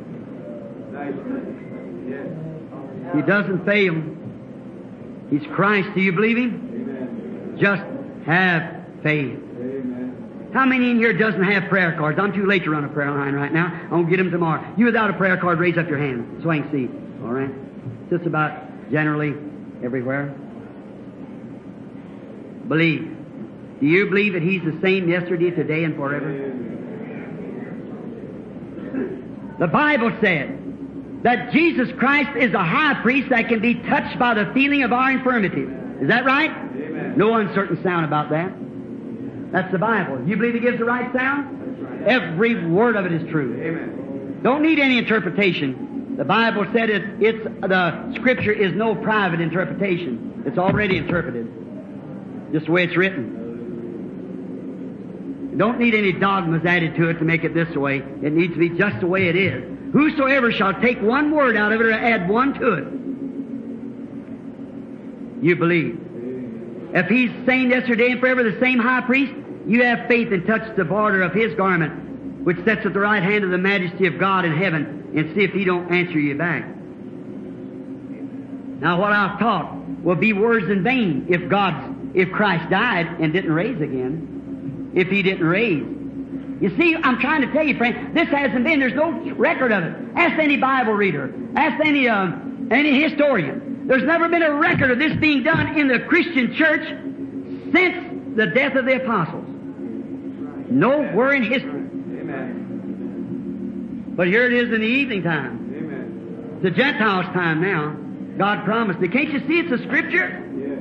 He doesn't fail. He's Christ. Do you believe Him? Amen. Just have faith. Amen. How many in here doesn't have prayer cards? I'm too late to run a prayer line right now. I'm going to get them tomorrow. You without a prayer card, raise up your hand so I can see. All right? Just about generally everywhere. Believe. Do you believe that He's the same yesterday, today, and forever? Amen. The Bible said that Jesus Christ is a high priest that can be touched by the feeling of our infirmities. Is that right? Amen. No uncertain sound about that. That's the Bible. You believe it gives the right sound? Right. Every word of it is true. Amen. Don't need any interpretation. The Bible said it, it's, the Scripture is no private interpretation. It's already interpreted. Just the way it's written. You don't need any dogmas added to it to make it this way. It needs to be just the way it is. Whosoever shall take one word out of it or add one to it, you believe. If He's the same yesterday and forever, the same high priest, you have faith and touch the border of His garment, which sits at the right hand of the majesty of God in heaven, and see if He don't answer you back. Now what I've taught will be words in vain if God's, if Christ died and didn't raise again. If He didn't raise. You see, I'm trying to tell you, friend, this hasn't been, there's no record of it. Ask any Bible reader. Ask any, uh, any historian. There's never been a record of this being done in the Christian church since the death of the apostles. Nowhere in history. Amen. But here it is in the evening time. Amen. It's the Gentiles' time now. God promised it. Can't you see it's a Scripture? Yeah.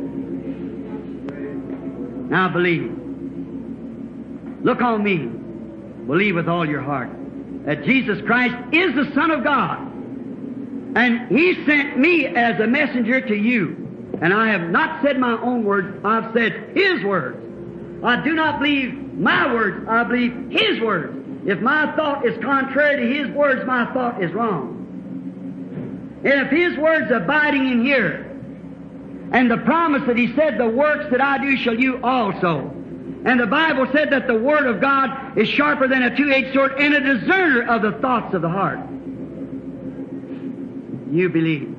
Now believe. Look on me. Believe with all your heart that Jesus Christ is the Son of God. And He sent me as a messenger to you. And I have not said my own words, I've said His words. I do not believe my words, I believe His words. If my thought is contrary to His words, my thought is wrong. And if His words abiding in here, and the promise that He said, the works that I do shall you also. And the Bible said that the Word of God is sharper than a two-edged sword and a discerner of the thoughts of the heart. You believe.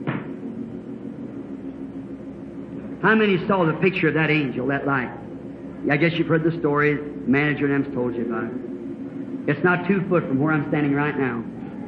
How many saw the picture of that angel, that light? I guess you've heard the story. Manager and them's told you about it. It's not two foot from where I'm standing right now.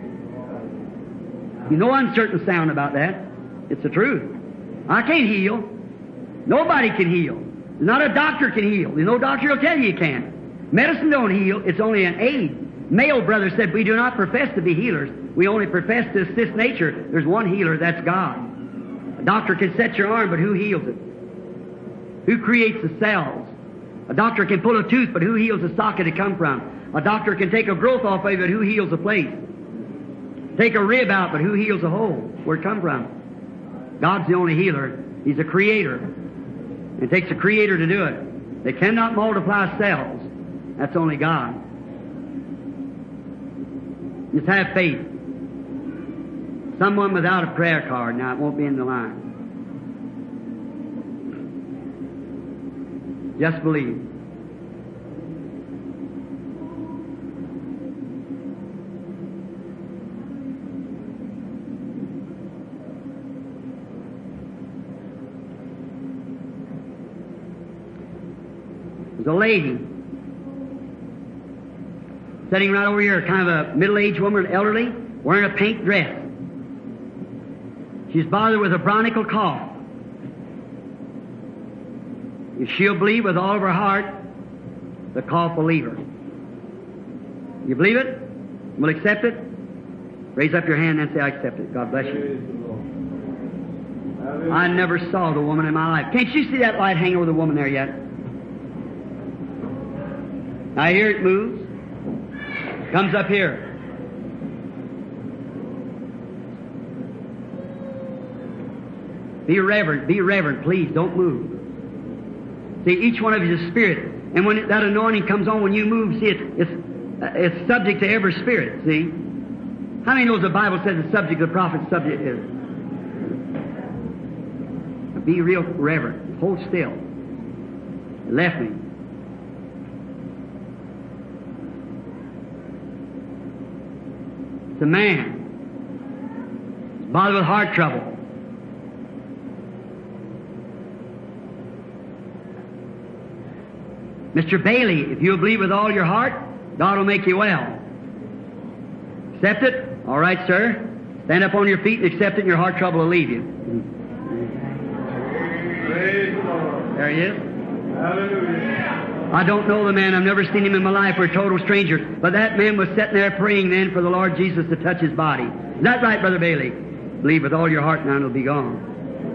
You know uncertain sound about that. It's the truth. I can't heal. Nobody can heal. Not a doctor can heal. There's no doctor will tell you you can't. Medicine don't heal. It's only an aid. Male brother said, we do not profess to be healers. We only profess to assist nature. There's one healer, that's God. A doctor can set your arm, but who heals it? Who creates the cells? A doctor can pull a tooth, but who heals the socket it come from? A doctor can take a growth off of it, who heals the place? Take a rib out, but who heals the hole? Where it come from? God's the only healer. He's a creator. It takes a creator to do it. They cannot multiply cells. That's only God. Just have faith. Someone without a prayer card, now it won't be in the line. Just believe. There's a lady sitting right over here, kind of a middle-aged woman, elderly, wearing a pink dress. She's bothered with a bronchial cough. If she'll believe with all of her heart, the cough will leave her. You believe it? Will accept it? Raise up your hand and say, I accept it. God bless you. I never saw the woman in my life. Can't you see that light hanging over the woman there yet? I hear it moves. Comes up here. Be reverent. Be reverent. Please don't move. See, each one of you is a spirit. And when that anointing comes on, when you move, see, it's, it's, it's subject to every spirit, see? How many knows the Bible says the subject of the prophet's subject is? Be real reverent. Hold still. It left me. It's a man. He's bothered with heart trouble. Mister Bailey, if you'll believe with all your heart, God will make you well. Accept it? All right, sir. Stand up on your feet and accept it, and your heart trouble will leave you. Praise the Lord. There he is. Hallelujah. I don't know the man. I've never seen him in my life. We're a total stranger. But that man was sitting there praying then for the Lord Jesus to touch his body. Is that right, Brother Bailey? Believe with all your heart now and it'll be gone.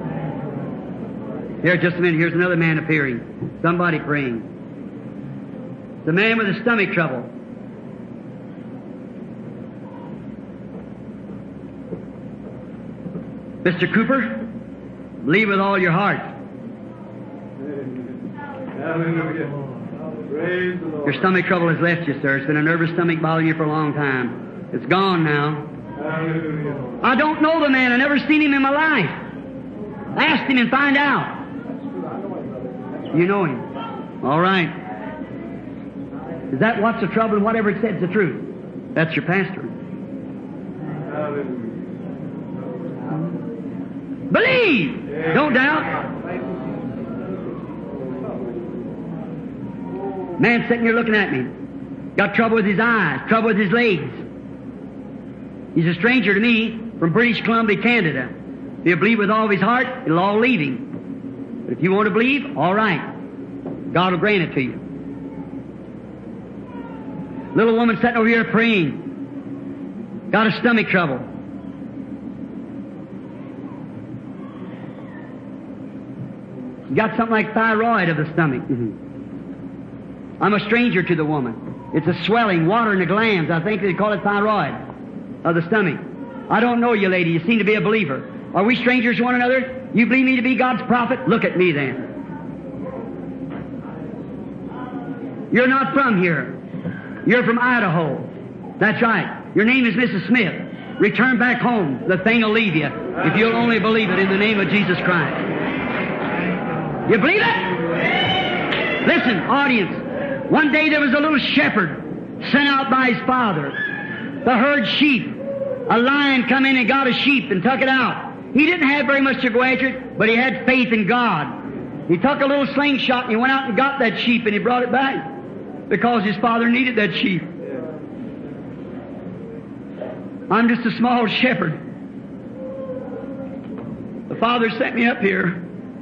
Here, just a minute. Here's another man appearing. Somebody praying. The man with the stomach trouble. Mister Cooper, believe with all your heart. Hallelujah. Praise the Lord. Your stomach trouble has left you, sir. It's been a nervous stomach bothering you for a long time. It's gone now. Hallelujah. I don't know the man. I've never seen him in my life. Ask him and find out. You know him. All right. Is that what's the trouble and whatever it says is the truth? That's your pastor. Hallelujah. Believe! Yeah. Don't doubt. Man sitting here looking at me. Got trouble with his eyes, trouble with his legs. He's a stranger to me from British Columbia, Canada. If he'll believe with all of his heart, it'll all leave him. But if you want to believe, all right. God will grant it to you. Little woman sitting over here praying. Got a stomach trouble. Got something like thyroid of the stomach. Mm-hmm. I'm a stranger to the woman. It's a swelling, water in the glands. I think they call it thyroid of the stomach. I don't know you, lady. You seem to be a believer. Are we strangers to one another? You believe me to be God's prophet? Look at me then. You're not from here. You're from Idaho. That's right. Your name is Missus Smith. Return back home. The thing will leave you if you'll only believe it in the name of Jesus Christ. You believe it? Listen, audience. One day there was a little shepherd sent out by his father to herd sheep. A lion come in and got a sheep and took it out. He didn't have very much to go after it, but he had faith in God. He took a little slingshot and he went out and got that sheep and he brought it back because his father needed that sheep. I'm just a small shepherd. The Father sent me up here.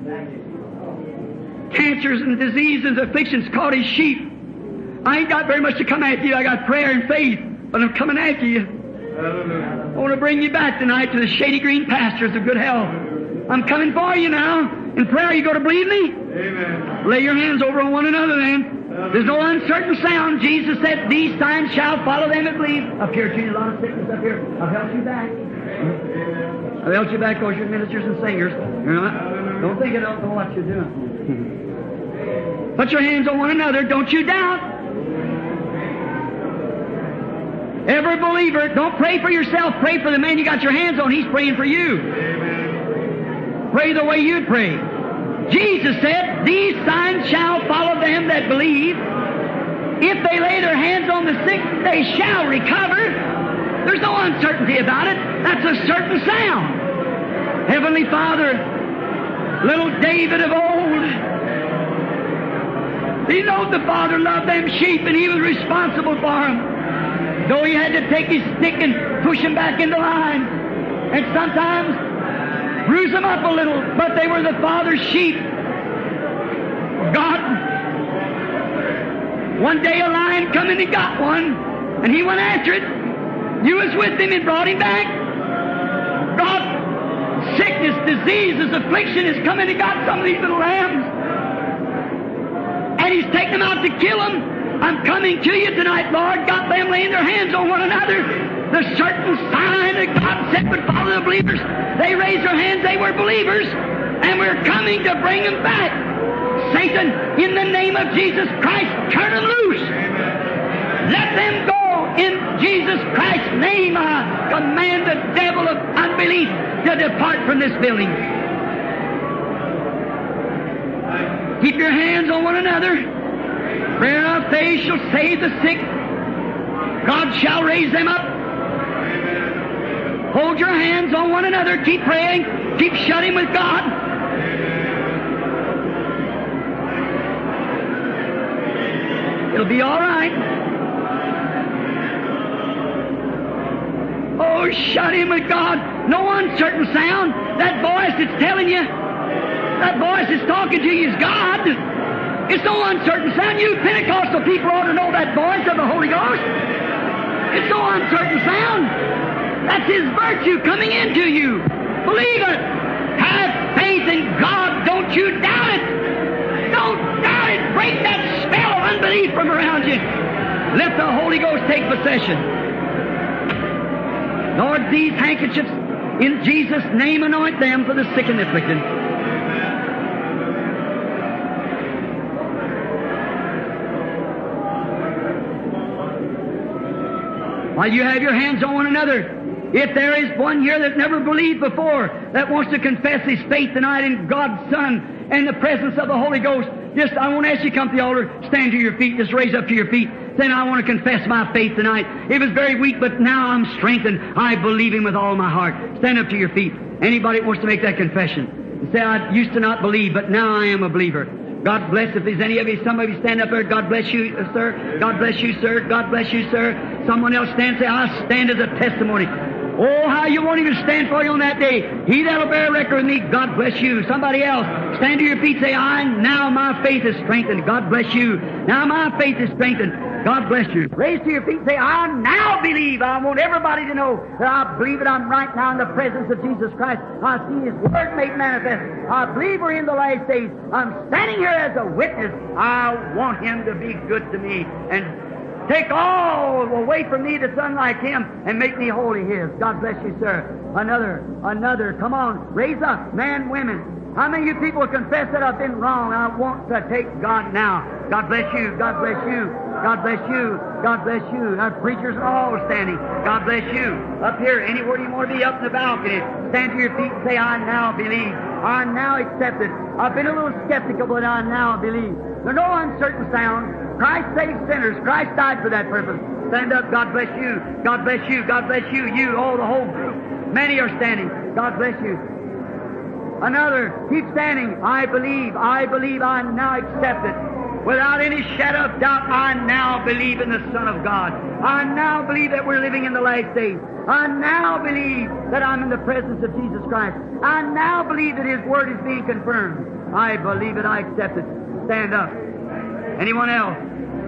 Cancers and diseases and afflictions caught His sheep. I ain't got very much to come after you. I got prayer and faith, but I'm coming after you. I want to bring you back tonight to the shady green pastures of good health. I'm coming for you now. In prayer, you going to believe me? Amen. Lay your hands over on one another then. There's no uncertain sound. Jesus said, these signs shall follow them that believe. Up here, treated a lot of sickness up here. I've held you back. I've held you back because you're ministers and singers. You're not. Don't think I don't know what you're doing. Put your hands on one another. Don't you doubt. Every believer, don't pray for yourself. Pray for the man you got your hands on. He's praying for you. Pray the way you'd pray. Jesus said, these signs shall follow them that believe. If they lay their hands on the sick, they shall recover. There's no uncertainty about it. That's a certain sound. Heavenly Father, little David of old, he knowed the Father loved them sheep and he was responsible for them. Though he had to take his stick and push them back into line. And sometimes bruise them up a little, but they were the Father's sheep. God, one day a lion come and he got one, and he went after it. You was with him and brought him back. God, sickness, diseases, affliction has come and he got some of these little lambs. And he's taken them out to kill them. I'm coming to you tonight, Lord. Got them laying their hands on one another. The certain sign that God said would follow the believers. They raised their hands, they were believers, and we're coming to bring them back. Satan, in the name of Jesus Christ, turn them loose. Let them go in Jesus Christ's name. I command the devil of unbelief to depart from this building. Keep your hands on one another. Prayer of faith shall save the sick. God shall raise them up. Hold your hands on one another. Keep praying. Keep shutting with God. It'll be all right. Oh, shut him with God. No uncertain sound. That voice that's telling you, that voice that's talking to you is God. It's no uncertain sound. You Pentecostal people ought to know that voice of the Holy Ghost. It's no uncertain sound. That's His virtue coming into you. Believe it. Have faith in God. Don't you doubt it. Don't doubt it. Break that spell of unbelief from around you. Let the Holy Ghost take possession. Lord, these handkerchiefs, in Jesus' name, anoint them for the sick and afflicted. While you have your hands on one another, if there is one here that never believed before, that wants to confess his faith tonight in God's Son and the presence of the Holy Ghost, just, I won't ask you to come to the altar, stand to your feet, just raise up to your feet. Then I want to confess my faith tonight. It was very weak, but now I'm strengthened. I believe Him with all my heart. Stand up to your feet. Anybody that wants to make that confession. And say, I used to not believe, but now I am a believer. God bless. If there's any of you, some of you stand up there. God bless you, sir. God bless you, sir. God bless you, sir. Someone else stand. Say, I stand as a testimony. Oh, how you won't even stand for you on that day. He that'll bear record with me, God bless you. Somebody else, stand to your feet. Say, I now my faith is strengthened. God bless you. Now my faith is strengthened. God bless you. Raise to your feet. Say, I now believe. I want everybody to know that I believe that I'm right now in the presence of Jesus Christ. I see His Word made manifest. I believe we're in the last days. I'm standing here as a witness. I want Him to be good to me and take all away from me that's unlike Him and make me wholly His. God bless you, sir. Another, another. Come on, raise up, men, women. How many of you people confess that I've been wrong? I want to take God now. God bless you. God bless you. God bless you. God bless you. Our preachers are all standing. God bless you. Up here, anywhere you want to be, up in the balcony, stand to your feet and say, I now believe. I now accept it. I've been a little skeptical, but I now believe. There's no uncertain sound. Christ saves sinners. Christ died for that purpose. Stand up. God bless you. God bless you. God bless you. You, all the whole group. Many are standing. God bless you. Another. Keep standing. I believe. I believe. I now accept it. Without any shadow of doubt, I now believe in the Son of God. I now believe that we're living in the last days. I now believe that I'm in the presence of Jesus Christ. I now believe that His Word is being confirmed. I believe it. I accept it. Stand up. Anyone else?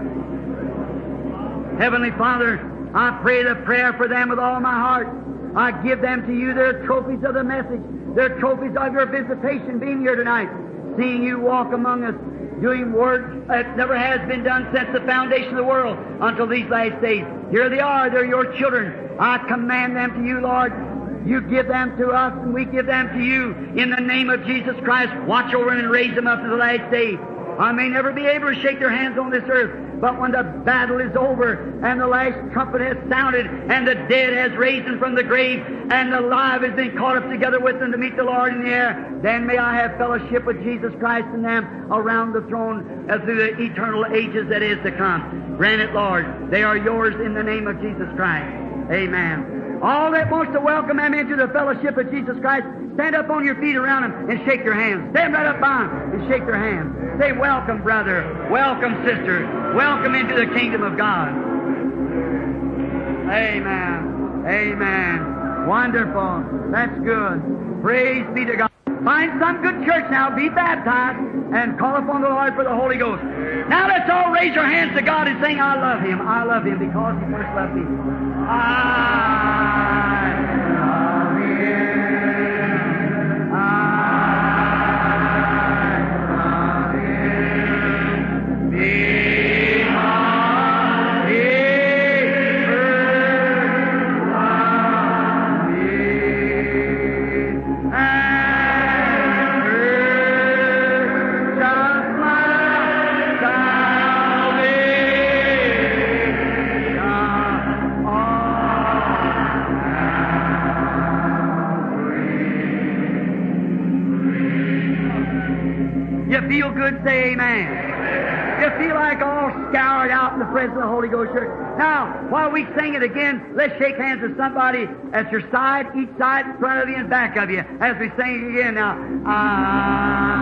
Heavenly Father, I pray the prayer for them with all my heart. I give them to you. They're trophies of the message. They're trophies of your visitation being here tonight, seeing you walk among us, doing work that never has been done since the foundation of the world until these last days. Here they are. They're your children. I command them to you, Lord. You give them to us, and we give them to you. In the name of Jesus Christ, watch over them and raise them up to the last day. I may never be able to shake their hands on this earth, but when the battle is over and the last trumpet has sounded and the dead has risen from the grave and the alive has been caught up together with them to meet the Lord in the air, then may I have fellowship with Jesus Christ and them around the throne uh, through the eternal ages that is to come. Grant it, Lord. They are yours in the name of Jesus Christ. Amen. All that wants to welcome them into the fellowship of Jesus Christ, stand up on your feet around them and shake their hands. Stand right up by them and shake their hands. Say, welcome, brother. Welcome, sister. Welcome into the kingdom of God. Amen. Amen. Wonderful. That's good. Praise be to God. Find some good church now, be baptized, and call upon the Lord for the Holy Ghost. Now let's all raise our hands to God and sing, I love Him. I love Him because He first loved me. I love Him. I love Him. Because He first loved me. And purchased my You feel good, say amen. You feel like all scoured out in the presence of the Holy Ghost Church. Now, while we sing it again, let's shake hands with somebody at your side, each side, in front of you and back of you, as we sing it again now. I